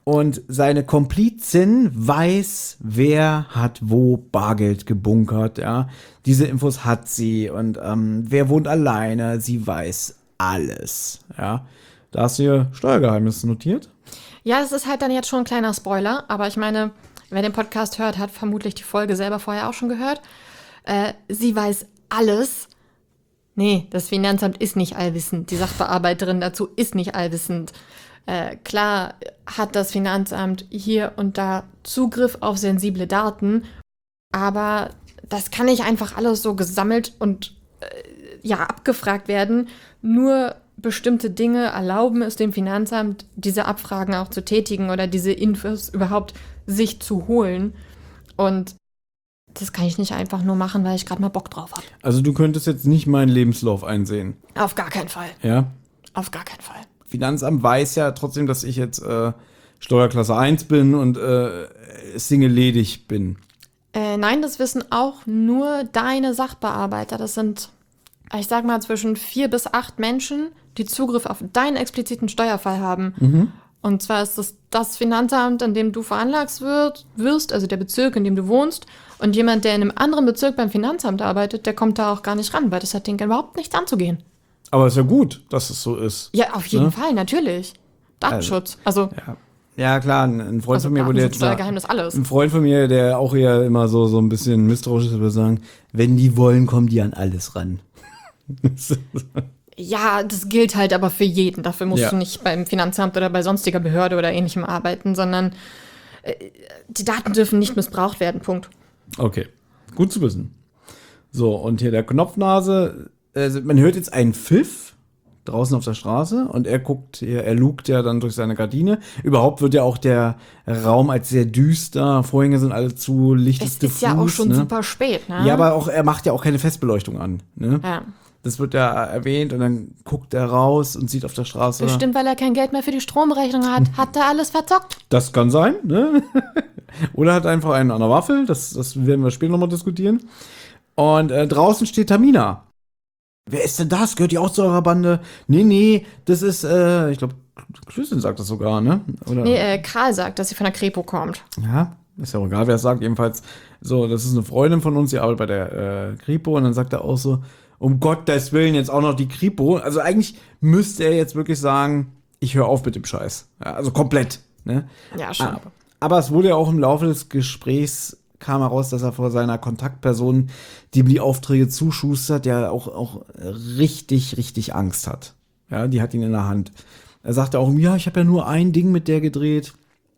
Und seine Komplizin weiß, wer hat wo Bargeld gebunkert, ja. Diese Infos hat sie und ähm, wer wohnt alleine, sie weiß alles, ja. Da hast du ihr Steuergeheimnis notiert. Ja, das ist halt dann jetzt schon ein kleiner Spoiler, aber ich meine, wer den Podcast hört, hat vermutlich die Folge selber vorher auch schon gehört. Äh, sie weiß alles. Nee, das Finanzamt ist nicht allwissend. Die Sachbearbeiterin dazu ist nicht allwissend. Äh, klar hat das Finanzamt hier und da Zugriff auf sensible Daten, aber das kann nicht einfach alles so gesammelt und äh, ja abgefragt werden. Nur bestimmte Dinge erlauben es dem Finanzamt, diese Abfragen auch zu tätigen oder diese Infos überhaupt sich zu holen. Und das kann ich nicht einfach nur machen, weil ich gerade mal Bock drauf habe. Also du könntest jetzt nicht meinen Lebenslauf einsehen. Auf gar keinen Fall. Ja? Auf gar keinen Fall. Finanzamt weiß ja trotzdem, dass ich jetzt äh, Steuerklasse eins bin und äh, Single ledig bin. Äh, nein, das wissen auch nur deine Sachbearbeiter. Das sind, ich sag mal, zwischen vier bis acht Menschen, die Zugriff auf deinen expliziten Steuerfall haben. Mhm. Und zwar ist das das Finanzamt, in dem du veranlagt wird, wirst, also der Bezirk, in dem du wohnst. Und jemand, der in einem anderen Bezirk beim Finanzamt arbeitet, der kommt da auch gar nicht ran, weil das hat denen überhaupt nichts anzugehen. Aber ist ja gut, dass es so ist. Ja, auf jeden Ne? Fall, natürlich. Datenschutz. Also, Ja, ja klar, ein, ein Freund also von mir wurde jetzt Steuergeheimnis, alles. ein Freund von mir, der auch eher immer so, so ein bisschen misstrauisch ist, würde sagen, wenn die wollen, kommen die an alles ran. Ja, das gilt halt aber für jeden. Dafür musst Ja. du nicht beim Finanzamt oder bei sonstiger Behörde oder ähnlichem arbeiten, sondern äh, die Daten dürfen nicht missbraucht werden, Punkt. Okay, gut zu wissen. So, und hier der Knopfnase, also man hört jetzt einen Pfiff draußen auf der Straße und er guckt, er, er lugt ja dann durch seine Gardine. Überhaupt wird ja auch der Raum als sehr düster, Vorhänge sind alle zu, Licht Es ist ist diffus. ja auch schon ne? super spät, ne? Ja, aber auch, er macht ja auch keine Festbeleuchtung an. Ne? Ja. Das wird ja erwähnt und dann guckt er raus und sieht auf der Straße. Bestimmt, weil er kein Geld mehr für die Stromrechnung hat. Hat er alles verzockt? Das kann sein, ne? Oder hat einfach einen an der Waffel, das, das werden wir später nochmal diskutieren. Und äh, draußen steht Tamina. Wer ist denn das? Gehört die auch zu eurer Bande? Nee, nee, das ist, äh, ich glaube, Klößchen sagt das sogar, ne? Oder? Nee, äh, Karl sagt, dass sie von der Kripo kommt. Ja, ist ja auch egal, wer es sagt. Jedenfalls, so, das ist eine Freundin von uns, die arbeitet bei der äh, Kripo. Und dann sagt er auch so, um Gottes Willen jetzt auch noch die Kripo. Also eigentlich müsste er jetzt wirklich sagen, ich höre auf mit dem Scheiß. Ja, also komplett, ne? Ja, schon. Aber, aber es wurde ja auch im Laufe des Gesprächs kam heraus, dass er vor seiner Kontaktperson, die ihm die Aufträge zuschustert, ja auch, auch richtig, richtig Angst hat. Ja, die hat ihn in der Hand. Er sagte auch, ja, ich habe ja nur ein Ding mit der gedreht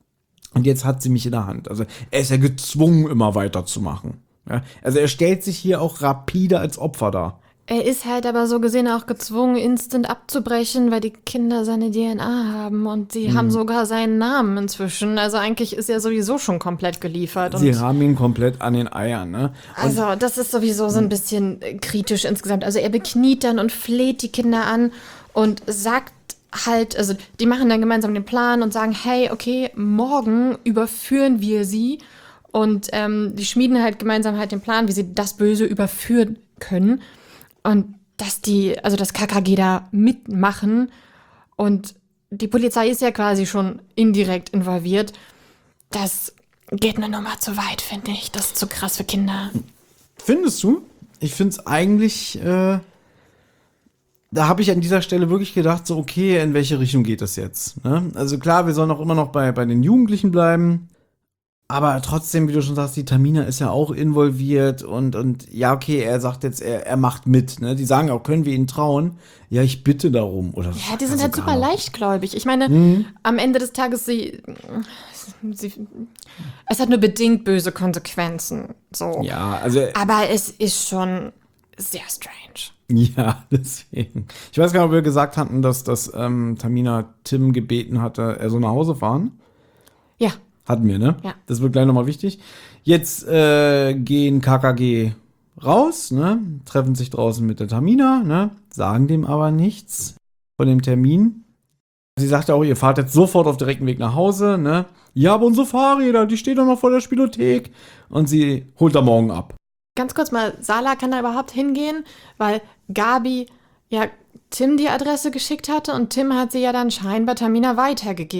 und jetzt hat sie mich in der Hand. Also er ist ja gezwungen, immer weiterzumachen. Ja, also er stellt sich hier auch rapide als Opfer dar. Er ist halt aber so gesehen auch gezwungen, instant abzubrechen, weil die Kinder seine D N A haben und sie Mhm. haben sogar seinen Namen inzwischen. Also eigentlich ist er sowieso schon komplett geliefert. Und Sie haben ihn komplett an den Eiern, ne? Und also das ist sowieso so ein bisschen äh, kritisch insgesamt. Also er bekniet dann und fleht die Kinder an und sagt halt, also die machen dann gemeinsam den Plan und sagen, hey, okay, morgen überführen wir sie. Und ähm, die schmieden halt gemeinsam halt den Plan, wie sie das Böse überführen können. Und dass die, also das K K G da mitmachen und die Polizei ist ja quasi schon indirekt involviert. Das geht eine Nummer zu weit, finde ich. Das ist zu krass für Kinder. Findest du? Ich finde es eigentlich, äh, da habe ich an dieser Stelle wirklich gedacht, so okay, in welche Richtung geht das jetzt? Ne? Also klar, wir sollen auch immer noch bei, bei den Jugendlichen bleiben, aber trotzdem, wie du schon sagst, die Tamina ist ja auch involviert und, und ja, okay, er sagt jetzt, er, er macht mit. Ne? Die sagen auch, können wir ihnen trauen? Ja, ich bitte darum. Oder Ja, die sind halt super leichtgläubig. Ich meine, Mhm. am Ende des Tages, sie, sie, es hat nur bedingt böse Konsequenzen. So. Ja, also Aber es ist schon sehr strange. ja, deswegen. Ich weiß gar nicht, ob wir gesagt hatten, dass, dass ähm, Tamina Tim gebeten hatte, er soll nach Hause fahren. Ja. Hatten wir, ne? Ja. Das wird gleich nochmal wichtig. Jetzt äh, gehen K K G raus, ne? Treffen sich draußen mit der Tamina, ne? Sagen dem aber nichts von dem Termin. Sie sagt ja auch, ihr fahrt jetzt sofort auf direktem Weg nach Hause, ne? Ja, aber unsere Fahrräder, die stehen doch noch vor der Spielothek. Und sie holt da morgen ab. Ganz kurz mal, Sala kann da überhaupt hingehen, weil Gabi ja Tim die Adresse geschickt hatte und Tim hat sie ja dann scheinbar Tamina weitergegeben.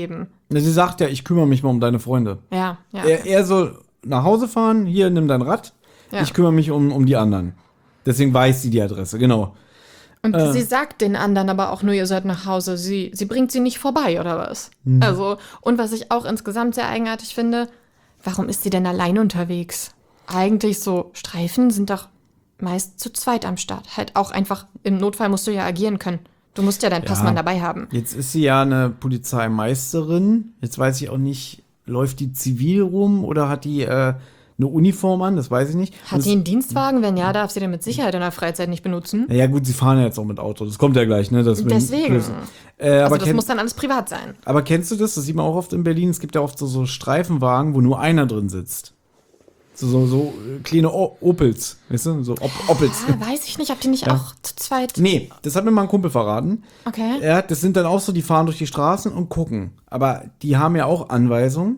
Sie sagt ja, ich kümmere mich mal um deine Freunde. Ja, ja. Er, Okay. er soll nach Hause fahren, hier, nimm dein Rad. Ja. Ich kümmere mich um, um die anderen. Deswegen weiß sie die Adresse, genau. Und äh. sie sagt den anderen aber auch nur, ihr seid nach Hause. Sie, sie bringt sie nicht vorbei, oder was? Mhm. Also, und was ich auch insgesamt sehr eigenartig finde, warum ist sie denn allein unterwegs? Eigentlich so Streifen sind doch meist zu zweit am Start. Halt auch einfach, im Notfall musst du ja agieren können. Du musst ja deinen Ja. Passmann dabei haben. Jetzt ist sie ja eine Polizeimeisterin. Jetzt weiß ich auch nicht, läuft die zivil rum oder hat die äh, eine Uniform an? Das weiß ich nicht. Hat Und sie einen Dienstwagen? Wenn ja, darf sie den mit Sicherheit in der Freizeit nicht benutzen. Ja gut, sie fahren ja jetzt auch mit Auto. Das kommt ja gleich, ne? Das mit- Deswegen. Äh, aber, Also das kenn, muss dann alles privat sein. aber kennst du das? Das sieht man auch oft in Berlin. Es gibt ja oft so, so Streifenwagen, wo nur einer drin sitzt. So, so, so äh, kleine o Opels. Weißt du? So Op Opels. Ah, weiß ich nicht, ob die nicht Ja. auch zu zweit. Nee, das hat mir mal ein Kumpel verraten. Okay. Ja, das sind dann auch so, die fahren durch die Straßen und gucken. Aber die haben ja auch Anweisungen.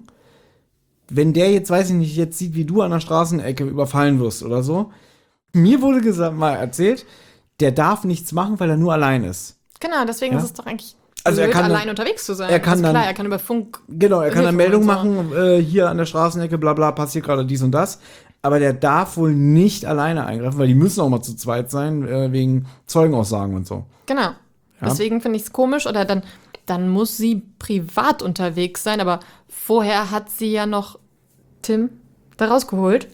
Wenn der jetzt, weiß ich nicht, jetzt sieht, wie du an der Straßenecke überfallen wirst oder so. Mir wurde gesagt, mal erzählt, der darf nichts machen, weil er nur allein ist. Genau, deswegen Ja. ist es doch eigentlich Also er blöd, kann dann- allein unterwegs zu sein. er kann also klar, dann- er kann über Funk. Genau, er kann Hilfe eine Meldung holen, so. machen, äh, hier an der Straßenecke, bla bla, passiert gerade dies und das. Aber der darf wohl nicht alleine eingreifen, weil die müssen auch mal zu zweit sein, äh, wegen Zeugenaussagen und so. Genau. Deswegen finde ich es komisch. Oder dann, dann muss sie privat unterwegs sein, aber vorher hat sie ja noch Tim da rausgeholt.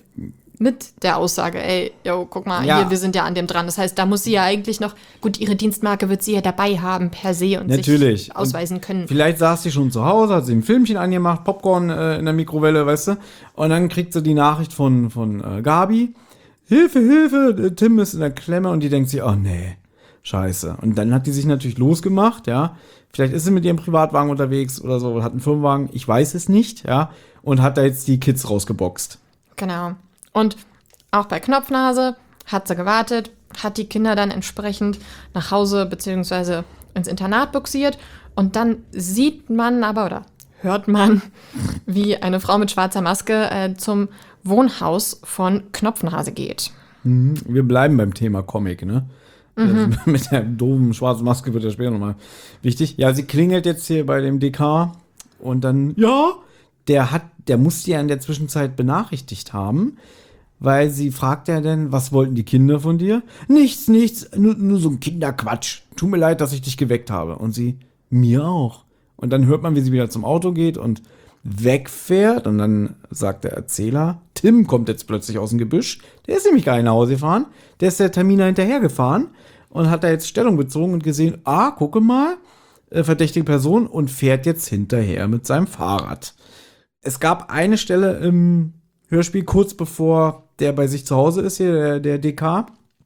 Mit der Aussage, ey, yo, guck mal, Ja. hier, wir sind ja an dem dran. Das heißt, da muss sie ja eigentlich noch, gut, ihre Dienstmarke wird sie ja dabei haben per se und Natürlich. sich ausweisen können. Vielleicht saß sie schon zu Hause, hat sie ein Filmchen angemacht, Popcorn äh, in der Mikrowelle, weißt du? Und dann kriegt sie die Nachricht von, von äh, Gabi. Hilfe, Hilfe, äh, Tim ist in der Klemme und die denkt sich, oh nee, scheiße. Und dann hat die sich natürlich losgemacht, ja. Vielleicht ist sie mit ihrem Privatwagen unterwegs oder so, hat einen Firmenwagen, ich weiß es nicht, ja. Und hat da jetzt die Kids rausgeboxt. Genau. Und auch bei Knopfnase hat sie gewartet, hat die Kinder dann entsprechend nach Hause bzw. ins Internat buxiert. Und dann sieht man aber oder hört man, wie eine Frau mit schwarzer Maske äh, zum Wohnhaus von Knopfnase geht. Wir bleiben beim Thema Comic, ne? Das mit der doofen schwarzen Maske wird ja später nochmal wichtig. Ja, sie klingelt jetzt hier bei dem D K und dann, ja, der hat, der muss die ja in der Zwischenzeit benachrichtigt haben, weil sie fragt ja dann, was wollten die Kinder von dir? Nichts, nichts, nur, nur so ein Kinderquatsch. Tut mir leid, dass ich dich geweckt habe. Und sie, mir auch. Und dann hört man, wie sie wieder zum Auto geht und wegfährt. Und dann sagt der Erzähler, Tim kommt jetzt plötzlich aus dem Gebüsch. Der ist nämlich gar nicht nach Hause gefahren. Der ist der Tamina hinterhergefahren und hat da jetzt Stellung bezogen und gesehen, ah, gucke mal, äh, verdächtige Person und fährt jetzt hinterher mit seinem Fahrrad. Es gab eine Stelle im Hörspiel, kurz bevor der bei sich zu Hause ist, hier, der, der D K.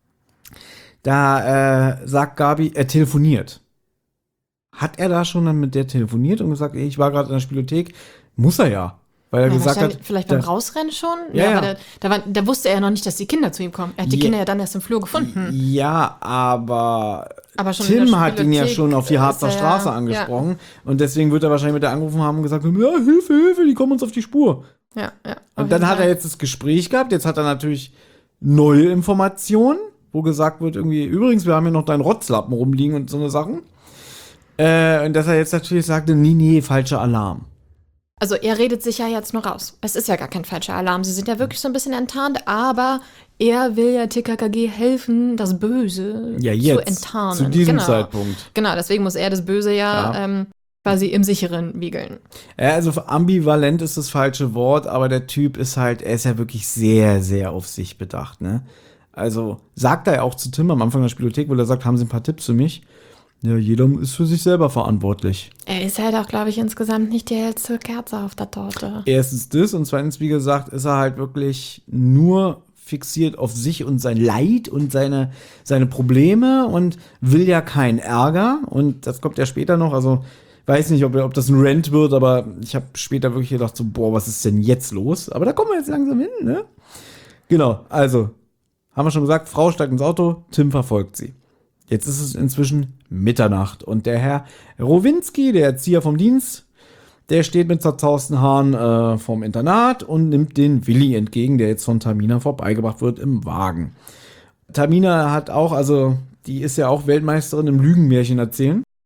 Da äh, sagt Gabi, er telefoniert. Hat er da schon dann mit der telefoniert und gesagt, ey, ich war gerade in der Spielothek? Muss er ja. Weil er Ja, gesagt wahrscheinlich- hat. Vielleicht da- beim Rausrennen schon? Ja, ja. aber da, da, war, da wusste er ja noch nicht, dass die Kinder zu ihm kommen. Er hat die Ja. Kinder ja dann erst im Flur gefunden. Ja, aber, Aber schon in Tim der hat ihn ja Spielothek schon auf die ist Harzer er ja- Straße angesprochen. Und deswegen wird er wahrscheinlich mit der angerufen haben und gesagt haben, ja, Hilfe, Hilfe, die kommen uns auf die Spur. Ja, ja. auf Und dann jeden hat er Fall. jetzt das Gespräch gehabt. Jetzt hat er natürlich neue Informationen, wo gesagt wird, irgendwie, übrigens, wir haben hier noch deinen Rotzlappen rumliegen und so eine Sachen. Äh, und dass er jetzt natürlich sagte, nee, nee, falscher Alarm. Also er redet sich ja jetzt nur raus. Es ist ja gar kein falscher Alarm. Sie sind ja wirklich so ein bisschen enttarnt, aber er will ja T K K G helfen, das Böse Ja, zu jetzt, enttarnen. zu diesem genau. Zeitpunkt. Genau, deswegen muss er das Böse ja, Ja. Ähm, quasi im Sicheren wiegeln. Ja, also ambivalent ist das falsche Wort, aber der Typ ist halt, er ist ja wirklich sehr, sehr auf sich bedacht, ne? Also sagt er ja auch zu Tim am Anfang der Spielothek, wo er sagt, haben Sie ein paar Tipps für mich? Ja, jeder ist für sich selber verantwortlich. Er ist halt auch, glaube ich, insgesamt nicht die hellste Kerze auf der Torte. Erstens das und zweitens, wie gesagt, ist er halt wirklich nur fixiert auf sich und sein Leid und seine, seine Probleme und will ja keinen Ärger. Und das kommt ja später noch, also weiß nicht, ob, ob das ein Rant wird, aber ich habe später wirklich gedacht so, boah, was ist denn jetzt los? Aber da kommen wir jetzt langsam hin, ne? Genau, also, haben wir schon gesagt, Frau steigt ins Auto, Tim verfolgt sie. Jetzt ist es inzwischen Mitternacht und der Herr Rowinski, der Erzieher vom Dienst, der steht mit zerzausten Haaren äh, vorm Internat und nimmt den Willi entgegen, der jetzt von Tamina vorbeigebracht wird im Wagen. Tamina hat auch, also die ist ja auch Weltmeisterin im Lügenmärchen erzählen.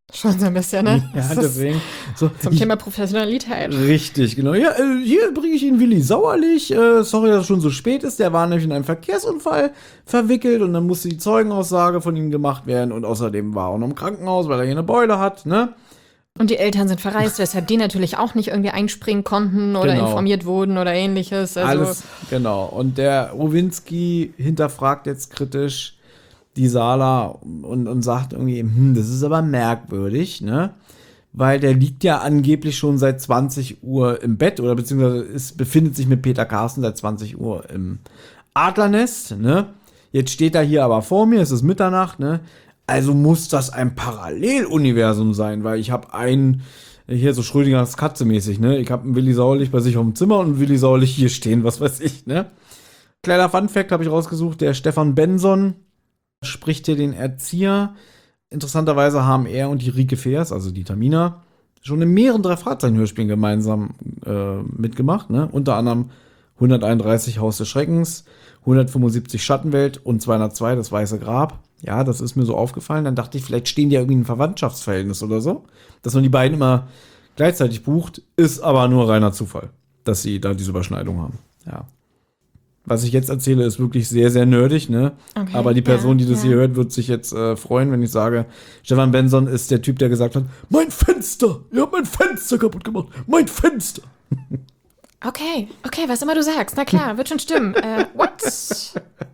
Schon so ein bisschen, ne? Ja, Das ist deswegen. So, Zum ich, Thema Professionalität. Richtig, genau. Ja, äh, hier bringe ich Ihnen Willi Sauerlich. Äh, sorry, dass es schon so spät ist. Der war nämlich in einem Verkehrsunfall verwickelt und dann musste die Zeugenaussage von ihm gemacht werden. Und außerdem war er auch noch im Krankenhaus, weil er hier eine Beule hat, ne? Und die Eltern sind verreist, weshalb die natürlich auch nicht irgendwie einspringen konnten oder Genau. informiert wurden oder ähnliches. Also Alles, genau. Und der Rowinski hinterfragt jetzt kritisch die Sala und, und sagt irgendwie, hm, das ist aber merkwürdig, ne? Weil der liegt ja angeblich schon seit zwanzig Uhr im Bett oder beziehungsweise ist, befindet sich mit Peter Carsten seit zwanzig Uhr im Adlernest, ne? Jetzt steht er hier aber vor mir, es ist Mitternacht, ne? Also muss das ein Paralleluniversum sein, weil ich habe einen, hier so Schrödingers Katze mäßig, ne? Ich habe einen Willi Sauerlich bei sich auf dem Zimmer und einen Willi Sauerlich hier stehen, was weiß ich, ne? Kleiner Funfact habe ich rausgesucht, der Stefan Benson spricht hier den Erzieher. Interessanterweise haben er und die Rike Feers, also die Tamina, schon in mehreren Drei-Fragezeichen-Hörspielen gemeinsam äh, mitgemacht, ne? Unter anderem hunderteinunddreißig Haus des Schreckens, hundertfünfundsiebzig Schattenwelt und zweihundertzwei das Weiße Grab. Ja, das ist mir so aufgefallen. Dann dachte ich, vielleicht stehen die ja irgendwie in einem Verwandtschaftsverhältnis oder so. Dass man die beiden immer gleichzeitig bucht, ist aber nur reiner Zufall, dass sie da diese Überschneidung haben. Ja. Was ich jetzt erzähle, ist wirklich sehr, sehr nerdig, ne? Okay, Aber die Person, ja, die das ja. hier hört, wird sich jetzt äh, freuen, wenn ich sage, Stefan Benson ist der Typ, der gesagt hat, mein Fenster! Ihr habt mein Fenster kaputt gemacht! Mein Fenster! Okay, okay, was immer du sagst. Na klar, wird schon stimmen. äh, what?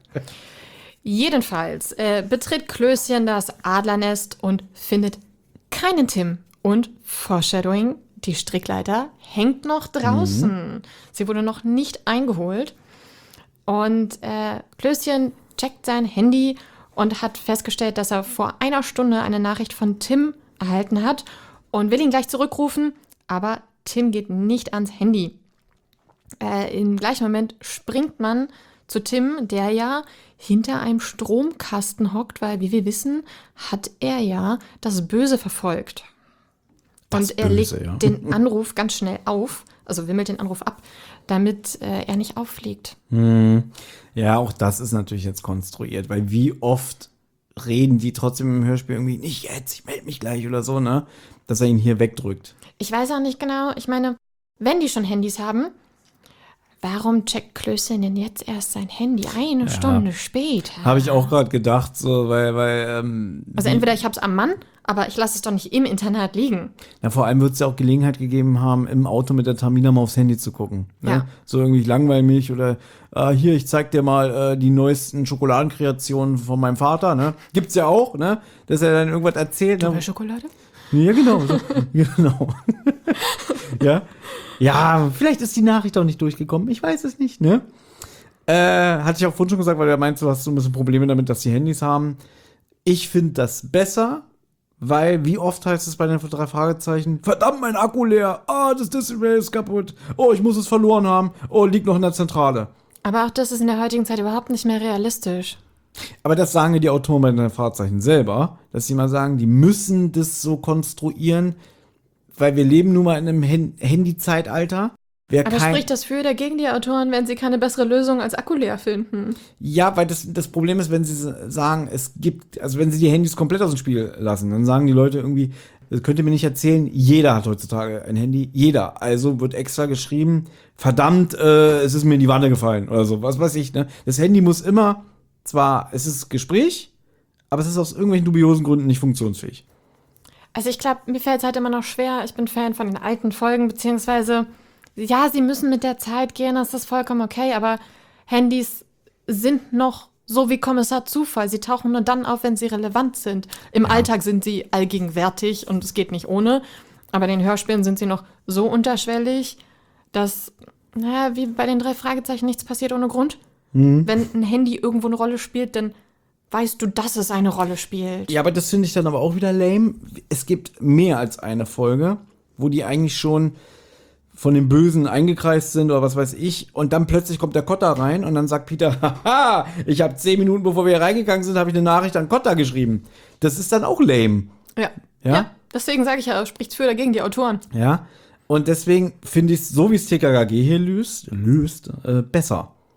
Jedenfalls äh, betritt Klößchen das Adlernest und findet keinen Tim. Und Foreshadowing, die Strickleiter hängt noch draußen. Mhm. Sie wurde noch nicht eingeholt. Und äh, Klößchen checkt sein Handy und hat festgestellt, dass er vor einer Stunde eine Nachricht von Tim erhalten hat und will ihn gleich zurückrufen, aber Tim geht nicht ans Handy. Äh, im gleichen Moment springt man zu Tim, der ja hinter einem Stromkasten hockt, weil, wie wir wissen, hat er ja das Böse verfolgt. Das und er Böse, legt ja. den Anruf ganz schnell auf, also wimmelt den Anruf ab, damit äh, er nicht auffliegt. Hm. Ja, auch das ist natürlich jetzt konstruiert, weil wie oft reden die trotzdem im Hörspiel irgendwie, nicht jetzt, ich melde mich gleich oder so, ne? Dass er ihn hier wegdrückt. Ich weiß auch nicht genau, ich meine, wenn die schon Handys haben, warum checkt Klößchen denn jetzt erst sein Handy eine Ja. Stunde später? Habe ich auch gerade gedacht, so, weil, weil, ähm, Also die- entweder ich hab's am Mann, aber ich lasse es doch nicht im Internet liegen. Ja, vor allem wird es ja auch Gelegenheit gegeben haben, im Auto mit der Tamina mal aufs Handy zu gucken. Ne? Ja. So irgendwie, ich langweile mich oder äh, hier, ich zeig dir mal äh, die neuesten Schokoladenkreationen von meinem Vater. Ne? Gibt's ja auch, ne? Dass er dann irgendwas erzählt. Ne? Schokolade? Ja, genau. So. Genau. ja. Ja, vielleicht ist die Nachricht auch nicht durchgekommen. Ich weiß es nicht, ne? Äh, hatte ich auch vorhin schon gesagt, weil er meint, du hast so ein bisschen Probleme damit, dass die Handys haben. Ich finde das besser, weil wie oft heißt es bei den drei Fragezeichen, verdammt, mein Akku leer, ah, das Display ist kaputt, oh, ich muss es verloren haben, oh, liegt noch in der Zentrale. Aber auch das ist in der heutigen Zeit überhaupt nicht mehr realistisch. Aber das sagen ja die Autoren bei den drei Fragezeichen selber, dass sie mal sagen, die müssen das so konstruieren, weil wir leben nun mal in einem Hand- Handy-Zeitalter. Wer Aber kein- spricht das für oder gegen die Autoren, wenn sie keine bessere Lösung als Akku leer finden? Ja, weil das, das Problem ist, wenn sie sagen, es gibt, also wenn sie die Handys komplett aus dem Spiel lassen, dann sagen die Leute irgendwie, das könnt ihr mir nicht erzählen, jeder hat heutzutage ein Handy, jeder. Also wird extra geschrieben, verdammt, äh, es ist mir in die Wanne gefallen oder so, was weiß ich, ne? Das Handy muss immer, zwar, es ist Gespräch, aber es ist aus irgendwelchen dubiosen Gründen nicht funktionsfähig. Also ich glaube, mir fällt es halt immer noch schwer. Ich bin Fan von den alten Folgen, beziehungsweise, ja, sie müssen mit der Zeit gehen, das ist vollkommen okay, aber Handys sind noch so wie Kommissar Zufall. Sie tauchen nur dann auf, wenn sie relevant sind. Im Alltag sind sie allgegenwärtig und es geht nicht ohne, aber in den Hörspielen sind sie noch so unterschwellig, dass, naja, wie bei den drei Fragezeichen nichts passiert ohne Grund. Mhm. Wenn ein Handy irgendwo eine Rolle spielt, dann weißt du, dass es eine Rolle spielt. Ja, aber das finde ich dann aber auch wieder lame. Es gibt mehr als eine Folge, wo die eigentlich schon von den Bösen eingekreist sind oder was weiß ich. Und dann plötzlich kommt der Kotter rein und dann sagt Peter, haha, ich habe zehn Minuten, bevor wir hier reingegangen sind, habe ich eine Nachricht an Kotter geschrieben. Das ist dann auch lame. Ja. Ja? Ja, deswegen sage ich ja, spricht für oder gegen die Autoren. Ja. Und deswegen finde ich es, so wie es T K K G hier löst, löst äh, besser.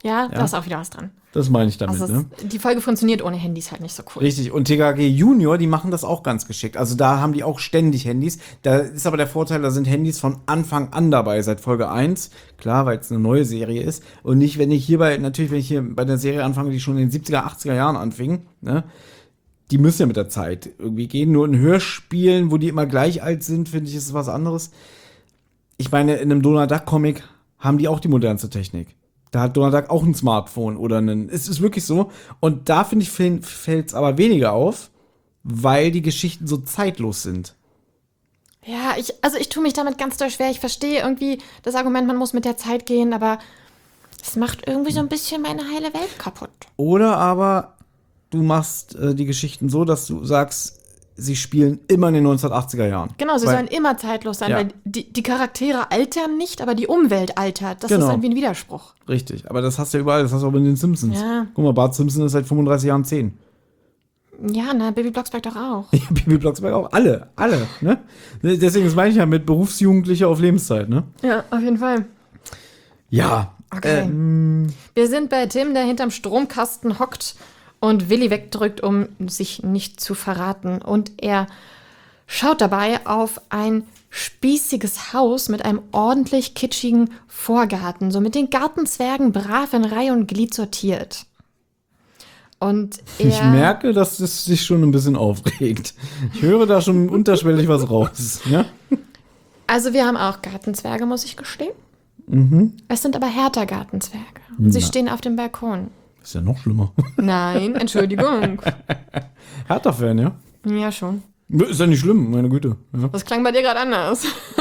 Ja, da ist auch wieder was dran. Das meine ich damit, Also ne? es, die Folge funktioniert ohne Handys halt nicht so cool. Richtig. Und T K G Junior, die machen das auch ganz geschickt. Also da haben die auch ständig Handys. Da ist aber der Vorteil, da sind Handys von Anfang an dabei, seit Folge eins. Klar, weil es eine neue Serie ist. Und nicht, wenn ich hierbei, natürlich, wenn ich hier bei der Serie anfange, die schon in den siebziger, achtziger Jahren anfing, ne? Die müssen ja mit der Zeit irgendwie gehen. Nur in Hörspielen, wo die immer gleich alt sind, finde ich, ist es was anderes. Ich meine, in einem Donald Duck Comic haben die auch die modernste Technik. Da hat Donald Duck auch ein Smartphone oder einen. Es ist wirklich so. Und da, finde ich, fällt es aber weniger auf, weil die Geschichten so zeitlos sind. Ja, ich, also ich tue mich damit ganz doll schwer. Ich verstehe irgendwie das Argument, man muss mit der Zeit gehen, aber es macht irgendwie so ein bisschen meine heile Welt kaputt. Oder aber du machst äh, die Geschichten so, dass du sagst, sie spielen immer in den neunzehnhundertachtziger Jahren. Genau, sie weil, sollen immer zeitlos sein, Ja. weil die, die Charaktere altern nicht, aber die Umwelt altert. Das Genau. ist irgendwie ein Widerspruch. Richtig, aber das hast du ja überall, das hast du auch bei den Simpsons. Ja. Guck mal, Bart Simpson ist seit fünfunddreißig Jahren zehn. Ja, na, Baby Blocksberg doch auch. Ja, Bibi Blocksberg auch. Alle, alle, ne? Deswegen, das meine ich ja mit Berufsjugendlicher auf Lebenszeit, ne? Ja, auf jeden Fall. Ja. Okay. Ähm, Wir sind bei Tim, der hinterm Stromkasten hockt und Willi wegdrückt, um sich nicht zu verraten. Und er schaut dabei auf ein spießiges Haus mit einem ordentlich kitschigen Vorgarten, so mit den Gartenzwergen brav in Reihe und Glied sortiert. Und er, ich merke, dass es sich schon ein bisschen aufregt. Ich höre da schon unterschwellig was raus. Ja? Also wir haben auch Gartenzwerge, muss ich gestehen. Mhm. Es sind aber härter Gartenzwerge. Und sie Na. stehen auf dem Balkon. Ist ja noch schlimmer. Nein, Entschuldigung. Hertha-Fan, ja? Ja, schon. Ist ja nicht schlimm, meine Güte. Ja. Das klang bei dir gerade anders.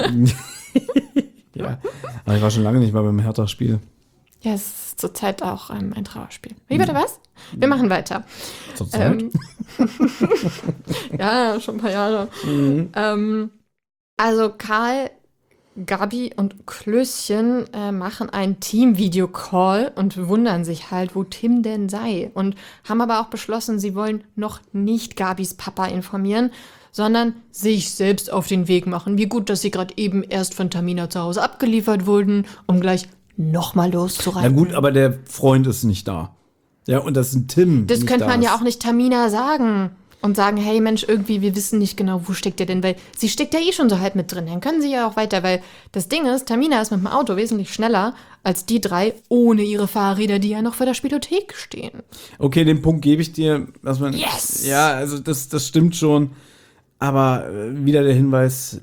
Ja. Aber ich war schon lange nicht mehr beim Hertha-Spiel. Ja, es ist zurzeit auch ähm, ein Trauerspiel. Wie bitte was? Wir machen weiter. Zurzeit? Ähm, ja, schon ein paar Jahre. Ähm, also Karl, Gabi und Klößchen äh, machen einen Team-Video-Call und wundern sich halt, wo Tim denn sei. Und haben aber auch beschlossen, sie wollen noch nicht Gabis Papa informieren, sondern sich selbst auf den Weg machen. Wie gut, dass sie gerade eben erst von Tamina zu Hause abgeliefert wurden, um gleich nochmal Na loszureiten. gut, aber der Freund ist nicht da. Ja, und das ist ein Tim. Das nicht könnte da man ist. ja auch nicht Tamina sagen. Und sagen, hey Mensch, irgendwie, wir wissen nicht genau, wo steckt der denn, weil sie steckt ja eh schon so halb mit drin. Dann können sie ja auch weiter, weil das Ding ist, Tamina ist mit dem Auto wesentlich schneller als die drei ohne ihre Fahrräder, die ja noch vor der Spielothek stehen. Okay, den Punkt gebe ich dir, dass man. Yes! Ja, also das, das stimmt schon. Aber äh, wieder der Hinweis,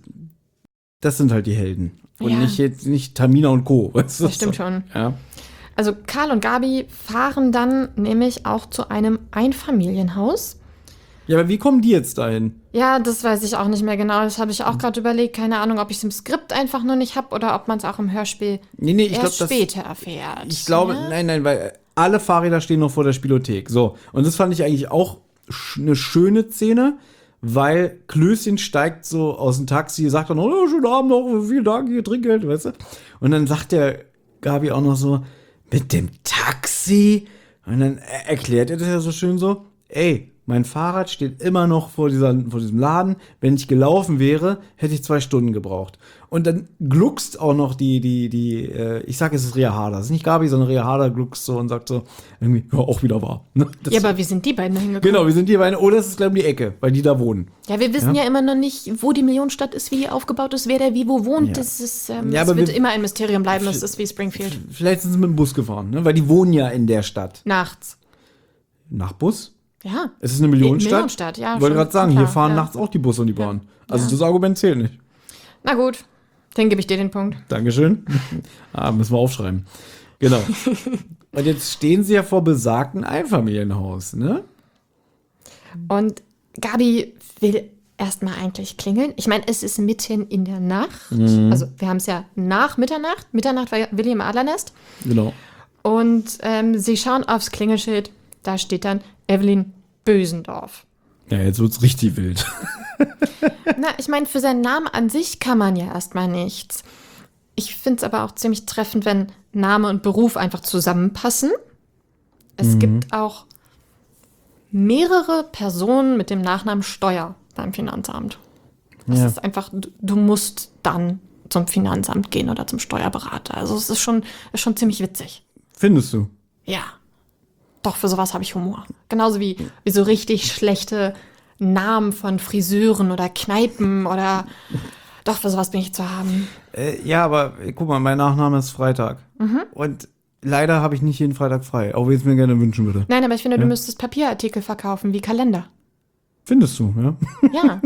das sind halt die Helden. Und Ja. nicht jetzt nicht Tamina und Co. Weißt du? Das stimmt schon. Ja. Also Karl und Gabi fahren dann nämlich auch zu einem Einfamilienhaus. Ja, aber wie kommen die jetzt dahin? Ja, das weiß ich auch nicht mehr genau. Das habe ich auch gerade überlegt. Keine Ahnung, ob ich es im Skript einfach nur nicht habe oder ob man es auch im Hörspiel Nee, nee, ich glaube, erst das. später erfährt. Ich glaube, ne? nein, nein, weil alle Fahrräder stehen noch vor der Spielothek. So. Und das fand ich eigentlich auch sch- eine schöne Szene, weil Klößchen steigt so aus dem Taxi, sagt dann, oh, schönen Abend noch, vielen Dank, hier Trinkgeld, weißt du? Und dann sagt der Gabi auch noch so, mit dem Taxi? Und dann er- erklärt er das ja so schön so, ey, mein Fahrrad steht immer noch vor, dieser, vor diesem Laden. Wenn ich gelaufen wäre, hätte ich zwei Stunden gebraucht. Und dann gluckst auch noch die, die, die, äh, ich sag, es ist Rea Harder. Es ist nicht Gabi, sondern Rea Harder gluckst so und sagt so, irgendwie, ja, auch wieder wahr. Ne? Das- Ja, aber wie sind die beiden da hingekommen? genau, wir sind hier bei einer, oder es ist gleich um die Ecke, weil die da wohnen. Ja, wir wissen ja. Ja. immer noch nicht, wo die Millionenstadt ist, wie die aufgebaut ist, wer da wie wo wohnt. Ja. Das ist, ähm, Ja, das aber wird wir- immer ein Mysterium bleiben. Das ist wie Springfield. Vielleicht sind sie mit dem Bus gefahren, ne? Weil die wohnen ja in der Stadt. Nachts. Nach Bus? Ja. Es ist eine Millionenstadt. Millionenstadt, ja, Ich wollte schon gerade sagen, klar, hier fahren ja. nachts auch die Busse und die Bahn. Also Ja. das Argument zählt nicht. Na gut, dann gebe ich dir den Punkt. Dankeschön. ah, müssen wir aufschreiben. Genau. Und jetzt stehen sie ja vor besagten Einfamilienhaus, ne? Und Gabi will erstmal eigentlich klingeln. Ich meine, es ist mitten in der Nacht. Also wir haben es ja nach Mitternacht. Mitternacht war ja Willi im Adlernest. Genau. Und ähm, sie schauen aufs Klingelschild. Da steht dann Evelyn Bösendorf. Ja, jetzt wird's richtig wild. Na, ich meine, für seinen Namen an sich kann man ja erstmal nichts. Ich finde es aber auch ziemlich treffend, wenn Name und Beruf einfach zusammenpassen. Es gibt auch mehrere Personen mit dem Nachnamen Steuer beim Finanzamt. Das Ja. ist einfach, du, du musst dann zum Finanzamt gehen oder zum Steuerberater. Also es ist schon, ist schon ziemlich witzig. Findest du? Ja. Doch, für sowas habe ich Humor. Genauso wie, wie so richtig schlechte Namen von Friseuren oder Kneipen oder doch, für sowas bin ich zu haben. Äh, ja, aber äh, guck mal, mein Nachname ist Freitag. Mhm. Und leider habe ich nicht jeden Freitag frei, auch wenn ich es mir gerne wünschen würde. Nein, aber ich finde, Ja. du müsstest Papierartikel verkaufen, wie Kalender. Findest du, ja? Ja.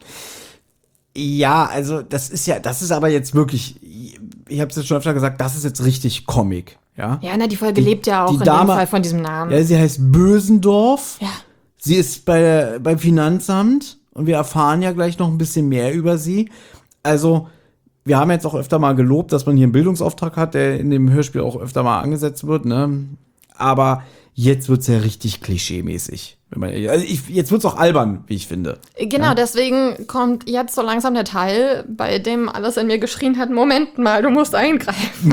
Ja, also das ist ja, das ist aber jetzt wirklich, ich habe es jetzt schon öfter gesagt, das ist jetzt richtig Comic, ja? Ja, na, die Folge Die- lebt ja auch die in Dame- dem Fall von diesem Namen. Ja, sie heißt Bösendorf. Ja. Sie ist bei, beim Finanzamt und wir erfahren ja gleich noch ein bisschen mehr über sie. Also, wir haben jetzt auch öfter mal gelobt, dass man hier einen Bildungsauftrag hat, der in dem Hörspiel auch öfter mal angesetzt wird, ne? Aber jetzt wird's ja richtig klischee-mäßig. Wenn man, also ich, jetzt wird's auch albern, wie ich finde. Genau, Ja. deswegen kommt jetzt so langsam der Teil, bei dem alles in mir geschrien hat, Moment mal, du musst eingreifen.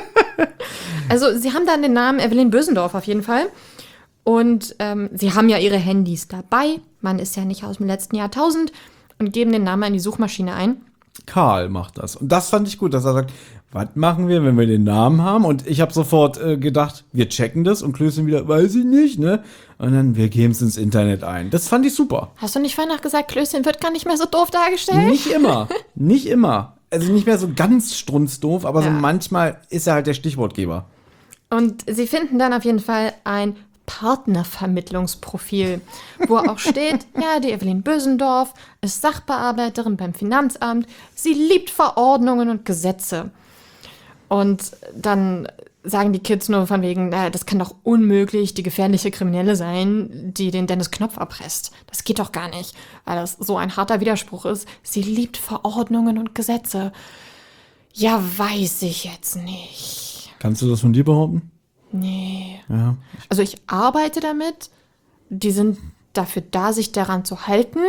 Also sie haben dann den Namen Evelyn Bösendorf auf jeden Fall. Und ähm, sie haben ja ihre Handys dabei. Man ist ja nicht aus dem letzten Jahrtausend. Und geben den Namen in die Suchmaschine ein. Karl macht das. Und das fand ich gut, dass er sagt, was machen wir, wenn wir den Namen haben? Und ich habe sofort äh, gedacht, wir checken das und Klößchen wieder, weiß ich nicht, ne? Und dann, wir geben es ins Internet ein. Das fand ich super. Hast du nicht vorhin noch gesagt, Klößchen wird gar nicht mehr so doof dargestellt? Nicht immer. Nicht immer. Also nicht mehr so ganz strunzdoof, aber so Ja. manchmal ist er halt der Stichwortgeber. Und sie finden dann auf jeden Fall ein Partnervermittlungsprofil, wo auch steht, ja, die Evelyn Bösendorf ist Sachbearbeiterin beim Finanzamt, sie liebt Verordnungen und Gesetze. Und dann sagen die Kids nur von wegen, na, das kann doch unmöglich die gefährliche Kriminelle sein, die den Dennis Knopf erpresst. Das geht doch gar nicht, weil das so ein harter Widerspruch ist. Sie liebt Verordnungen und Gesetze. Ja, weiß ich jetzt nicht. Kannst du das von dir behaupten? Nee. Ja. Also ich arbeite damit. Die sind dafür da, sich daran zu halten.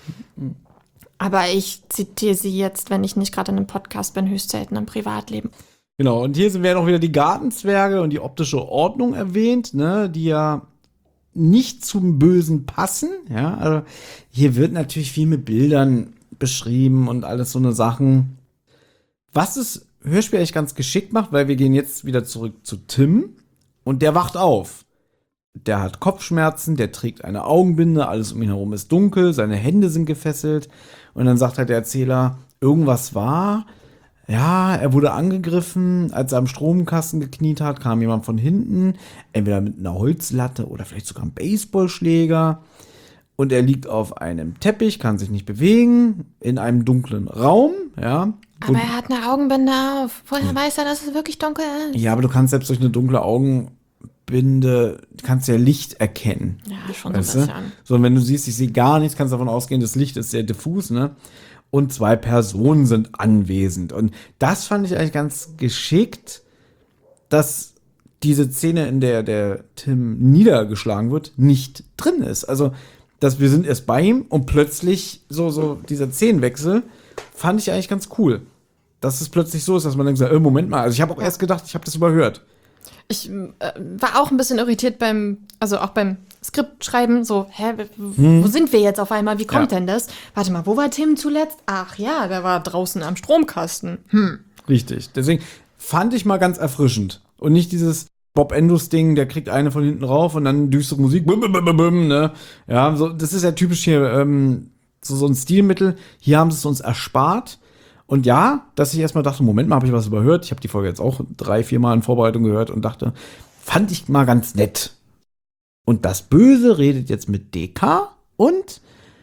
Aber ich zitiere sie jetzt, wenn ich nicht gerade in einem Podcast bin, höchst selten im Privatleben. Genau, und hier sind werden auch wieder die Gartenzwerge und die optische Ordnung erwähnt, ne, die ja nicht zum Bösen passen. Ja, also hier wird natürlich viel mit Bildern beschrieben und alles so eine Sachen. Was das Hörspiel eigentlich ganz geschickt macht, weil wir gehen jetzt wieder zurück zu Tim und der wacht auf. Der hat Kopfschmerzen, der trägt eine Augenbinde, alles um ihn herum ist dunkel, seine Hände sind gefesselt und dann sagt halt der Erzähler, irgendwas war. Ja, er wurde angegriffen, als er am Stromkasten gekniet hat, kam jemand von hinten, entweder mit einer Holzlatte oder vielleicht sogar einem Baseballschläger. Und er liegt auf einem Teppich, kann sich nicht bewegen, in einem dunklen Raum, ja. Aber er hat eine Augenbinde auf. Woher weiß er, dass es wirklich dunkel ist? Ja, aber du kannst selbst durch eine dunkle Augenbinde, kannst ja Licht erkennen. Ja, schon so ein Weißt du? bisschen. So, und wenn du siehst, ich sehe gar nichts, kannst davon ausgehen, das Licht ist sehr diffus, ne? Und zwei Personen sind anwesend. Und das fand ich eigentlich ganz geschickt, dass diese Szene, in der der Tim niedergeschlagen wird, nicht drin ist. Also, dass wir sind erst bei ihm und plötzlich so, so dieser Szenenwechsel fand ich eigentlich ganz cool. Dass es plötzlich so ist, dass man denkt, äh, Moment mal, also ich habe auch erst gedacht, ich habe das überhört. Ich äh, war auch ein bisschen irritiert beim, also auch beim Skriptschreiben, so, hä, w- wo sind wir jetzt auf einmal? Wie kommt Ja. denn das? Warte mal, wo war Tim zuletzt? Ach ja, der war draußen am Stromkasten. Hm. Richtig. Deswegen fand ich mal ganz erfrischend. Und nicht dieses Bob Endus-Ding, der kriegt eine von hinten rauf und dann düstere Musik. Bum, bum, bum, bum, ne? Ja, so, das ist ja typisch hier ähm, so, so ein Stilmittel. Hier haben sie es uns erspart. Und ja, dass ich erstmal dachte, Moment mal, habe ich was überhört. Ich habe die Folge jetzt auch drei, vier Mal in Vorbereitung gehört und dachte, fand ich mal ganz nett. Und das Böse redet jetzt mit D K und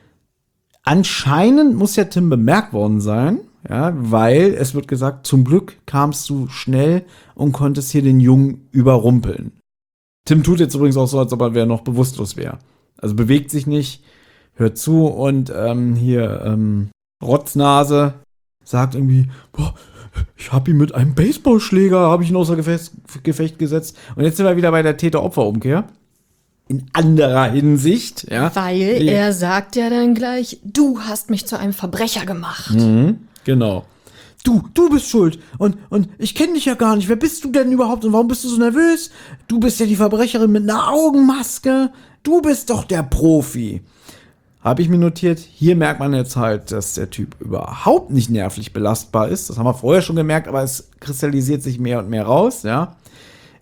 anscheinend muss ja Tim bemerkt worden sein, ja, weil es wird gesagt, zum Glück kamst du schnell und konntest hier den Jungen überrumpeln. Tim tut jetzt übrigens auch so, als ob er noch bewusstlos wäre. Also bewegt sich nicht, hört zu und ähm, hier ähm, Rotznase sagt irgendwie, boah, ich habe ihn mit einem Baseballschläger, habe ich ihn außer Gefecht, Gefecht gesetzt. Und jetzt sind wir wieder bei der Täter-Opfer-Umkehr. In anderer Hinsicht, ja. Weil er sagt ja dann gleich, du hast mich zu einem Verbrecher gemacht. Mhm, genau. Du, du bist schuld. Und, und ich kenne dich ja gar nicht. Wer bist du denn überhaupt und warum bist du so nervös? Du bist ja die Verbrecherin mit einer Augenmaske. Du bist doch der Profi. Habe ich mir notiert. Hier merkt man jetzt halt, dass der Typ überhaupt nicht nervlich belastbar ist. Das haben wir vorher schon gemerkt, aber es kristallisiert sich mehr und mehr raus, ja.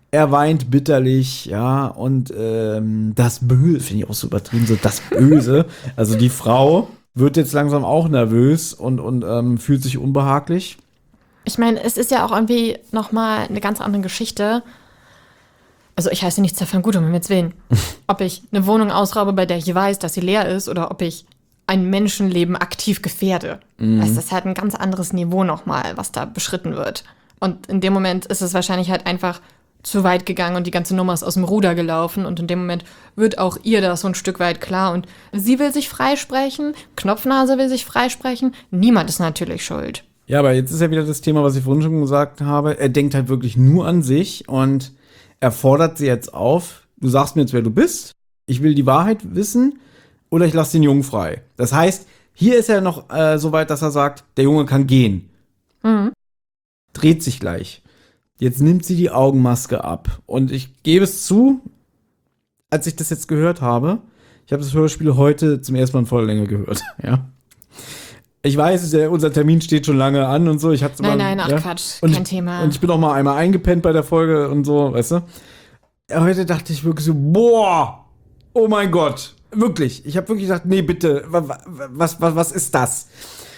Er weint bitterlich, ja, und ähm, das Böse, finde ich auch so übertrieben, so das Böse. Also die Frau wird jetzt langsam auch nervös und, und ähm, fühlt sich unbehaglich. Ich meine, es ist ja auch irgendwie nochmal eine ganz andere Geschichte. Also ich heiße nichts davon gut, um Himmels Willen. Ob ich eine Wohnung ausraube, bei der ich weiß, dass sie leer ist, oder ob ich ein Menschenleben aktiv gefährde. Mhm. Das ist halt ein ganz anderes Niveau nochmal, was da beschritten wird. Und in dem Moment ist es wahrscheinlich halt einfach zu weit gegangen und die ganze Nummer ist aus dem Ruder gelaufen. Und in dem Moment wird auch ihr das so ein Stück weit klar. Und sie will sich freisprechen, Knopfnase will sich freisprechen. Niemand ist natürlich schuld. Ja, aber jetzt ist ja wieder das Thema, was ich vorhin schon gesagt habe. Er denkt halt wirklich nur an sich und er fordert sie jetzt auf. Du sagst mir jetzt, wer du bist. Ich will die Wahrheit wissen oder ich lasse den Jungen frei. Das heißt, hier ist er noch äh, so weit, dass er sagt, der Junge kann gehen. Mhm. Dreht sich gleich. Jetzt nimmt sie die Augenmaske ab. Und ich gebe es zu, als ich das jetzt gehört habe, ich habe das Hörspiel heute zum ersten Mal in voller Länge gehört. Ja. Ich weiß, der, unser Termin steht schon lange an und so. Ich hab's nein, mal, nein, ach ja. Quatsch, und kein ich, Thema. Und ich bin auch mal einmal eingepennt bei der Folge und so, weißt du. Heute dachte ich wirklich so, boah, oh mein Gott, wirklich. Ich habe wirklich gedacht, nee, bitte, was, was, was, was ist das?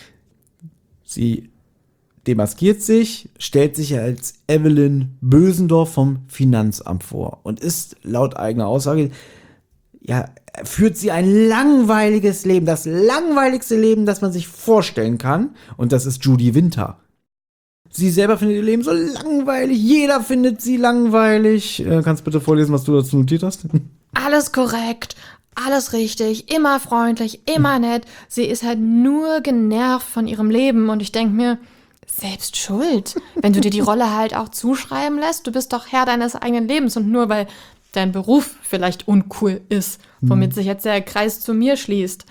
Sie demaskiert sich, stellt sich als Evelyn Bösendorf vom Finanzamt vor und ist laut eigener Aussage, ja, führt sie ein langweiliges Leben, das langweiligste Leben, das man sich vorstellen kann. Und das ist Judy Winter. Sie selber findet ihr Leben so langweilig, jeder findet sie langweilig. Äh, kannst bitte vorlesen, was du dazu notiert hast? Alles korrekt, alles richtig, immer freundlich, immer nett. Sie ist halt nur genervt von ihrem Leben und ich denke mir, selbst schuld. Wenn du dir die Rolle halt auch zuschreiben lässt, du bist doch Herr deines eigenen Lebens und nur weil dein Beruf vielleicht uncool ist, womit sich jetzt der Kreis zu mir schließt.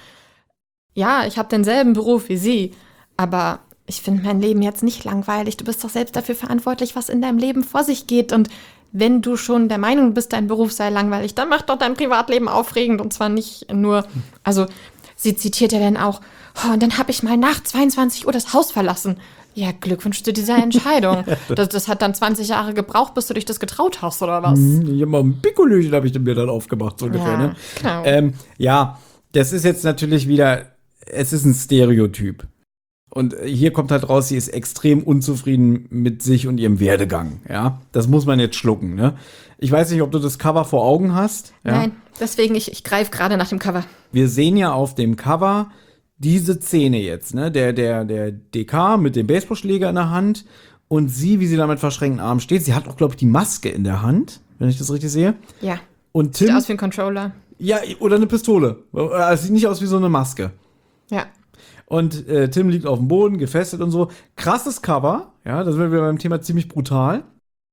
Ja, ich habe denselben Beruf wie sie, aber ich finde mein Leben jetzt nicht langweilig. Du bist doch selbst dafür verantwortlich, was in deinem Leben vor sich geht. Und wenn du schon der Meinung bist, dein Beruf sei langweilig, dann mach doch dein Privatleben aufregend und zwar nicht nur, also sie zitiert ja dann auch, oh, und dann habe ich mal nach zweiundzwanzig Uhr das Haus verlassen. Ja, Glückwunsch zu dieser Entscheidung. das, das hat dann zwanzig Jahre gebraucht, bis du dich das getraut hast, oder was? Ich hab mal ein Pikolöchen habe ich mir dann aufgemacht, so ungefähr, Ja, ne? genau. Ähm, ja, das ist jetzt natürlich wieder, es ist ein Stereotyp. Und hier kommt halt raus, sie ist extrem unzufrieden mit sich und ihrem Werdegang, ja? Das muss man jetzt schlucken, ne? Ich weiß nicht, ob du das Cover vor Augen hast. Ja? Nein, deswegen, ich, ich greife gerade nach dem Cover. Wir sehen ja auf dem Cover diese Szene jetzt, ne? Der, der, der D K mit dem Baseballschläger in der Hand und sie, wie sie da mit verschränkten Armen steht. Sie hat auch, glaube ich, die Maske in der Hand, wenn ich das richtig sehe. Ja. Und Sieht Tim. aus wie ein Controller. Ja, oder eine Pistole. Es sieht nicht aus wie so eine Maske. Ja. Und äh, Tim liegt auf dem Boden, gefesselt und so. Krasses Cover, ja, da sind wir beim Thema ziemlich brutal.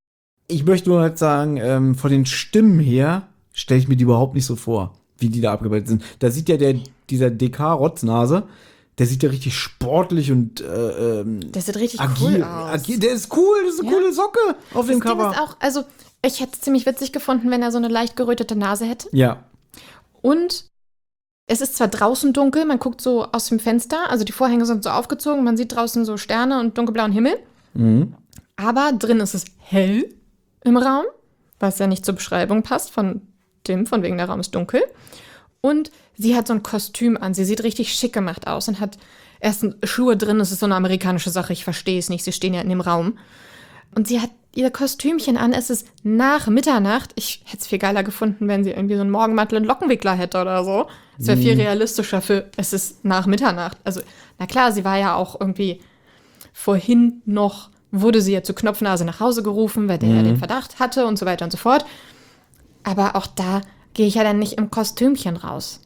Ich möchte nur halt sagen, ähm, von den Stimmen her stelle ich mir die überhaupt nicht so vor, wie die da abgebildet sind. Da sieht ja der, dieser D K-Rotznase, der sieht ja richtig sportlich und äh, ähm, Der sieht richtig agil, cool aus. agil. Der ist cool, das ist eine Ja. coole Socke auf dem Das Ding Cover. ist auch, also ich hätte es ziemlich witzig gefunden, wenn er so eine leicht gerötete Nase hätte. Ja. Und es ist zwar draußen dunkel, man guckt so aus dem Fenster, also die Vorhänge sind so aufgezogen, man sieht draußen so Sterne und dunkelblauen Himmel. Mhm. Aber drin ist es hell im Raum, was ja nicht zur Beschreibung passt von Tim, von wegen der Raum ist dunkel. Und sie hat so ein Kostüm an, sie sieht richtig schick gemacht aus und hat erst Schuhe drin, das ist so eine amerikanische Sache, ich verstehe es nicht, sie stehen ja in dem Raum. Und sie hat ihr Kostümchen an, es ist nach Mitternacht. Ich hätte es viel geiler gefunden, wenn sie irgendwie so einen Morgenmantel und Lockenwickler hätte oder so. Es wäre viel realistischer für, es ist nach Mitternacht. Also, na klar, sie war ja auch irgendwie vorhin noch, wurde sie ja zu Knopfnase nach Hause gerufen, weil der ja den Verdacht hatte und so weiter und so fort. Aber auch da gehe ich ja dann nicht im Kostümchen raus.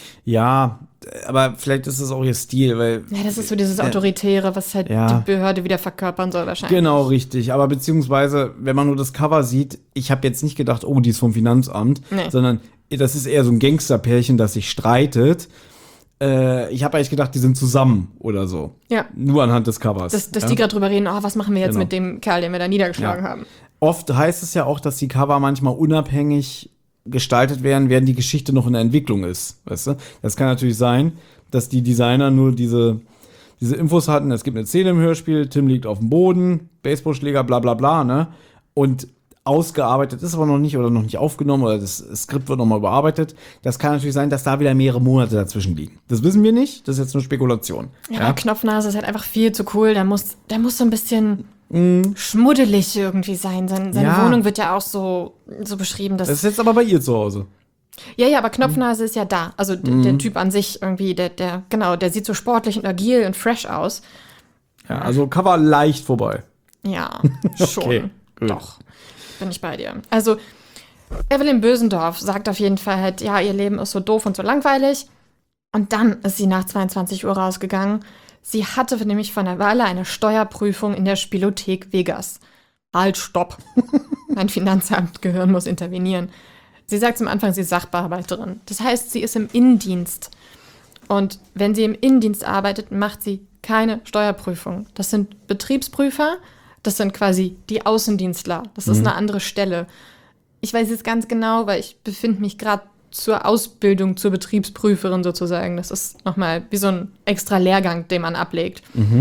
Ja, aber vielleicht ist es auch ihr Stil, weil. Ja, das ist so dieses Autoritäre, was halt Ja. die Behörde wieder verkörpern soll wahrscheinlich. Genau, richtig. Aber beziehungsweise, wenn man nur das Cover sieht, ich habe jetzt nicht gedacht, oh, die ist vom Finanzamt, Nee. sondern das ist eher so ein Gangsterpärchen, das sich streitet. Äh, ich habe eigentlich gedacht, die sind zusammen oder so. Ja. Nur anhand des Covers. Dass, dass ja? die gerade drüber reden, oh, was machen wir jetzt Genau. mit dem Kerl, den wir da niedergeschlagen Ja. haben. Oft heißt es ja auch, dass die Cover manchmal unabhängig gestaltet werden, während die Geschichte noch in der Entwicklung ist. Weißt du? Das kann natürlich sein, dass die Designer nur diese, diese Infos hatten. Es gibt eine Szene im Hörspiel, Tim liegt auf dem Boden, Baseballschläger, bla bla bla, ne? Und ausgearbeitet ist, aber noch nicht oder noch nicht aufgenommen oder das Skript wird nochmal überarbeitet. Das kann natürlich sein, dass da wieder mehrere Monate dazwischen liegen. Das wissen wir nicht, das ist jetzt nur Spekulation. Ja, ja? Knopfnase ist halt einfach viel zu cool. Der muss, der muss so ein bisschen mm. schmuddelig irgendwie sein. Seine, seine ja. Wohnung wird ja auch so, so beschrieben. Dass das ist jetzt aber bei ihr zu Hause. Ja, ja, aber Knopfnase mm. ist ja da. Also mm. der Typ an sich irgendwie, der, der, genau, der sieht so sportlich und agil und fresh aus. Ja, also Cover leicht vorbei. Ja, schon. Okay, gut. Doch. Bin ich bei dir. Also, Evelyn Bösendorf sagt auf jeden Fall halt, ja, ihr Leben ist so doof und so langweilig. Und dann ist sie nach zweiundzwanzig Uhr rausgegangen. Sie hatte nämlich von der Weile eine Steuerprüfung in der Spielothek Vegas. Halt, stopp. Mein Finanzamtgehirn muss intervenieren. Sie sagt zum Anfang, sie ist Sachbearbeiterin. Das heißt, sie ist im Innendienst. Und wenn sie im Innendienst arbeitet, macht sie keine Steuerprüfung. Das sind Betriebsprüfer. Das sind quasi die Außendienstler. Das ist mhm. eine andere Stelle. Ich weiß jetzt ganz genau, weil ich befinde mich gerade zur Ausbildung zur Betriebsprüferin sozusagen. Das ist nochmal wie so ein extra Lehrgang, den man ablegt. Mhm.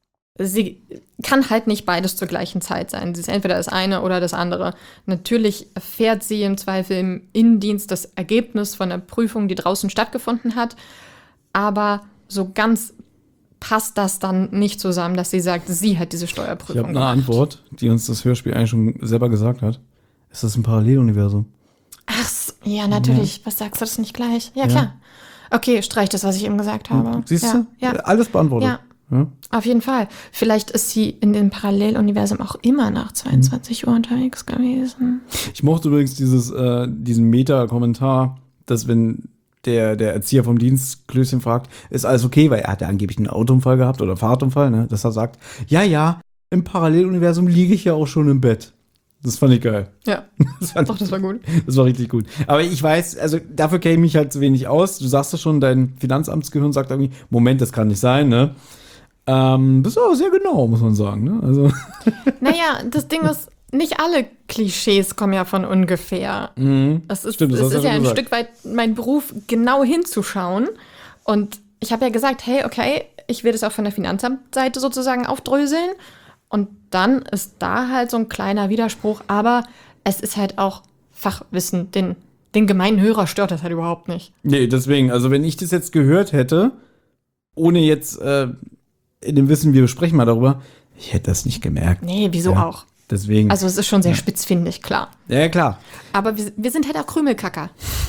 Sie kann halt nicht beides zur gleichen Zeit sein. Sie ist entweder das eine oder das andere. Natürlich erfährt sie im Zweifel im Innendienst das Ergebnis von der Prüfung, die draußen stattgefunden hat. Aber so ganz passt das dann nicht zusammen, dass sie sagt, sie hat diese Steuerprüfung Ich habe eine gemacht. Antwort, die uns das Hörspiel eigentlich schon selber gesagt hat. Ist das ein Paralleluniversum? Ach, ja, natürlich. Ja. Was sagst du das nicht gleich? Ja, klar. Ja. Okay, streich das, was ich eben gesagt habe. Siehst ja. du? Ja. Alles beantwortet. Ja. ja, auf jeden Fall. Vielleicht ist sie in dem Paralleluniversum auch immer nach zweiundzwanzig Uhr unterwegs gewesen. Ich mochte übrigens dieses, äh, diesen Meta-Kommentar, dass wenn der, der Erzieher vom Dienst Klößchen fragt, ist alles okay, weil er hat ja angeblich einen Autounfall gehabt oder Fahrradunfall, ne, dass er sagt, ja, ja, im Paralleluniversum liege ich ja auch schon im Bett. Das fand ich geil. Ja, das fand doch, das war gut. Das war richtig gut. Aber ich weiß, also dafür kenne ich mich halt zu wenig aus. Du sagst es schon, dein Finanzamtsgehirn sagt irgendwie, Moment, das kann nicht sein, ne? Ähm, das ist aber sehr genau, muss man sagen, ne? Also. Naja, das Ding ist, nicht alle Klischees kommen ja von ungefähr. Mhm. Es ist, Stimmt, das es hast du ist ja schon ein gesagt. Stück weit mein Beruf, genau hinzuschauen. Und ich habe ja gesagt, hey, okay, ich will das auch von der Finanzamtseite sozusagen aufdröseln. Und dann ist da halt so ein kleiner Widerspruch. Aber es ist halt auch Fachwissen. Den, den gemeinen Hörer stört das halt überhaupt nicht. Nee, deswegen, also wenn ich das jetzt gehört hätte, ohne jetzt äh, in dem Wissen, wir besprechen mal darüber, ich hätte das nicht gemerkt. Nee, wieso ja, auch? Deswegen. Also es ist schon sehr ja. spitzfindig, klar. Ja, klar. Aber wir, wir sind halt auch Krümelkacker.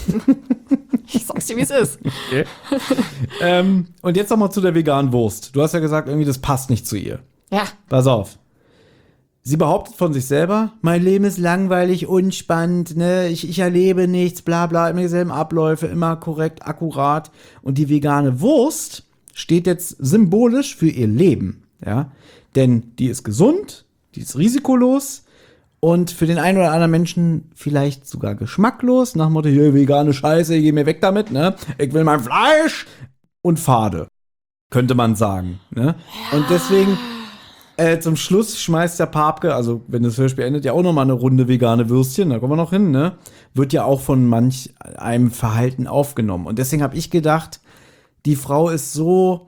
Ich sag's dir, wie es ist. Okay. ähm, und jetzt noch mal zu der veganen Wurst. Du hast ja gesagt, irgendwie das passt nicht zu ihr. Ja. Pass auf. Sie behauptet von sich selber, mein Leben ist langweilig, unspannend, ne? ich, ich erlebe nichts, bla bla, immer dieselben Abläufe, immer korrekt, akkurat. Und die vegane Wurst steht jetzt symbolisch für ihr Leben. Ja? Denn die ist gesund, die ist risikolos und für den einen oder anderen Menschen vielleicht sogar geschmacklos. Nach dem Motto, hier, vegane Scheiße, geh mir weg damit, ne? Ich will mein Fleisch und fade, könnte man sagen. Ne? Ja. Und deswegen, äh, zum Schluss schmeißt der Papke, also wenn das Hörspiel endet, ja auch noch mal eine Runde vegane Würstchen, da kommen wir noch hin, ne? Wird ja auch von manch einem Verhalten aufgenommen. Und deswegen habe ich gedacht, die Frau ist so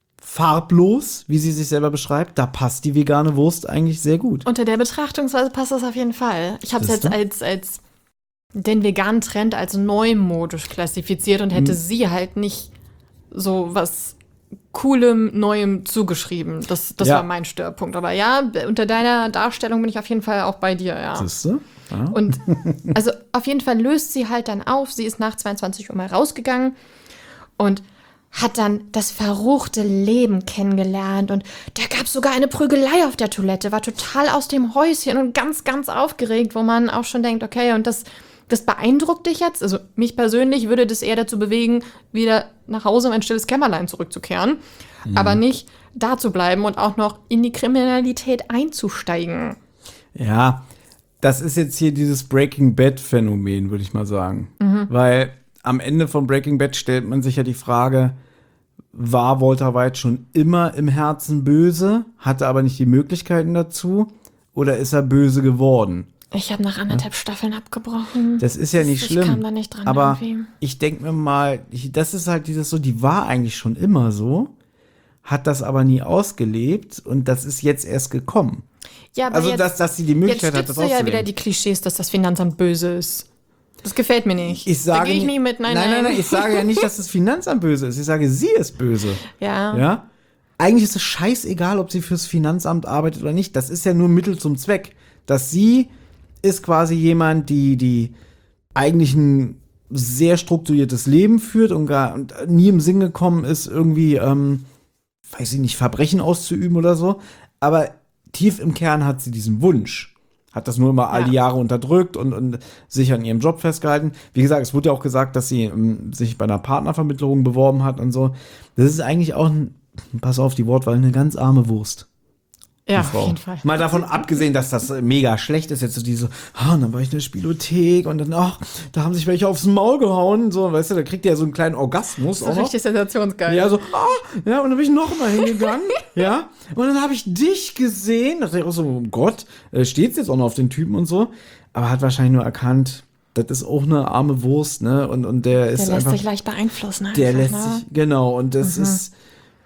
farblos, wie sie sich selber beschreibt, da passt die vegane Wurst eigentlich sehr gut. Unter der Betrachtungsweise passt das auf jeden Fall. Ich habe es jetzt als, als den veganen Trend als neumodisch klassifiziert und hätte hm. sie halt nicht so was Coolem, Neuem zugeschrieben. Das, das ja. war mein Störpunkt. Aber ja, unter deiner Darstellung bin ich auf jeden Fall auch bei dir, ja. Siehst du? Ja. Und also auf jeden Fall löst sie halt dann auf. Sie ist nach zweiundzwanzig Uhr mal rausgegangen und hat dann das verruchte Leben kennengelernt und da gab es sogar eine Prügelei auf der Toilette, war total aus dem Häuschen und ganz, ganz aufgeregt, wo man auch schon denkt, okay, und das, das beeindruckt dich jetzt? Also mich persönlich würde das eher dazu bewegen, wieder nach Hause in ein stilles Kämmerlein zurückzukehren, mhm. aber nicht da zu bleiben und auch noch in die Kriminalität einzusteigen. Ja, das ist jetzt hier dieses Breaking Bad-Phänomen, würde ich mal sagen. Mhm. Weil am Ende von Breaking Bad stellt man sich ja die Frage, war Walter White schon immer im Herzen böse, hatte aber nicht die Möglichkeiten dazu, oder ist er böse geworden? Ich habe nach anderthalb ja. Staffeln abgebrochen. Das ist ja nicht ich schlimm. Ich kam da nicht dran aber irgendwie. Ich denke mir mal, ich, das ist halt dieses so, die war eigentlich schon immer so, hat das aber nie ausgelebt und das ist jetzt erst gekommen. Ja, aber Also, jetzt, dass, dass sie die Möglichkeit jetzt hat, das stützt du ja auszuleben. wieder die Klischees, dass das Finanzamt böse ist. Das gefällt mir nicht. Ich sage da gehe ich nicht- nicht mit. Nein, nein, nein, nein, nein, ich sage ja nicht, dass das Finanzamt böse ist. Ich sage, sie ist böse. Ja. Ja? Eigentlich ist es scheißegal, ob sie fürs Finanzamt arbeitet oder nicht. Das ist ja nur Mittel zum Zweck. Dass sie ist quasi jemand, die, die eigentlich ein sehr strukturiertes Leben führt und gar und nie im Sinn gekommen ist, irgendwie, ähm, weiß ich nicht, Verbrechen auszuüben oder so. Aber tief im Kern hat sie diesen Wunsch. Hat das nur immer all die Jahre unterdrückt und, und sich an ihrem Job festgehalten. Wie gesagt, es wurde ja auch gesagt, dass sie ähm, sich bei einer Partnervermittlung beworben hat und so. Das ist eigentlich auch, ein, pass auf die Wortwahl, eine ganz arme Wurst. Ja, die Frau. auf jeden Fall. Mal davon abgesehen, dass das mega schlecht ist, jetzt so diese, ah, dann war ich in der Spielothek und dann, ach, da haben sich welche aufs Maul gehauen, so, weißt du, da kriegt ihr ja so einen kleinen Orgasmus Das auch ist noch. richtig sensationsgeil. Ja, so, ah, ja, und dann bin ich noch mal hingegangen, ja, und dann habe ich dich gesehen, da dachte ich auch so, oh Gott, äh, steht's jetzt auch noch auf den Typen und so, aber hat wahrscheinlich nur erkannt, das ist auch eine arme Wurst, ne, und, und der ist Der lässt einfach, sich leicht beeinflussen. Einfach, der lässt ne? sich, genau, und das Mhm. ist,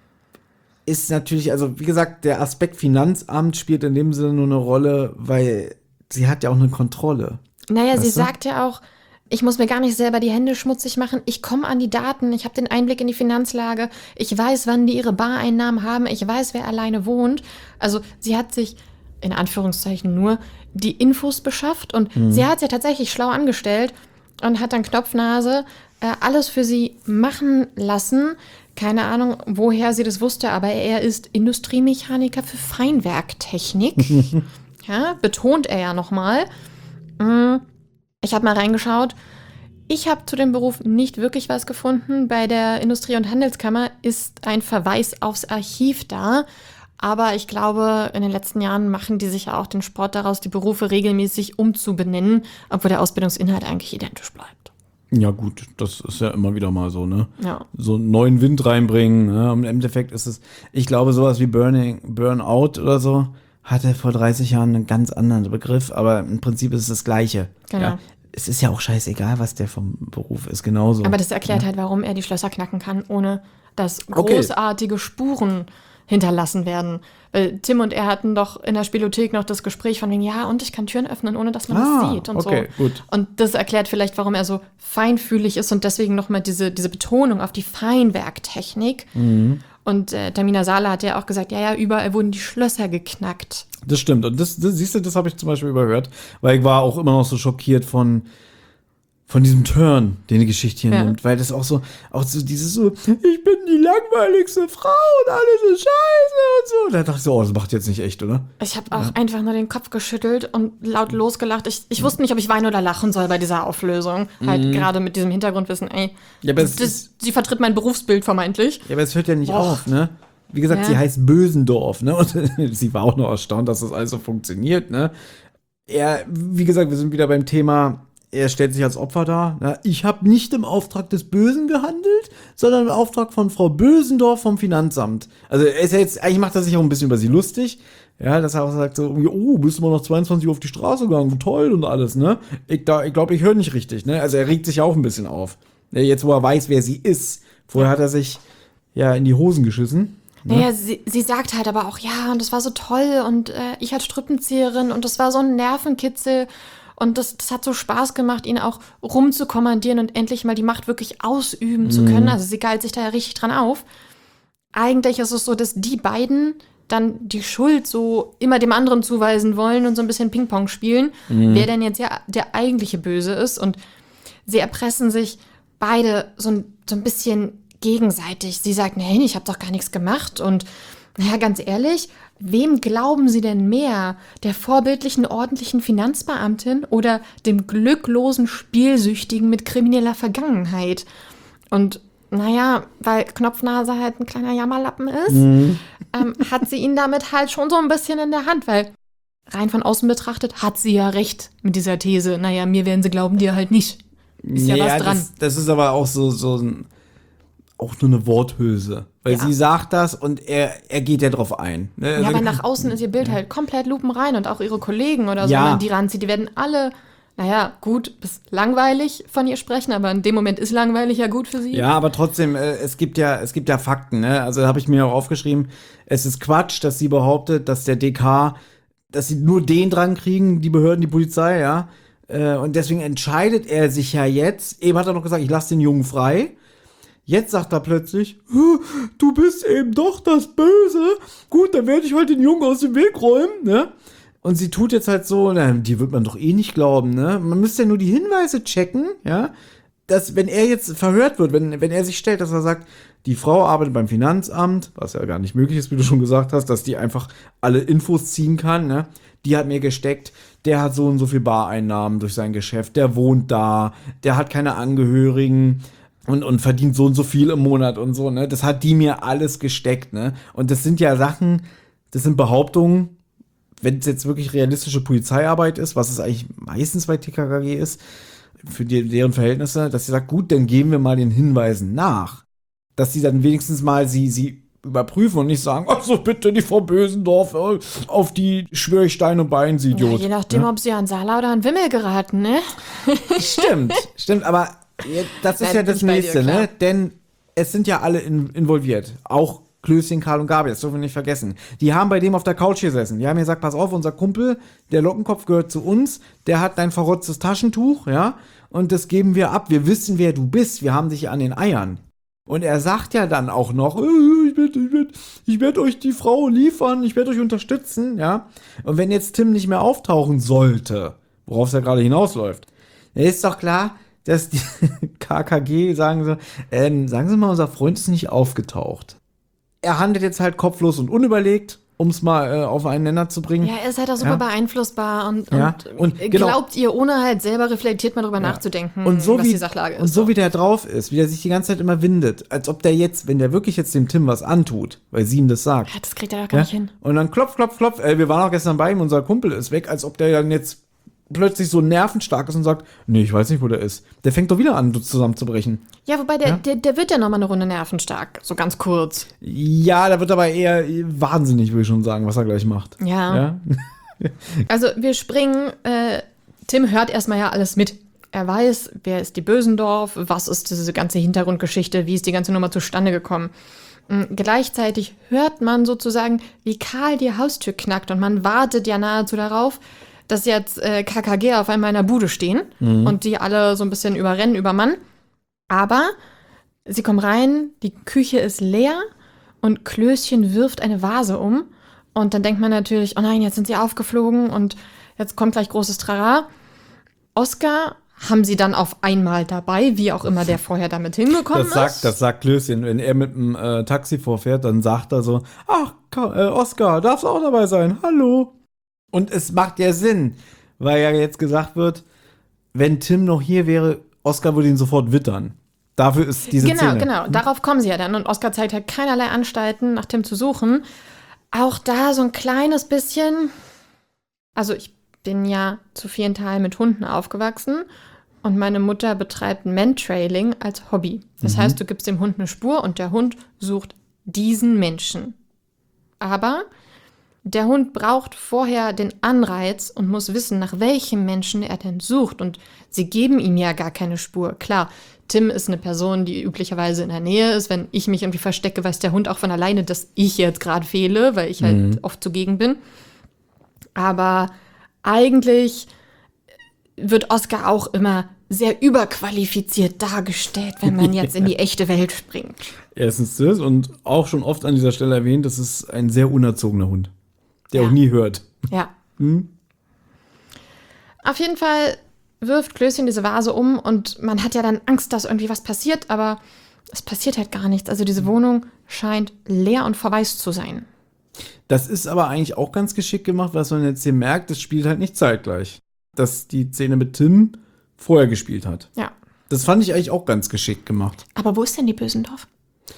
ist natürlich, also wie gesagt, der Aspekt Finanzamt spielt in dem Sinne nur eine Rolle, weil sie hat ja auch eine Kontrolle. Naja, Weißt sie du? sagt ja auch, ich muss mir gar nicht selber die Hände schmutzig machen. Ich komme an die Daten, ich habe den Einblick in die Finanzlage, ich weiß, wann die ihre Bareinnahmen haben, ich weiß, wer alleine wohnt. Also sie hat sich in Anführungszeichen nur die Infos beschafft und Mhm. sie hat es ja tatsächlich schlau angestellt und hat dann Knopfnase äh, alles für sie machen lassen. Keine Ahnung, woher sie das wusste, aber er ist Industriemechaniker für Feinwerktechnik. Ja, betont er ja nochmal. Ich habe mal reingeschaut. Ich habe zu dem Beruf nicht wirklich was gefunden. Bei der Industrie- und Handelskammer ist ein Verweis aufs Archiv da. Aber ich glaube, in den letzten Jahren machen die sich ja auch den Sport daraus, die Berufe regelmäßig umzubenennen, obwohl der Ausbildungsinhalt eigentlich identisch bleibt. Ja gut, das ist ja immer wieder mal so, ne? Ja. So einen neuen Wind reinbringen, ne? Und im Endeffekt ist es, ich glaube, sowas wie Burning, Burnout oder so, hatte vor dreißig Jahren einen ganz anderen Begriff, aber im Prinzip ist es das Gleiche. Genau. Ja. Es ist ja auch scheißegal, was der vom Beruf ist, genauso. Aber das erklärt halt, warum er die Schlösser knacken kann, ohne dass Okay. großartige Spuren hinterlassen werden. Weil Tim und er hatten doch in der Spielothek noch das Gespräch von wegen, ja, und ich kann Türen öffnen, ohne dass man Ah, das sieht und okay, so. gut. Und das erklärt vielleicht, warum er so feinfühlig ist und deswegen nochmal diese, diese Betonung auf die Feinwerktechnik. Mhm. Und äh, Tamina Sala hat ja auch gesagt, ja, ja, überall wurden die Schlösser geknackt. Das stimmt. Und das, das siehst du, das habe ich zum Beispiel überhört, weil ich war auch immer noch so schockiert von, von diesem Turn, den die Geschichte hier Ja. nimmt. Weil das auch so, auch so dieses so, ich bin die langweiligste Frau und alles ist scheiße und so. Da dachte ich so, oh, das macht jetzt nicht echt, oder? Ich habe auch einfach nur den Kopf geschüttelt und laut losgelacht. Ich, ich wusste nicht, ob ich weinen oder lachen soll bei dieser Auflösung. Halt gerade mit diesem Hintergrundwissen, ey, Mhm. Ja, aber es das, ist- sie vertritt mein Berufsbild vermeintlich. Ja, aber es hört ja nicht Boah. auf, ne? Wie gesagt, Ja. sie heißt Bösendorf, ne? Und sie war auch noch erstaunt, dass das alles so funktioniert, ne? Er, wie gesagt, wir sind wieder beim Thema, er stellt sich als Opfer dar. Ne? Ich habe nicht im Auftrag des Bösen gehandelt, sondern im Auftrag von Frau Bösendorf vom Finanzamt. Also er ist ja jetzt, eigentlich macht er sich auch ein bisschen über sie lustig. Ja, dass er auch sagt so, irgendwie, oh, bist du mal noch zweiundzwanzig Uhr auf die Straße gegangen, toll und alles, ne? Ich, da, ich glaube, ich höre nicht richtig, ne? Also er regt sich ja auch ein bisschen auf. Ja, jetzt, wo er weiß, wer sie ist. Vorher hat er sich ja in die Hosen geschissen. Naja, sie, sie sagt halt aber auch, ja, und das war so toll und äh, ich als Strippenzieherin und das war so ein Nervenkitzel und das, das hat so Spaß gemacht, ihn auch rumzukommandieren und endlich mal die Macht wirklich ausüben zu können. Also sie geilt sich da ja richtig dran auf. Eigentlich ist es so, dass die beiden dann die Schuld so immer dem anderen zuweisen wollen und so ein bisschen Ping-Pong spielen, wer denn jetzt ja der eigentliche Böse ist. Und sie erpressen sich beide so ein, so ein bisschen gegenseitig. Sie sagt, nein, ich habe doch gar nichts gemacht. Und naja, ganz ehrlich, wem glauben Sie denn mehr? Der vorbildlichen, ordentlichen Finanzbeamtin oder dem glücklosen Spielsüchtigen mit krimineller Vergangenheit? Und naja, weil Knopfnase halt ein kleiner Jammerlappen ist, ähm, hat sie ihn damit halt schon so ein bisschen in der Hand, weil rein von außen betrachtet hat sie ja recht mit dieser These. Naja, mir werden sie glauben, dir halt nicht. Ist ja, was dran. Das, das ist aber auch so, so ein, auch nur eine Worthülse. Weil Ja. sie sagt das und er, er geht ja drauf ein. Ne? Ja, Also- aber nach außen ist ihr Bild halt komplett lupenrein und auch ihre Kollegen oder so, Ja. wenn man die ranzieht, die werden alle, naja, gut bis langweilig von ihr sprechen, aber in dem Moment ist langweilig ja gut für sie. Ja, aber trotzdem, äh, es gibt ja, es gibt ja Fakten, ne? Also habe ich mir auch aufgeschrieben, es ist Quatsch, dass sie behauptet, dass der D K dass sie nur den dran kriegen, die Behörden, die Polizei, ja. Äh, und deswegen entscheidet er sich ja jetzt, eben hat er noch gesagt, ich lasse den Jungen frei. Jetzt sagt er plötzlich, du bist eben doch das Böse. Gut, dann werde ich halt den Jungen aus dem Weg räumen, ne? Und sie tut jetzt halt so, na, die wird man doch eh nicht glauben, ne? Man müsste ja nur die Hinweise checken, ja? Dass, wenn er jetzt verhört wird, wenn, wenn er sich stellt, dass er sagt, die Frau arbeitet beim Finanzamt, was ja gar nicht möglich ist, wie du schon gesagt hast, dass die einfach alle Infos ziehen kann, ne? Die hat mir gesteckt, der hat so und so viel Bareinnahmen durch sein Geschäft, der wohnt da, der hat keine Angehörigen und, und verdient so und so viel im Monat und so, ne? Das hat die mir alles gesteckt, ne? Und das sind ja Sachen, das sind Behauptungen, wenn es jetzt wirklich realistische Polizeiarbeit ist, was es eigentlich meistens bei T K K G ist, für die, deren Verhältnisse, dass sie sagt, gut, dann gehen wir mal den Hinweisen nach. Dass sie dann wenigstens mal sie, sie überprüfen und nicht sagen, also bitte die Frau Bösendorf, auf die schwöre ich Stein und Bein, sie Idiot. Ja, je nachdem, ja? ob sie an Sala oder an Wimmel geraten, ne? Stimmt, stimmt, aber das ist Nein, ja das bin ich bei Nächste, dir, klar. ne? Denn es sind ja alle in, involviert. Auch Klößchen, Karl und Gabi, das dürfen wir nicht vergessen. Die haben bei dem auf der Couch gesessen. Die haben gesagt, pass auf, unser Kumpel, der Lockenkopf gehört zu uns, der hat dein verrotztes Taschentuch, ja, und das geben wir ab. Wir wissen, wer du bist. Wir haben dich an den Eiern. Und er sagt ja dann auch noch, äh, ich werde ich werd, ich werd euch die Frau liefern, ich werde euch unterstützen, ja. Und wenn jetzt Tim nicht mehr auftauchen sollte, worauf es ja gerade hinausläuft, dann ist doch klar, dass die K K G sagen so, ähm, sagen Sie mal, unser Freund ist nicht aufgetaucht. Er handelt jetzt halt kopflos und unüberlegt, um es mal äh, auf einen Nenner zu bringen. Ja, er ist halt auch super Ja. beeinflussbar und, Ja, und, und genau. glaubt ihr, ohne halt selber reflektiert mal drüber nachzudenken, Und so was wie, die Sachlage ist. und so wie der drauf ist, wie der sich die ganze Zeit immer windet, als ob der jetzt, wenn der wirklich jetzt dem Tim was antut, weil sie ihm das sagt. Ja, das kriegt er doch gar Ja? nicht hin. Und dann klopf, klopf, klopf, ey, wir waren auch gestern bei ihm, unser Kumpel ist weg, als ob der dann jetzt plötzlich so nervenstark ist und sagt, nee, ich weiß nicht, wo der ist. Der fängt doch wieder an, zusammenzubrechen. Ja, wobei der, Ja? der, der wird ja noch mal eine Runde nervenstark, so ganz kurz. Ja, da wird aber eher wahnsinnig, würde ich schon sagen, was er gleich macht. Ja. Ja? Also wir springen, äh, Tim hört erstmal ja alles mit. Er weiß, wer ist die Bösendorf, was ist diese ganze Hintergrundgeschichte, wie ist die ganze Nummer zustande gekommen. Und gleichzeitig hört man sozusagen, wie Karl die Haustür knackt und man wartet ja nahezu darauf, dass jetzt äh, K K G auf einmal in der Bude stehen und die alle so ein bisschen überrennen, übermannen. Aber sie kommen rein, die Küche ist leer und Klößchen wirft eine Vase um. Und dann denkt man natürlich, oh nein, jetzt sind sie aufgeflogen und jetzt kommt gleich großes Trara. Oskar haben sie dann auf einmal dabei, wie auch immer der vorher damit hingekommen Das sagt, ist. das sagt Klößchen, wenn er mit dem äh, Taxi vorfährt, dann sagt er so, ach, Ka- äh, Oskar, darfst auch dabei sein, hallo. Und es macht ja Sinn, weil ja jetzt gesagt wird, wenn Tim noch hier wäre, Oskar würde ihn sofort wittern. Dafür ist diese Genau, Szene. genau. Darauf kommen sie ja dann. Und Oskar zeigt halt keinerlei Anstalten, nach Tim zu suchen. Auch da so ein kleines bisschen. Also, ich bin ja zu vielen Teilen mit Hunden aufgewachsen. Und meine Mutter betreibt Mantrailing als Hobby. Das Mhm. heißt, du gibst dem Hund eine Spur und der Hund sucht diesen Menschen. Aber der Hund braucht vorher den Anreiz und muss wissen, nach welchem Menschen er denn sucht. Und sie geben ihm ja gar keine Spur. Klar, Tim ist eine Person, die üblicherweise in der Nähe ist. Wenn ich mich irgendwie verstecke, weiß der Hund auch von alleine, dass ich jetzt gerade fehle, weil ich halt Mhm. oft zugegen bin. Aber eigentlich wird Oskar auch immer sehr überqualifiziert dargestellt, wenn man jetzt in die echte Welt springt. Erstens das und auch schon oft an dieser Stelle erwähnt, das ist ein sehr unerzogener Hund, der Ja. auch nie hört. Ja. Hm? Auf jeden Fall wirft Klößchen diese Vase um und man hat ja dann Angst, dass irgendwie was passiert, aber es passiert halt gar nichts. Also diese Wohnung scheint leer und verwaist zu sein. Das ist aber eigentlich auch ganz geschickt gemacht, was man jetzt hier merkt, das spielt halt nicht zeitgleich. Dass die Szene mit Tim vorher gespielt hat. Ja. Das fand ich eigentlich auch ganz geschickt gemacht. Aber wo ist denn die Bösendorf?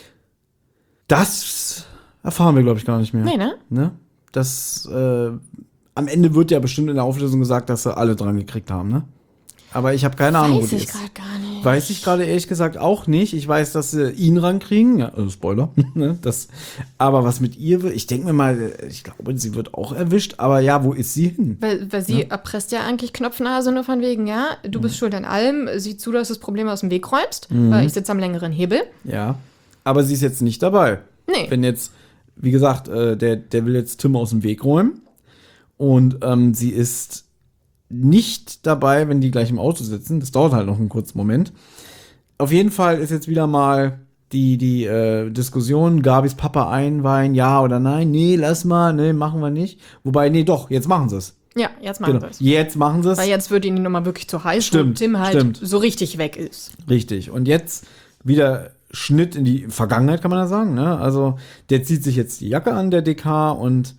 Das erfahren wir, glaube ich, gar nicht mehr. Nee, ne? Ne? Das, äh, am Ende wird ja bestimmt in der Auflösung gesagt, dass sie alle dran gekriegt haben, ne? Aber ich habe keine Ahnung, wo Weiß die ich ist. gerade gar nicht. Weiß ich gerade ehrlich gesagt auch nicht. Ich weiß, dass sie ihn rankriegen. Ja, also Spoiler. ne? das, aber was mit ihr wird, ich denke mir mal, ich glaube, sie wird auch erwischt. Aber ja, wo ist sie hin? Weil, weil sie erpresst ja eigentlich Knopfnase nur von wegen, ja, du bist schuld an allem, sieh zu, dass du das Problem aus dem Weg räumst, weil ich sitze am längeren Hebel. Ja. Aber sie ist jetzt nicht dabei. Nee. Wenn jetzt, wie gesagt, äh, der, der will jetzt Tim aus dem Weg räumen. Und ähm, sie ist nicht dabei, wenn die gleich im Auto sitzen. Das dauert halt noch einen kurzen Moment. Auf jeden Fall ist jetzt wieder mal die, die äh, Diskussion, Gabis Papa einweihen, ja oder nein. Nee, lass mal, nee, machen wir nicht. Wobei, nee, doch, jetzt machen sie es. Ja, jetzt machen Genau. wir es. Jetzt machen sie es. Weil jetzt wird ihnen die Nummer wirklich zu heiß, Stimmt, und Tim halt stimmt. so richtig weg ist. Richtig. Und jetzt wieder Schnitt in die Vergangenheit, kann man da sagen. Ne? Also der zieht sich jetzt die Jacke an, der D K, und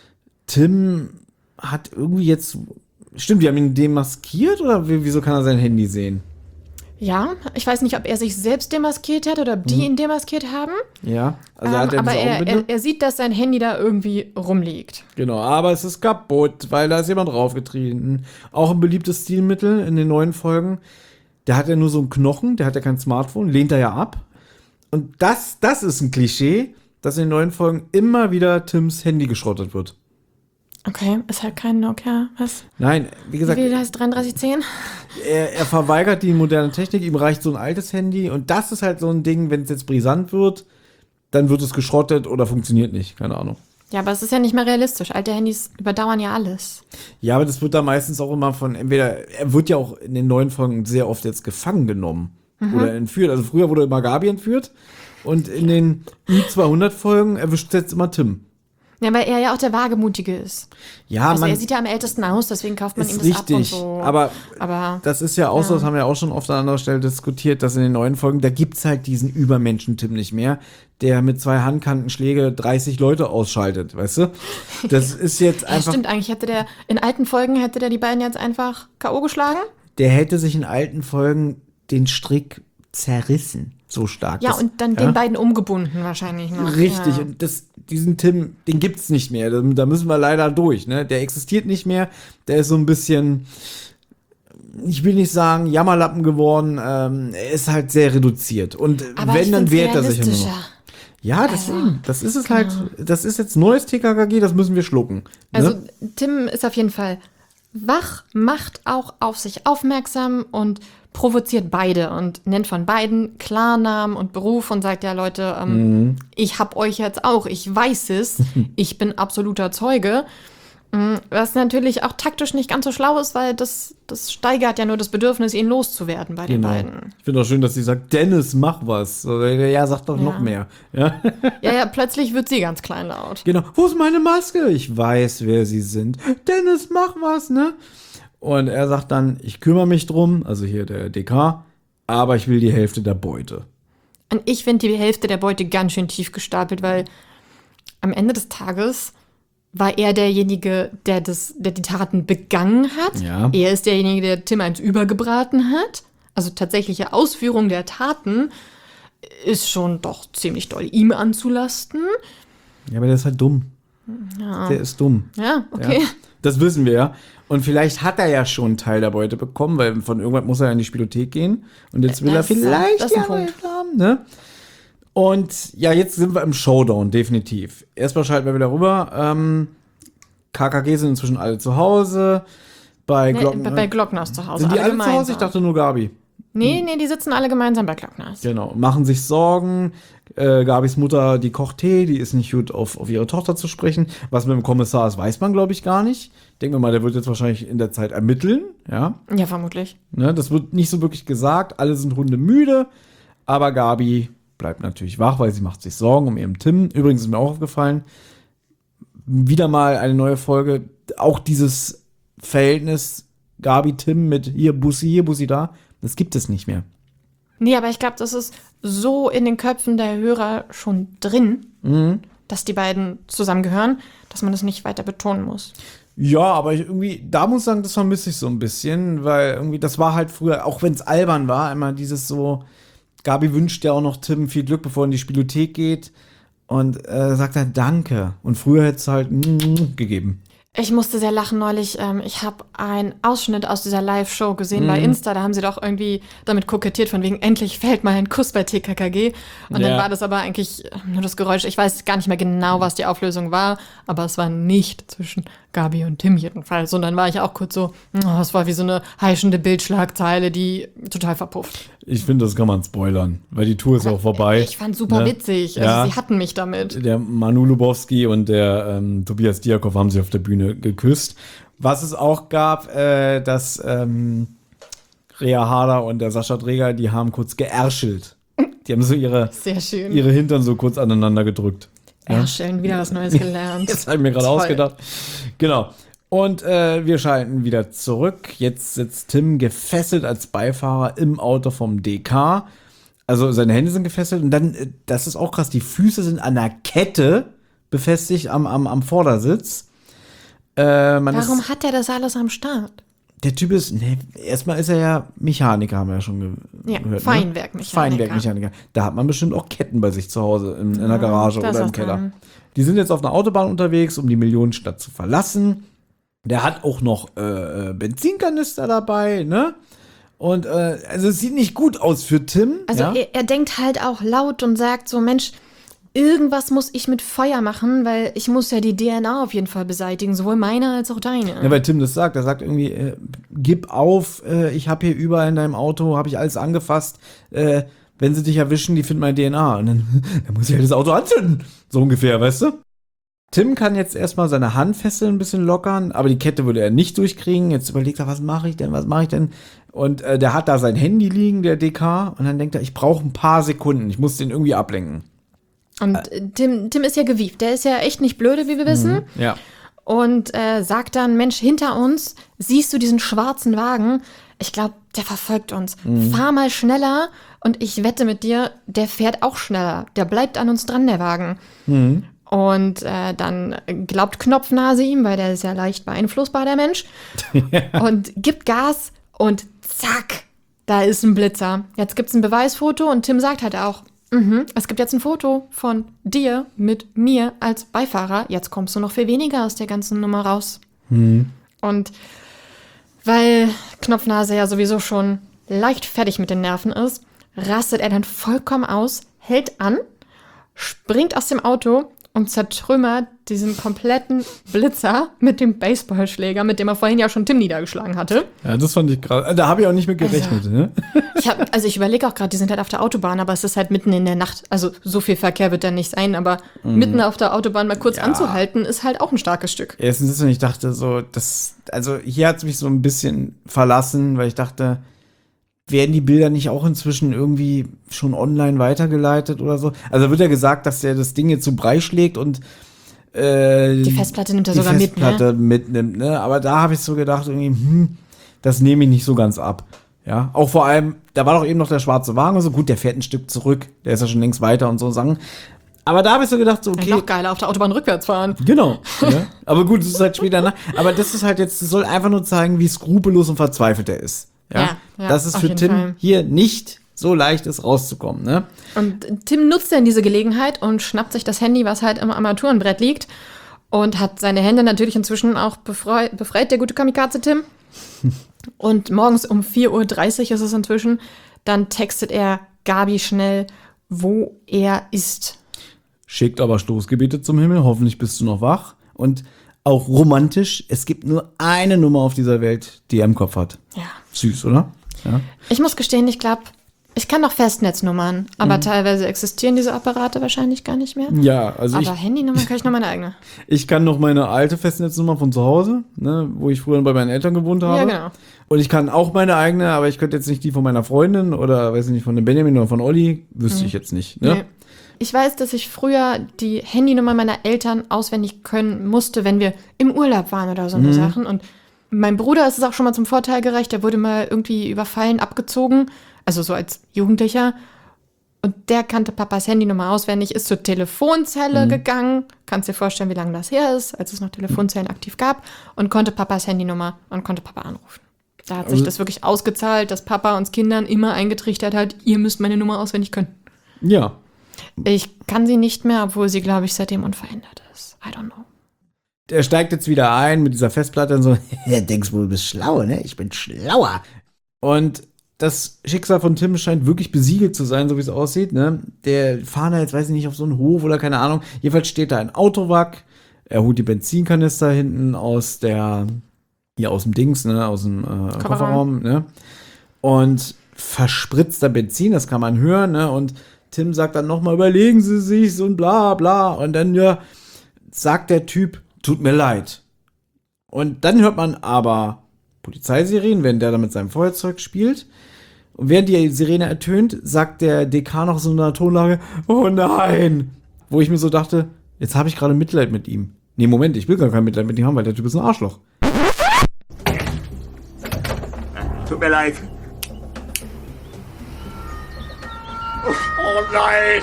Tim hat irgendwie jetzt, stimmt, die haben ihn demaskiert, oder wie- wieso kann er sein Handy sehen? Ja, ich weiß nicht, ob er sich selbst demaskiert hat oder ob die Mhm. ihn demaskiert haben. Ja, also Ähm, hat er aber diese er, Augenbinde? er, er sieht, dass sein Handy da irgendwie rumliegt. Genau, aber es ist kaputt, weil da ist jemand draufgetreten. Auch ein beliebtes Stilmittel in den neuen Folgen. Der hat ja nur so einen Knochen, der hat ja kein Smartphone, lehnt er ja ab. Und das, das ist ein Klischee, dass in den neuen Folgen immer wieder Tims Handy geschrottet wird. Okay, ist halt kein Nokia. Was? Nein, wie gesagt, Wie heißt dreiunddreißig zehn? er, er verweigert die moderne Technik, ihm reicht so ein altes Handy. Und das ist halt so ein Ding, wenn es jetzt brisant wird, dann wird es geschrottet oder funktioniert nicht, keine Ahnung. Ja, aber es ist ja nicht mehr realistisch. Alte Handys überdauern ja alles. Ja, aber das wird da meistens auch immer von, entweder, er wird ja auch in den neuen Folgen sehr oft jetzt gefangen genommen oder entführt. Also früher wurde immer Gabi entführt und in den Ü zweihundert Folgen erwischt jetzt immer Tim. Ja, weil er ja auch der Wagemutige ist. Ja, Also man er sieht ja am ältesten aus, deswegen kauft man ihm ist das ab und richtig, so. aber aber das ist ja auch so, das haben wir auch schon oft an anderer Stelle diskutiert, dass in den neuen Folgen, da gibt's halt diesen Übermenschen-Tim nicht mehr, der mit zwei Handkantenschläge dreißig Leute ausschaltet, weißt du? Das ist jetzt ja, einfach, stimmt, eigentlich hätte der, in alten Folgen hätte der die beiden jetzt einfach K O geschlagen. der hätte sich in alten Folgen den Strick zerrissen, so stark. Ja, Das- und dann ja? den beiden umgebunden wahrscheinlich noch. Richtig, Ja. und das, diesen Tim, den gibt's nicht mehr. Da, da müssen wir leider durch. Ne? Der existiert nicht mehr. Der ist so ein bisschen, ich will nicht sagen, Jammerlappen geworden. Ähm, er ist halt sehr reduziert. Und Aber wenn, ich dann find's wehrt er sich immer noch. realistischer. Ja, deswegen. Das ist es halt. Das ist jetzt neues T K K G, das müssen wir schlucken. Also Ne? Tim ist auf jeden Fall wach, macht auch auf sich aufmerksam und provoziert beide und nennt von beiden Klarnamen und Beruf und sagt, ja Leute, ähm, Mhm. ich hab euch jetzt auch, ich weiß es, ich bin absoluter Zeuge. Mm, Was natürlich auch taktisch nicht ganz so schlau ist, weil das, das steigert ja nur das Bedürfnis, ihn loszuwerden bei den Genau. beiden. Ich finde auch schön, dass sie sagt, Dennis, mach was. So, ja, sag doch Ja. noch mehr. Ja. Ja, ja, plötzlich wird sie ganz kleinlaut. Genau. Wo ist meine Maske? Ich weiß, wer sie sind. Dennis, mach was, ne? Und er sagt dann, ich kümmere mich drum, also hier der D K, aber ich will die Hälfte der Beute. Und ich finde die Hälfte der Beute ganz schön tief gestapelt, weil am Ende des Tages war er derjenige, der, das, der die Taten begangen hat. Ja. Er ist derjenige, der Tim eins übergebraten hat. Also tatsächliche Ausführung der Taten ist schon doch ziemlich doll ihm anzulasten. Ja, aber der ist halt dumm. Der ist dumm. Ja, okay. Ja. Das wissen wir ja. Und vielleicht hat er ja schon einen Teil der Beute bekommen, weil von irgendwann muss er ja in die Spielothek gehen. Und jetzt will Das er ist- vielleicht das ist ein die Punkt. Hälfte haben, ne? Und ja, jetzt sind wir im Showdown, definitiv. Erstmal schalten wir wieder rüber. Ähm, K K G sind inzwischen alle zu Hause. Bei Nee, Glocken. bei, bei Glockners zu Hause. sind die alle zu Hause? gemeinsam. Ich dachte nur Gabi. Nee, nee, die sitzen alle gemeinsam bei Glockners. Genau. Machen sich Sorgen. Äh, Gabis Mutter, die kocht Tee, die ist nicht gut auf, auf ihre Tochter zu sprechen. Was mit dem Kommissar ist, weiß man, glaube ich, gar nicht. Denken wir mal, der wird jetzt wahrscheinlich in der Zeit ermitteln. Ja. Ja, vermutlich. Ne, das wird nicht so wirklich gesagt. Alle sind hundemüde. Aber Gabi bleibt natürlich wach, weil sie macht sich Sorgen um ihren Tim. Übrigens ist mir auch aufgefallen, wieder mal eine neue Folge. Auch dieses Verhältnis Gabi-Tim mit hier Bussi, hier Bussi da, das gibt es nicht mehr. Nee, aber ich glaube, das ist so in den Köpfen der Hörer schon drin, Mhm. dass die beiden zusammengehören, dass man das nicht weiter betonen muss. Ja, aber ich irgendwie, da muss ich sagen, das vermisse ich so ein bisschen, weil irgendwie, das war halt früher, auch wenn es albern war, immer dieses so, Gabi wünscht ja auch noch Tim viel Glück, bevor er in die Spielothek geht und äh, sagt dann Danke. Und früher hätte es halt mm, gegeben. Ich musste sehr lachen neulich. Ähm, ich habe einen Ausschnitt aus dieser Live-Show gesehen bei Insta. Da haben sie doch irgendwie damit kokettiert, von wegen, endlich fällt mal ein Kuss bei T K K G. Und Ja. dann war das aber eigentlich nur das Geräusch. Ich weiß gar nicht mehr genau, was die Auflösung war, aber es war nicht zwischen Gabi und Tim jedenfalls. Und dann war ich auch kurz so, oh, es war wie so eine heischende Bildschlagzeile, die total verpufft. Ich finde, das kann man spoilern, weil die Tour ist ja auch vorbei. Ich fand super ne? witzig. Also Ja. sie hatten mich damit. Der Manu Lubowski und der ähm, Tobias Diakow haben sich auf der Bühne geküsst. Was es auch gab, äh, dass ähm, Rea Harder und der Sascha Dreger, die haben kurz geärschelt. Die haben so ihre, Sehr schön. ihre Hintern so kurz aneinander gedrückt. Erstellen, wieder was Neues gelernt. Das habe ich mir gerade Toll. ausgedacht. Genau. Und äh, wir schalten wieder zurück. Jetzt sitzt Tim gefesselt als Beifahrer im Auto vom D K. Also seine Hände sind gefesselt. Und dann, äh, das ist auch krass, die Füße sind an einer Kette befestigt am, am, am Vordersitz. Äh, man Warum ist, hat er das alles am Start? der Typ ist, nee, erstmal ist er ja Mechaniker, haben wir ja schon ge Ja, gehört. Feinwerkmechaniker. Ne? Feinwerkmechaniker. Da hat man bestimmt auch Ketten bei sich zu Hause in, in der Garage das oder im ist Keller. dann- Die sind jetzt auf einer Autobahn unterwegs, um die Millionenstadt zu verlassen. Der hat auch noch äh, Benzinkanister dabei, ne? Und äh, also es sieht nicht gut aus für Tim. Also ja? er, er denkt halt auch laut und sagt so, Mensch, irgendwas muss ich mit Feuer machen, weil ich muss ja die D N A auf jeden Fall beseitigen, sowohl meine als auch deine. Ja, weil Tim das sagt, er sagt irgendwie, äh, gib auf, äh, ich habe hier überall in deinem Auto, habe ich alles angefasst, äh, wenn sie dich erwischen, die finden meine D N A. Und dann, dann muss ich halt das Auto anzünden. So ungefähr, weißt du? Tim kann jetzt erstmal seine Handfesseln ein bisschen lockern, aber die Kette würde er nicht durchkriegen. Jetzt überlegt er, was mache ich denn, was mache ich denn? Und äh, der hat da sein Handy liegen, der D K, und dann denkt er, ich brauche ein paar Sekunden, ich muss den irgendwie ablenken. Und äh, Tim, Tim ist ja gewieft, der ist ja echt nicht blöde, wie wir wissen. Ja. Und äh, sagt dann, Mensch, hinter uns, siehst du diesen schwarzen Wagen? Ich glaube, der verfolgt uns. Fahr mal schneller und ich wette mit dir, der fährt auch schneller. Der bleibt an uns dran, der Wagen. Und äh, dann glaubt Knopfnase ihm, weil der ist ja leicht beeinflussbar, der Mensch. Und gibt Gas und zack, da ist ein Blitzer. Jetzt gibt's ein Beweisfoto und Tim sagt halt auch, mhm, es gibt jetzt ein Foto von dir mit mir als Beifahrer. Jetzt kommst du noch viel weniger aus der ganzen Nummer raus. Und weil Knopfnase ja sowieso schon leicht fertig mit den Nerven ist, rastet er dann vollkommen aus, hält an, springt aus dem Auto und zertrümmert diesen kompletten Blitzer mit dem Baseballschläger, mit dem er vorhin ja schon Tim niedergeschlagen hatte. Ja, das fand ich gerade. Da habe ich auch nicht mit gerechnet, Also, ne? Ich hab, also ich überlege auch gerade, die sind halt auf der Autobahn, aber es ist halt mitten in der Nacht. Also so viel Verkehr wird da nicht sein, aber mitten auf der Autobahn mal kurz Ja. anzuhalten, ist halt auch ein starkes Stück. Erstens ist, und ich dachte so, das, also hier hat es mich so ein bisschen verlassen, weil ich dachte, werden die Bilder nicht auch inzwischen irgendwie schon online weitergeleitet oder so? Also wird ja gesagt, dass der das Ding jetzt zu Brei schlägt und äh, Die Festplatte nimmt er die sogar mit, Festplatte mitnimmt, ne? Aber da habe ich so gedacht, irgendwie, hm, das nehme ich nicht so ganz ab. Ja, auch vor allem, da war doch eben noch der schwarze Wagen und so, gut, der fährt ein Stück zurück, der ist ja schon längst weiter und so Sachen. Aber da habe ich so gedacht, so, okay. Noch geiler, auf der Autobahn rückwärts fahren. Genau. Ja. Aber gut, es ist halt später nach. Aber das ist halt jetzt, das soll einfach nur zeigen, wie skrupellos und verzweifelt er ist. Ja. Ja, ja, dass es auf für jeden Tim Fall. hier nicht so leicht ist, rauszukommen, ne? Und Tim nutzt dann diese Gelegenheit und schnappt sich das Handy, was halt im Armaturenbrett liegt, und hat seine Hände natürlich inzwischen auch befreit, befreit der gute Kamikaze Tim. Und morgens um vier Uhr dreißig ist es inzwischen, dann textet er Gabi schnell, wo er ist. Schickt aber Stoßgebete zum Himmel, hoffentlich bist du noch wach. Und auch romantisch, es gibt nur eine Nummer auf dieser Welt, die er im Kopf hat. Ja. Süß, oder? Ja. Ich muss gestehen, ich glaube, ich kann noch Festnetznummern, aber teilweise existieren diese Apparate wahrscheinlich gar nicht mehr. Ja, also ich, Aber Handynummern kann ich noch meine eigene. ich kann noch meine alte Festnetznummer von zu Hause, ne, wo ich früher bei meinen Eltern gewohnt habe. Ja, genau. Und ich kann auch meine eigene, aber ich könnte jetzt nicht die von meiner Freundin oder, weiß ich nicht, von dem Benjamin oder von Olli, wüsste ich jetzt nicht. Ne? Nee. Ich weiß, dass ich früher die Handynummer meiner Eltern auswendig können musste, wenn wir im Urlaub waren oder so eine Sachen. Und mein Bruder ist es auch schon mal zum Vorteil gereicht, der wurde mal irgendwie überfallen, abgezogen, also so als Jugendlicher. Und der kannte Papas Handynummer auswendig, ist zur Telefonzelle gegangen, kannst dir vorstellen, wie lange das her ist, als es noch Telefonzellen aktiv gab, und konnte Papas Handynummer und konnte Papa anrufen. Da hat sich Also- das wirklich ausgezahlt, dass Papa uns Kindern immer eingetrichtert hat, ihr müsst meine Nummer auswendig können. Ja. Ich kann sie nicht mehr, obwohl sie, glaube ich, seitdem unverändert ist. I don't know. Er steigt jetzt wieder ein mit dieser Festplatte und so, denkst wohl, du bist schlau, ne? Ich bin schlauer. Und das Schicksal von Tim scheint wirklich besiegelt zu sein, so wie es aussieht, ne? Der fahren da jetzt, weiß ich nicht, auf so einen Hof oder keine Ahnung. Jedenfalls steht da ein Autowrack. Er holt die Benzinkanister hinten aus der, ja, aus dem Dings, ne, aus dem äh, Kofferraum, Kofferraum ne, und verspritzt da Benzin, das kann man hören, ne, und Tim sagt dann nochmal, überlegen Sie sich, so ein bla bla, und dann, ja, sagt der Typ, tut mir leid. Und dann hört man aber Polizeisirenen, wenn der da mit seinem Feuerzeug spielt. Und während die Sirene ertönt, sagt der Dekan noch so in einer Tonlage, oh nein! Wo ich mir so dachte, jetzt habe ich gerade Mitleid mit ihm. Nee, Moment, ich will gar kein Mitleid mit ihm haben, weil der Typ ist ein Arschloch. Tut mir leid. Oh nein!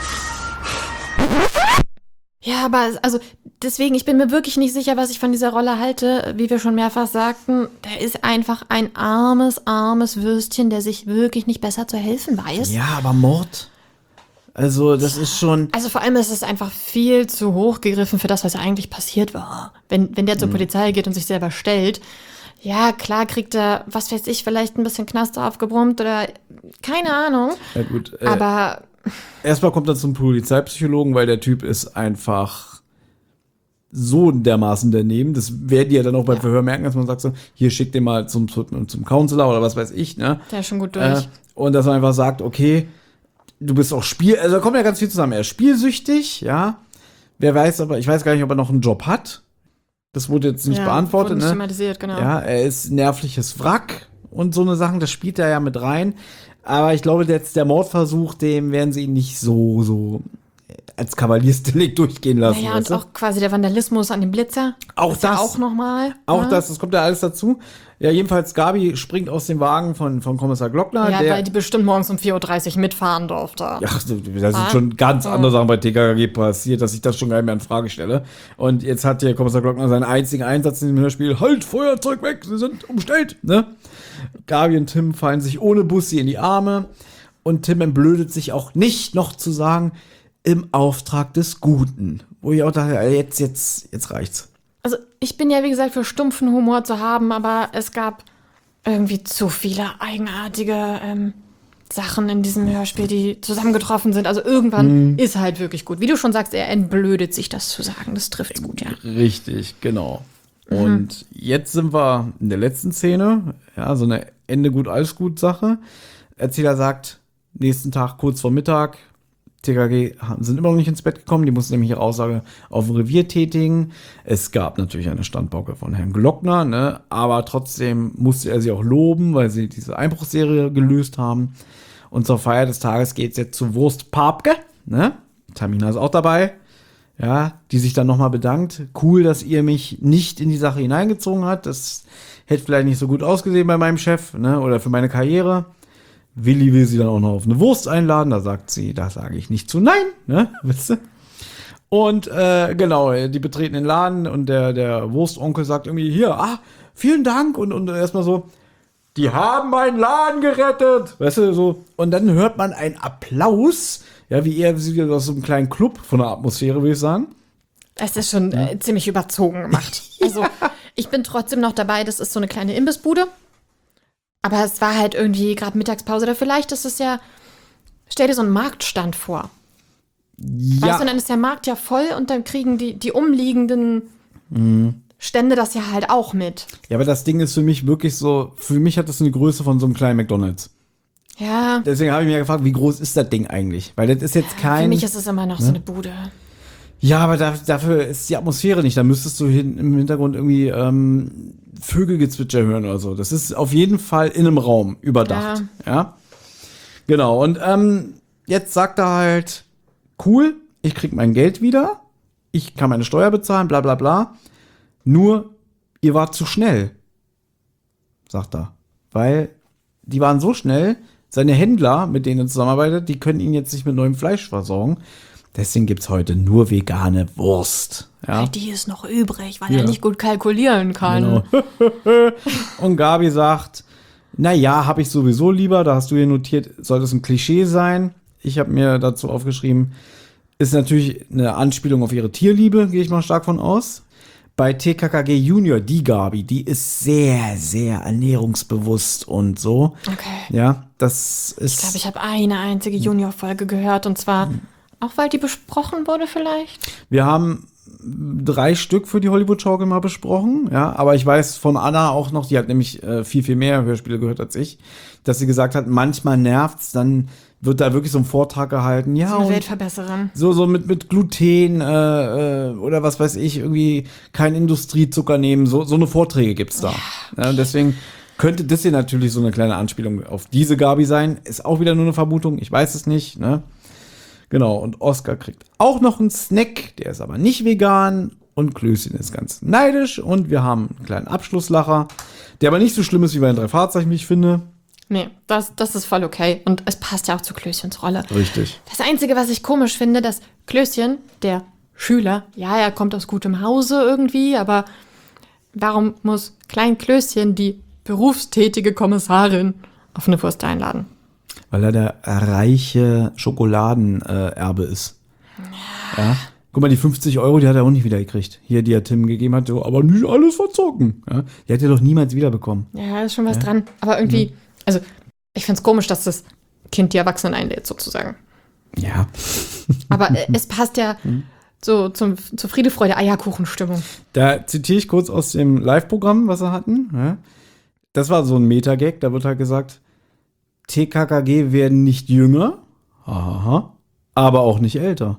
Ja, aber also deswegen, ich bin mir wirklich nicht sicher, was ich von dieser Rolle halte. Wie wir schon mehrfach sagten, der ist einfach ein armes, armes Würstchen, der sich wirklich nicht besser zu helfen weiß. Ja, aber Mord? Also, das ist schon... Also vor allem ist es einfach viel zu hoch gegriffen für das, was eigentlich passiert war. Wenn, wenn der zur Mhm. Polizei geht und sich selber stellt, ja, klar kriegt er, was weiß ich, vielleicht ein bisschen Knast aufgebrummt oder keine Ahnung. Ja gut, äh, Aber erstmal kommt er zum Polizeipsychologen, weil der Typ ist einfach so dermaßen daneben. Das werden die ja dann auch beim Ja. Verhör merken, dass man sagt so, hier schick den mal zum, zum, zum Counselor oder was weiß ich, ne? der ist schon gut durch. Äh, und dass man einfach sagt, okay, du bist auch Spiel, also da kommt ja ganz viel zusammen. Er ist spielsüchtig, ja. Wer weiß aber, ich weiß gar nicht, ob er noch einen Job hat. Das wurde jetzt nicht ja, beantwortet, wurde nicht ne? thematisiert, genau. Ja, er ist ein nervliches Wrack und so eine Sachen, das spielt er ja mit rein. Aber ich glaube, jetzt der Mordversuch, dem werden sie ihn nicht so, so als Kavaliersdelikt durchgehen lassen. Naja, weißt und du? auch quasi der Vandalismus an dem Blitzer. Auch ist ja das. auch nochmal. Auch ja. das, das kommt ja alles dazu. Ja, jedenfalls, Gabi springt aus dem Wagen von, von Kommissar Glockner. Ja, der, weil die bestimmt morgens um vier Uhr dreißig mitfahren durfte. Ja, da sind Ah. schon ganz Ja. andere Sachen bei T K K G passiert, dass ich das schon gar nicht mehr in Frage stelle. Und jetzt hat der Kommissar Glockner seinen einzigen Einsatz in dem Hörspiel. Halt, Feuerzeug weg, sie sind umstellt. Ne? Gabi und Tim fallen sich ohne Bussi in die Arme. Und Tim entblödet sich auch nicht, noch zu sagen, im Auftrag des Guten. Wo ich auch dachte, jetzt, jetzt, jetzt reicht's. Also ich bin ja, wie gesagt, für stumpfen Humor zu haben, aber es gab irgendwie zu viele eigenartige ähm, Sachen in diesem Hörspiel, die zusammengetroffen sind. Also irgendwann Mhm. ist halt wirklich gut. Wie du schon sagst, er entblödet sich, das zu sagen. Das trifft's gut, ja. Richtig, genau. Und jetzt sind wir in der letzten Szene. Ja, so eine Ende gut, alles gut Sache. Erzähler sagt, nächsten Tag kurz vor Mittag, T K G sind immer noch nicht ins Bett gekommen, die mussten nämlich ihre Aussage auf dem Revier tätigen. Es gab natürlich eine Standpauke von Herrn Glockner, ne? Aber trotzdem musste er sie auch loben, weil sie diese Einbruchsserie gelöst haben. Und zur Feier des Tages geht es jetzt zu Wurst Papke, ne? Tamina ist auch dabei, ja, die sich dann nochmal bedankt. Cool, dass ihr mich nicht in die Sache hineingezogen habt. Das hätte vielleicht nicht so gut ausgesehen bei meinem Chef, ne? Oder für meine Karriere. Willi will sie dann auch noch auf eine Wurst einladen. Da sagt sie, da sage ich nicht zu nein, ne? Wisst ihr? Und äh, genau, die betreten den Laden und der, der Wurstonkel sagt irgendwie, hier, ah, vielen Dank. Und, und erstmal so, die haben meinen Laden gerettet. Weißt du, so. Und dann hört man einen Applaus, ja, wie eher wie aus so einem kleinen Club von der Atmosphäre, würde ich sagen. Es ist schon äh, ziemlich überzogen gemacht. Also ich bin trotzdem noch dabei, das ist so eine kleine Imbissbude. Aber es war halt irgendwie gerade Mittagspause. Oder vielleicht ist es ja, stell dir so einen Marktstand vor. Ja. Weißt du, dann ist der Markt ja voll und dann kriegen die, die umliegenden Stände das ja halt auch mit. Ja, aber das Ding ist für mich wirklich so, für mich hat das eine Größe von so einem kleinen McDonald's. Ja, Deswegen habe ich mich gefragt, wie groß ist das Ding eigentlich? Weil das ist jetzt kein... für mich ist es immer noch so eine Bude. Ja, aber da, dafür ist die Atmosphäre nicht. Da müsstest du hin, im Hintergrund irgendwie ähm, Vögelgezwitscher hören oder so. Das ist auf jeden Fall in einem Raum überdacht. Ja. ja? Genau. Und ähm, jetzt sagt er halt, cool, ich krieg mein Geld wieder. Ich kann meine Steuer bezahlen, bla bla bla. Nur, ihr wart zu schnell, sagt er. Weil die waren so schnell, seine Händler, mit denen er zusammenarbeitet, die können ihn jetzt nicht mit neuem Fleisch versorgen. Deswegen gibt's heute nur vegane Wurst. Ja? Weil die ist noch übrig, weil Ja. er nicht gut kalkulieren kann. Genau. Und Gabi sagt, na ja, habe ich sowieso lieber. Da hast du hier notiert, soll das ein Klischee sein. Ich habe mir dazu aufgeschrieben, ist natürlich eine Anspielung auf ihre Tierliebe, gehe ich mal stark von aus. Bei T K K G Junior, die Gabi, die ist sehr, sehr ernährungsbewusst und so. Okay. Ja, das ist... Ich glaube, ich habe eine einzige Junior-Folge gehört und zwar auch, weil die besprochen wurde vielleicht. Wir haben drei Stück für die Hollywood-Schaukel mal besprochen, ja, aber ich weiß von Anna auch noch, die hat nämlich äh, viel, viel mehr Hörspiele gehört als ich, dass sie gesagt hat, manchmal nervt's, dann wird da wirklich so ein Vortrag gehalten, ja, So eine und Weltverbesserin. so, so mit, mit Gluten äh, äh, oder was weiß ich, irgendwie kein Industriezucker nehmen, so, so eine Vorträge gibt's da. Ja, und deswegen könnte das hier natürlich so eine kleine Anspielung auf diese Gabi sein, ist auch wieder nur eine Vermutung, ich weiß es nicht, ne. Genau, und Oskar kriegt auch noch einen Snack, der ist aber nicht vegan und Klößchen ist ganz neidisch und wir haben einen kleinen Abschlusslacher, der aber nicht so schlimm ist wie bei den drei Fahrzeichen, wie ich finde. Nee, das, das ist voll okay. Und es passt ja auch zu Klößchens Rolle. Richtig. Das Einzige, was ich komisch finde, dass Klößchen, der Schüler, ja, er kommt aus gutem Hause irgendwie, aber warum muss Klein Klößchen die berufstätige Kommissarin auf eine Wurst einladen? Weil er der reiche Schokoladenerbe ist. Ja. Guck mal, die fünfzig Euro, die hat er auch nicht wieder gekriegt. Hier, die er Tim gegeben hat, so, aber nicht alles verzocken. Ja. Die hat er doch niemals wiederbekommen. Ja, ist schon was ja. dran. Aber irgendwie, also ich find's komisch, dass das Kind die Erwachsenen einlädt, sozusagen. Ja. Aber äh, es passt ja so zum, zur Friede, Freude, Eierkuchenstimmung. Da zitiere ich kurz aus dem Live-Programm, was sie hatten. Ja. Das war so ein Meta-Gag, da wird halt gesagt, T K K G werden nicht jünger, aha, aber auch nicht älter.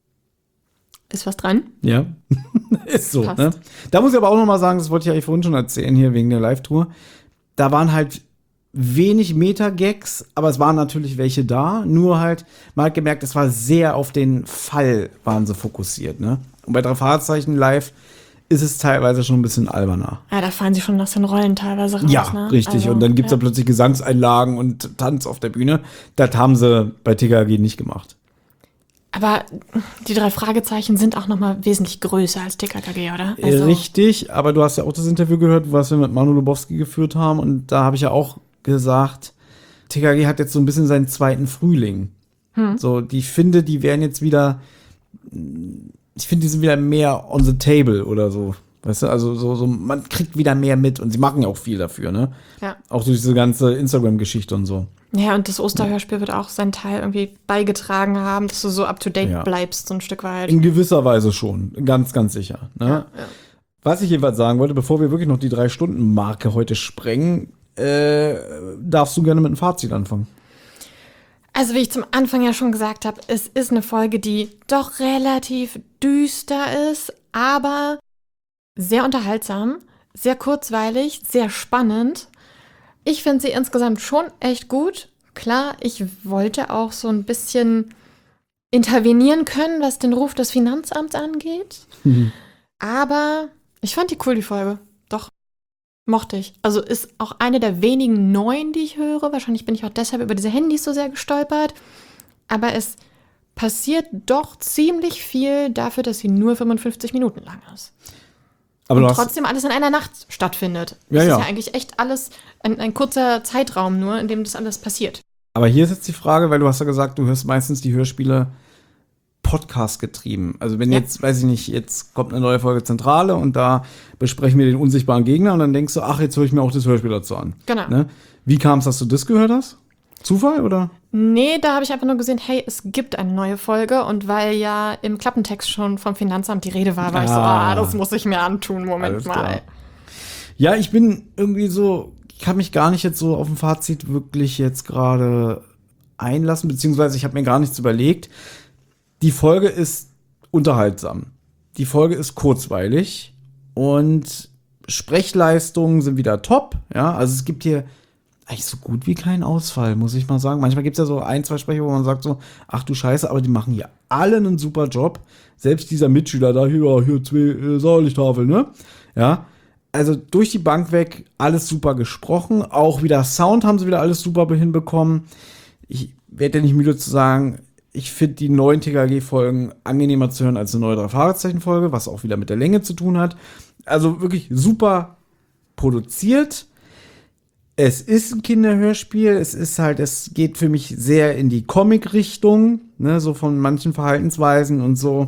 Ist was dran? Ja, ist so. Passt. Ne? Da muss ich aber auch noch mal sagen, das wollte ich eigentlich vorhin schon erzählen hier wegen der Live-Tour. Da waren halt wenig Meta-Gags, aber es waren natürlich welche da. Nur halt, man hat gemerkt, es war sehr auf den Fall waren sie fokussiert. Ne? Und bei drei Fahrzeichen live ist es teilweise schon ein bisschen alberner. Ja, da fallen sie schon aus den Rollen teilweise raus. Ja, ne? richtig. Also, und dann gibt's ja. da plötzlich Gesangseinlagen und Tanz auf der Bühne. Das haben sie bei T K K G nicht gemacht. Aber die drei Fragezeichen sind auch noch mal wesentlich größer als T K K G, oder? Äh, Richtig, aber du hast ja auch das Interview gehört, was wir mit Manu Lubowski geführt haben. Und da habe ich ja auch gesagt, T K K G hat jetzt so ein bisschen seinen zweiten Frühling. Hm. So, die finde, die werden jetzt wieder, ich finde, die sind wieder mehr on the table oder so. Weißt du, also so, so, man kriegt wieder mehr mit und sie machen ja auch viel dafür, ne? Ja. Auch durch diese ganze Instagram-Geschichte und so. Ja, und das Osterhörspiel wird auch seinen Teil irgendwie beigetragen haben, dass du so up-to-date Ja. bleibst, so ein Stück weit. In gewisser Weise schon, ganz, ganz sicher. Ne? Ja, ja. Was ich jedenfalls sagen wollte, bevor wir wirklich noch die Drei-Stunden-Marke heute sprengen, äh, darfst du gerne mit einem Fazit anfangen. Also wie ich zum Anfang ja schon gesagt habe, es ist eine Folge, die doch relativ düster ist, aber sehr unterhaltsam, sehr kurzweilig, sehr spannend. Ich finde sie insgesamt schon echt gut. Klar, ich wollte auch so ein bisschen intervenieren können, was den Ruf des Finanzamts angeht. Mhm. Aber ich fand die cool, die Folge. Doch, mochte ich. Also ist auch eine der wenigen neuen, die ich höre. Wahrscheinlich bin ich auch deshalb über diese Handys so sehr gestolpert. Aber es passiert doch ziemlich viel dafür, dass sie nur fünfundfünfzig Minuten lang ist. Aber und du hast, trotzdem alles in einer Nacht stattfindet. Ja, das ja. ist ja eigentlich echt alles ein, ein kurzer Zeitraum nur, in dem das alles passiert. aber hier ist jetzt die Frage, weil du hast ja gesagt, du hörst meistens die Hörspiele Podcast getrieben. Also wenn Ja. jetzt, weiß ich nicht, jetzt kommt eine neue Folge Zentrale und da besprechen wir den unsichtbaren Gegner und dann denkst du, ach, jetzt höre ich mir auch das Hörspiel dazu an. Genau. Ne? Wie kam es, dass du das gehört hast? Zufall oder? Nee, da habe ich einfach nur gesehen, hey, es gibt eine neue Folge. Und weil ja im Klappentext schon vom Finanzamt die Rede war, war ich so, Ah. ah, das muss ich mir antun, Moment Alles mal. klar. Ja, ich bin irgendwie so, ich kann mich gar nicht jetzt so auf ein Fazit wirklich jetzt gerade einlassen, beziehungsweise ich habe mir gar nichts überlegt. Die Folge ist unterhaltsam. Die Folge ist kurzweilig und Sprechleistungen sind wieder top. Ja, also es gibt hier eigentlich so gut wie keinen Ausfall, muss ich mal sagen. Manchmal gibt es ja so ein, zwei Sprecher, wo man sagt so, ach du Scheiße, aber die machen hier alle einen super Job. Selbst dieser Mitschüler da, hier, hier zwei äh, Sauerlichttafeln, ne? Ja, also durch die Bank weg, alles super gesprochen. Auch wieder Sound haben sie wieder alles super hinbekommen. Ich werde ja nicht müde zu sagen, ich finde die neuen T K G-Folgen angenehmer zu hören als eine neue Drei-Fragezeichen-Folge, was auch wieder mit der Länge zu tun hat. Also wirklich super produziert. Es ist ein Kinderhörspiel. Es ist halt, es geht für mich sehr in die Comic-Richtung, ne, so von manchen Verhaltensweisen und so.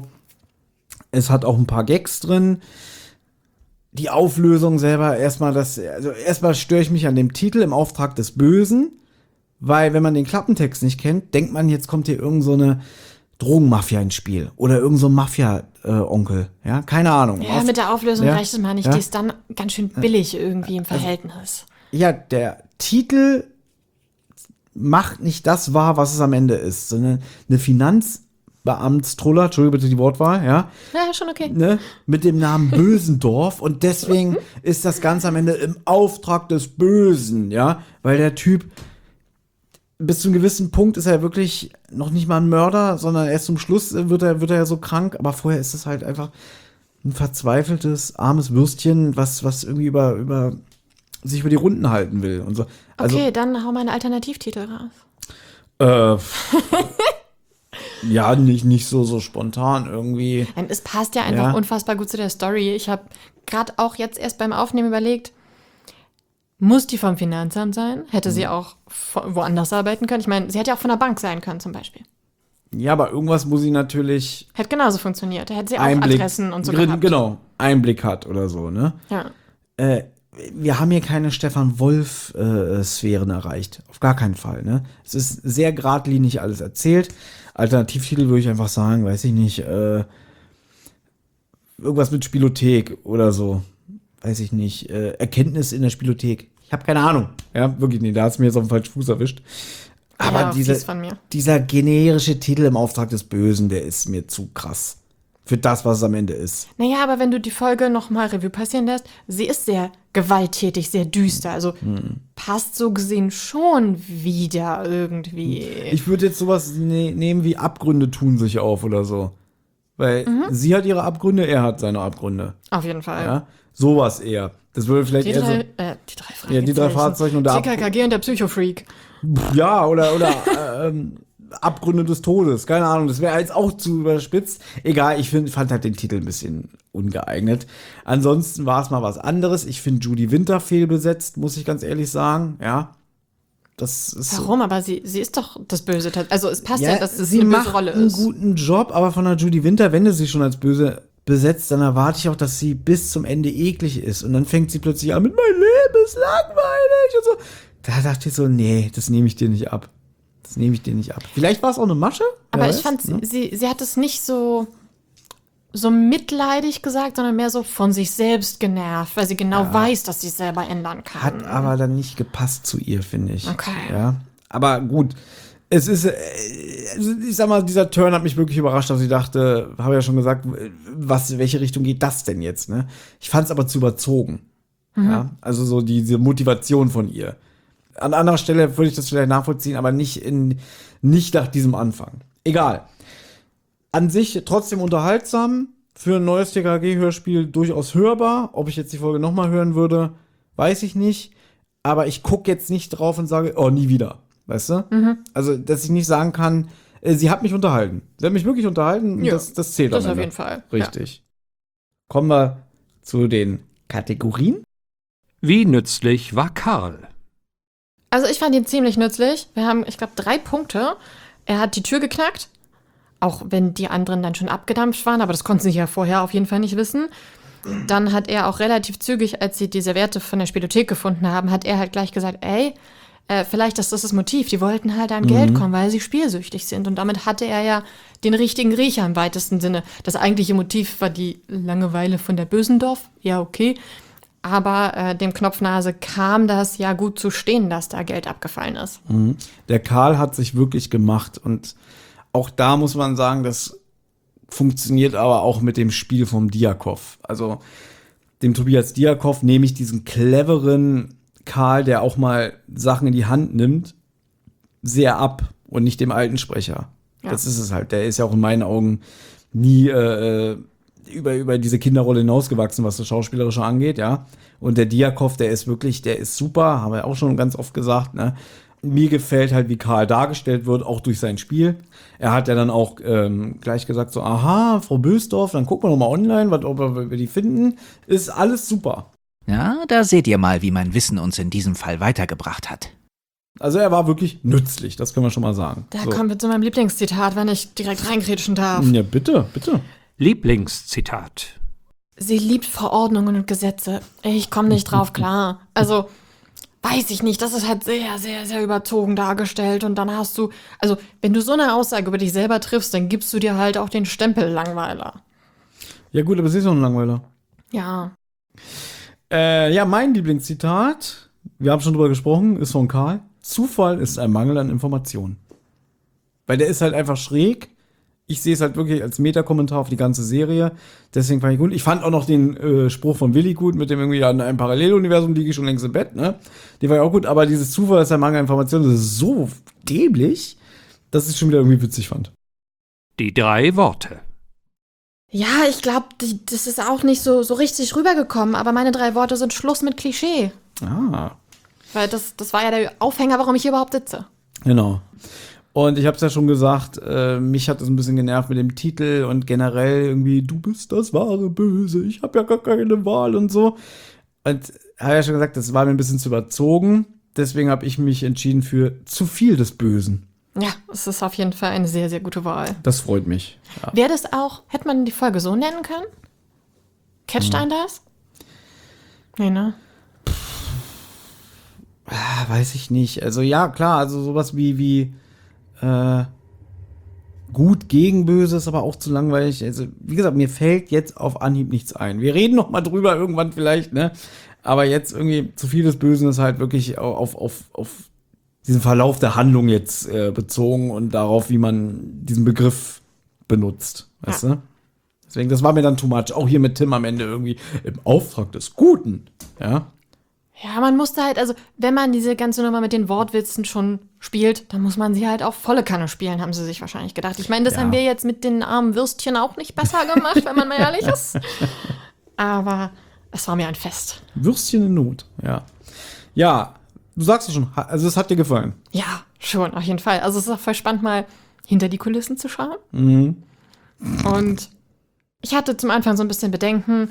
Es hat auch ein paar Gags drin. Die Auflösung selber, erstmal das, also erstmal störe ich mich an dem Titel Im Auftrag des Bösen, weil wenn man den Klappentext nicht kennt, denkt man, jetzt kommt hier irgend so eine Drogenmafia ins Spiel oder irgend so ein Mafia-Onkel, ja, keine Ahnung. Ja, Auf, mit der Auflösung ja, reicht es mal nicht. ja. Die ist dann ganz schön billig irgendwie im Verhältnis. Ja, der Titel macht nicht das wahr, was es am Ende ist, sondern eine Finanzbeamtstruller, Entschuldigung bitte die Wortwahl, ja, Ja, schon okay. ne, mit dem Namen Bösendorf und deswegen ist das Ganze am Ende im Auftrag des Bösen, ja, weil der Typ bis zu einem gewissen Punkt ist er wirklich noch nicht mal ein Mörder, sondern erst zum Schluss wird er, wird er ja so krank, aber vorher ist es halt einfach ein verzweifeltes, armes Würstchen, was, was irgendwie über, über sich über die Runden halten will und so. Also, Okay, dann hau mal einen Alternativtitel raus. äh, ja, nicht, nicht so, so spontan irgendwie. Nein, es passt ja einfach Ja. unfassbar gut zu der Story. Ich habe gerade auch jetzt erst beim Aufnehmen überlegt, muss die vom Finanzamt sein? Hätte sie auch vo- woanders arbeiten können? Ich meine, sie hätte ja auch von der Bank sein können zum Beispiel. Ja, aber irgendwas muss sie natürlich Hätte genauso funktioniert. Da hätte sie auch Einblick, Adressen und so Grin- gehabt. genau, Einblick hat oder so, ne? Ja. Äh, wir haben hier keine Stefan Wolf-Sphären erreicht. Auf gar keinen Fall, ne? Es ist sehr geradlinig alles erzählt. Alternativtitel würde ich einfach sagen, weiß ich nicht, äh, irgendwas mit Spielothek oder so. Weiß ich nicht. Äh, Erkenntnis in der Spielothek. Ich habe keine Ahnung. Ja, wirklich nicht. Da hast du mir jetzt auf den falschen Fuß erwischt. Aber Ja, diese, fies von mir. dieser generische Titel im Auftrag des Bösen, der ist mir zu krass. Für das, was es am Ende ist. Naja, aber wenn du die Folge nochmal Revue passieren lässt, sie ist sehr gewalttätig, sehr düster. Also passt so gesehen schon wieder irgendwie. Ich würde jetzt sowas ne nehmen wie Abgründe tun sich auf oder so. Weil sie hat ihre Abgründe, er hat seine Abgründe. Auf jeden Fall. Ja? Sowas eher. Das würde vielleicht Die eher drei, so. äh, die drei Fragezeichen. Ja, die drei Fahrzeichen und der T Ab K K G und der Psychofreak. Ja, oder, oder äh, ähm, Abgründe des Todes. Keine Ahnung, das wäre jetzt auch zu überspitzt. Egal, ich find, fand halt den Titel ein bisschen ungeeignet. Ansonsten war es mal was anderes. Ich finde Judy Winter fehlbesetzt, muss ich ganz ehrlich sagen. Ja. Das ist Warum? Aber sie, sie ist doch das Böse. Also es passt ja, Ja, dass es sie eine macht böse Rolle einen ist. guten Job, aber von der Judy Winter, wenn du sie schon als böse besetzt, dann erwarte ich auch, dass sie bis zum Ende eklig ist. Und dann fängt sie plötzlich an mit mein Leben ist langweilig und so. Da dachte ich so, nee, das nehme ich dir nicht ab. Das nehme ich dir nicht ab. Vielleicht war es auch eine Masche. wer Aber weiß, ich fand, ne? sie, sie hat es nicht so, so mitleidig gesagt, sondern mehr so von sich selbst genervt, weil sie genau weiß, dass sie es selber ändern kann. Hat aber dann nicht gepasst zu ihr, finde ich. Okay. Ja. Aber gut. Es ist, äh, ich sag mal, dieser Turn hat mich wirklich überrascht, dass ich dachte, habe ja schon gesagt, was, in welche Richtung geht das denn jetzt, ne? Ich fand es aber zu überzogen. Ja, also so diese Motivation von ihr. An anderer Stelle würde ich das vielleicht nachvollziehen, aber nicht in, nicht nach diesem Anfang. Egal. An sich trotzdem unterhaltsam, für ein neues T K G-Hörspiel durchaus hörbar. Ob ich jetzt die Folge nochmal hören würde, weiß ich nicht. Aber ich gucke jetzt nicht drauf und sage, oh, nie wieder. Weißt du? Mhm. Also, dass ich nicht sagen kann, äh, sie hat mich unterhalten. Sie hat mich wirklich unterhalten. und Ja, das, das zählt das am auf Ende. jeden Fall. Richtig. Kommen wir zu den Kategorien. Wie nützlich war Karl? Also ich fand ihn ziemlich nützlich. Wir haben, ich glaube, drei Punkte. Er hat die Tür geknackt, auch wenn die anderen dann schon abgedampft waren, aber das konnten sie ja vorher auf jeden Fall nicht wissen. Dann hat er auch relativ zügig, als sie diese Werte von der Spielothek gefunden haben, hat er halt gleich gesagt, ey, äh, vielleicht ist das das Motiv. Die wollten halt an Geld kommen, weil sie spielsüchtig sind. Und damit hatte er ja den richtigen Riecher im weitesten Sinne. Das eigentliche Motiv war die Langeweile von der Bösendorf. Ja, okay. Aber äh, dem Knopfnase kam das ja gut zu stehen, dass da Geld abgefallen ist. Der Karl hat sich wirklich gemacht und auch da muss man sagen, das funktioniert aber auch mit dem Spiel vom Diakov. Also dem Tobias Diakov nehme ich diesen cleveren Karl, der auch mal Sachen in die Hand nimmt, sehr ab und nicht dem alten Sprecher. Ja. Das ist es halt. Der ist ja auch in meinen Augen nie äh, über, über diese Kinderrolle hinausgewachsen, was das Schauspielerische angeht, ja. Und der Diakov, der ist wirklich, der ist super, haben wir auch schon ganz oft gesagt, ne. Mir gefällt halt, wie Karl dargestellt wird, auch durch sein Spiel. Er hat ja dann auch ähm, gleich gesagt so, aha, Frau Bösdorf, dann gucken wir noch mal online, was, ob wir die finden. Ist alles super. Ja, da seht ihr mal, wie mein Wissen uns in diesem Fall weitergebracht hat. Also er war wirklich nützlich, das können wir schon mal sagen. Da So. kommen wir zu meinem Lieblingszitat, wenn ich direkt reingrätschen darf. Ja, bitte, bitte. Lieblingszitat. Sie liebt Verordnungen und Gesetze. Ich komme nicht drauf klar. Also, weiß ich nicht, das ist halt sehr, sehr, sehr überzogen dargestellt. Und dann hast du, also wenn du so eine Aussage über dich selber triffst, dann gibst du dir halt auch den Stempel Langweiler. Ja gut, aber sie ist doch ein Langweiler. Ja. Äh, ja, mein Lieblingszitat, wir haben schon drüber gesprochen, ist von Karl. Zufall ist ein Mangel an Informationen. Weil der ist halt einfach schräg. Ich sehe es halt wirklich als Meta-Kommentar auf die ganze Serie. Deswegen fand ich gut. Ich fand auch noch den äh, Spruch von Willi gut, mit dem irgendwie ja, in einem Paralleluniversum liege ich schon längst im Bett, ne? Den war ja auch gut, aber dieses Zufall ist ein Mangel an Informationen, das ist so dämlich, dass ich es schon wieder irgendwie witzig fand. Die drei Worte. Ja, ich glaube, das ist auch nicht so, so richtig rübergekommen, aber meine drei Worte sind Schluss mit Klischee. Ah. Weil das, das war ja der Aufhänger, warum ich hier überhaupt sitze. Genau. Und ich habe es ja schon gesagt, äh, mich hat es ein bisschen genervt mit dem Titel und generell irgendwie, du bist das wahre Böse, ich habe ja gar keine Wahl und so. Und habe ja schon gesagt, das war mir ein bisschen zu überzogen. Deswegen habe ich mich entschieden für zu viel des Bösen. Ja, es ist auf jeden Fall eine sehr, sehr gute Wahl. Das freut mich. Ja. Wäre das auch, hätte man die Folge so nennen können? Catcht Hm. ein das? Nee, ne? Ah, weiß ich nicht. Also ja, klar, also sowas wie, wie äh, gut gegen böse ist aber auch zu langweilig. Also wie gesagt, mir fällt jetzt auf Anhieb nichts ein. Wir reden noch mal drüber irgendwann vielleicht, ne? Aber jetzt irgendwie zu viel des Bösen ist halt wirklich auf, auf, auf diesen Verlauf der Handlung jetzt äh, bezogen und darauf, wie man diesen Begriff benutzt, weißt Ja. du? Deswegen, das war mir dann too much. Auch hier mit Tim am Ende irgendwie im Auftrag des Guten, ja? Ja, man musste halt, also wenn man diese ganze Nummer mit den Wortwitzen schon spielt, dann muss man sie halt auch volle Kanne spielen, haben sie sich wahrscheinlich gedacht. Ich meine, das Ja. haben wir jetzt mit den armen Würstchen auch nicht besser gemacht, wenn man mal ehrlich ist. Aber es war mir ein Fest. Würstchen in Not, ja. Ja, du sagst es schon, also es hat dir gefallen. Ja, schon, auf jeden Fall. Also es ist auch voll spannend, mal hinter die Kulissen zu schauen. Mhm. Und ich hatte zum Anfang so ein bisschen Bedenken,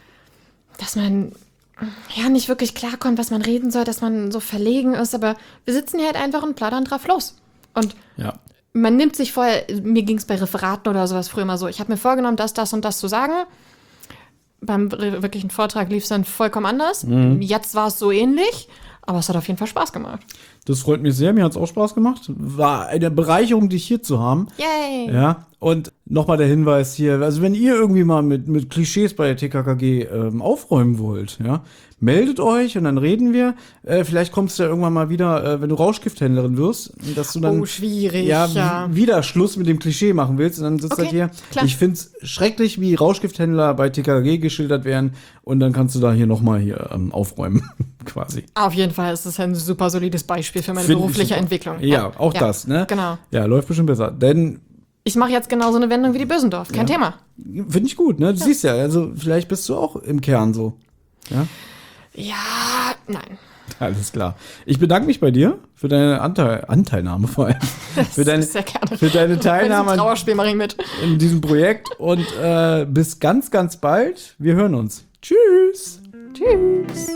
dass man ja nicht wirklich klarkommt, was man reden soll, dass man so verlegen ist, aber wir sitzen hier halt einfach und plaudern drauf los. Und Ja. man nimmt sich vorher, mir ging es bei Referaten oder sowas früher immer so, ich habe mir vorgenommen, das, das und das zu sagen. Beim re- wirklichen Vortrag lief es dann vollkommen anders. Mhm. Jetzt war es so ähnlich, aber es hat auf jeden Fall Spaß gemacht. Das freut mich sehr, mir hat es auch Spaß gemacht. War eine Bereicherung, dich hier zu haben. Yay! Ja, und nochmal der Hinweis hier, also wenn ihr irgendwie mal mit, mit Klischees bei der T K K G ähm, aufräumen wollt, ja, meldet euch und dann reden wir. Äh, vielleicht kommst du ja irgendwann mal wieder, äh, wenn du Rauschgifthändlerin wirst, dass du dann Oh, schwierig, ja, ja. w- wieder Schluss mit dem Klischee machen willst und dann sitzt Okay, halt hier. klar. Ich find's schrecklich, wie Rauschgifthändler bei T K K G geschildert werden und dann kannst du da hier nochmal hier ähm, aufräumen, quasi. Auf jeden Fall ist es ein super solides Beispiel für meine Find ich berufliche super. Entwicklung. Ja, auch das, ne? Genau. Ja, läuft bestimmt besser. Denn Ich mache jetzt genauso eine Wendung wie die Bösendorf, kein Ja. Thema. finde ich gut, ne? Du siehst ja, also vielleicht bist du auch im Kern so. Ja, Ja, nein. alles klar. Ich bedanke mich bei dir für deine Anteil Anteilnahme vor allem. für deine, Sehr gerne. für deine Teilnahme Bei diesem an- Trauerspiel mache ich mit. in diesem Projekt und äh, bis ganz, ganz bald. Wir hören uns. Tschüss. Tschüss.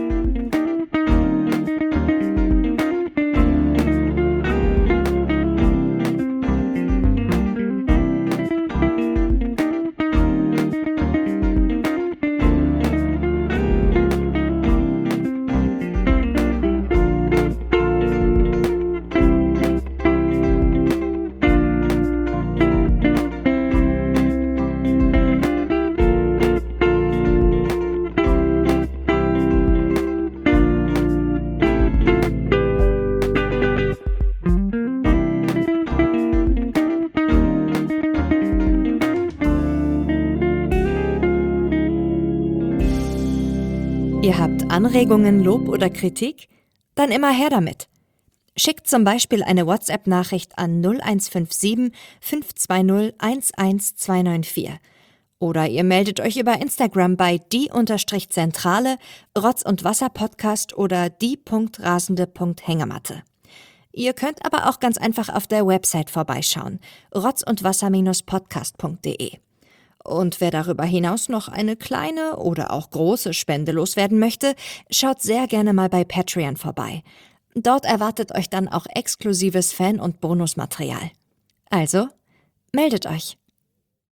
Ihr habt Anregungen, Lob oder Kritik? Dann immer her damit. Schickt zum Beispiel eine WhatsApp-Nachricht an null eins fünf sieben, fünf zwei null, eins eins zwei neun vier. Oder ihr meldet euch über Instagram bei die-zentrale, Rotz- und Wasser-Podcast oder die.rasende.hängematte. Ihr könnt aber auch ganz einfach auf der Website vorbeischauen, rotz und wasser podcast punkt de. Und wer darüber hinaus noch eine kleine oder auch große Spende loswerden möchte, schaut sehr gerne mal bei Patreon vorbei. Dort erwartet euch dann auch exklusives Fan- und Bonusmaterial. Also, meldet euch.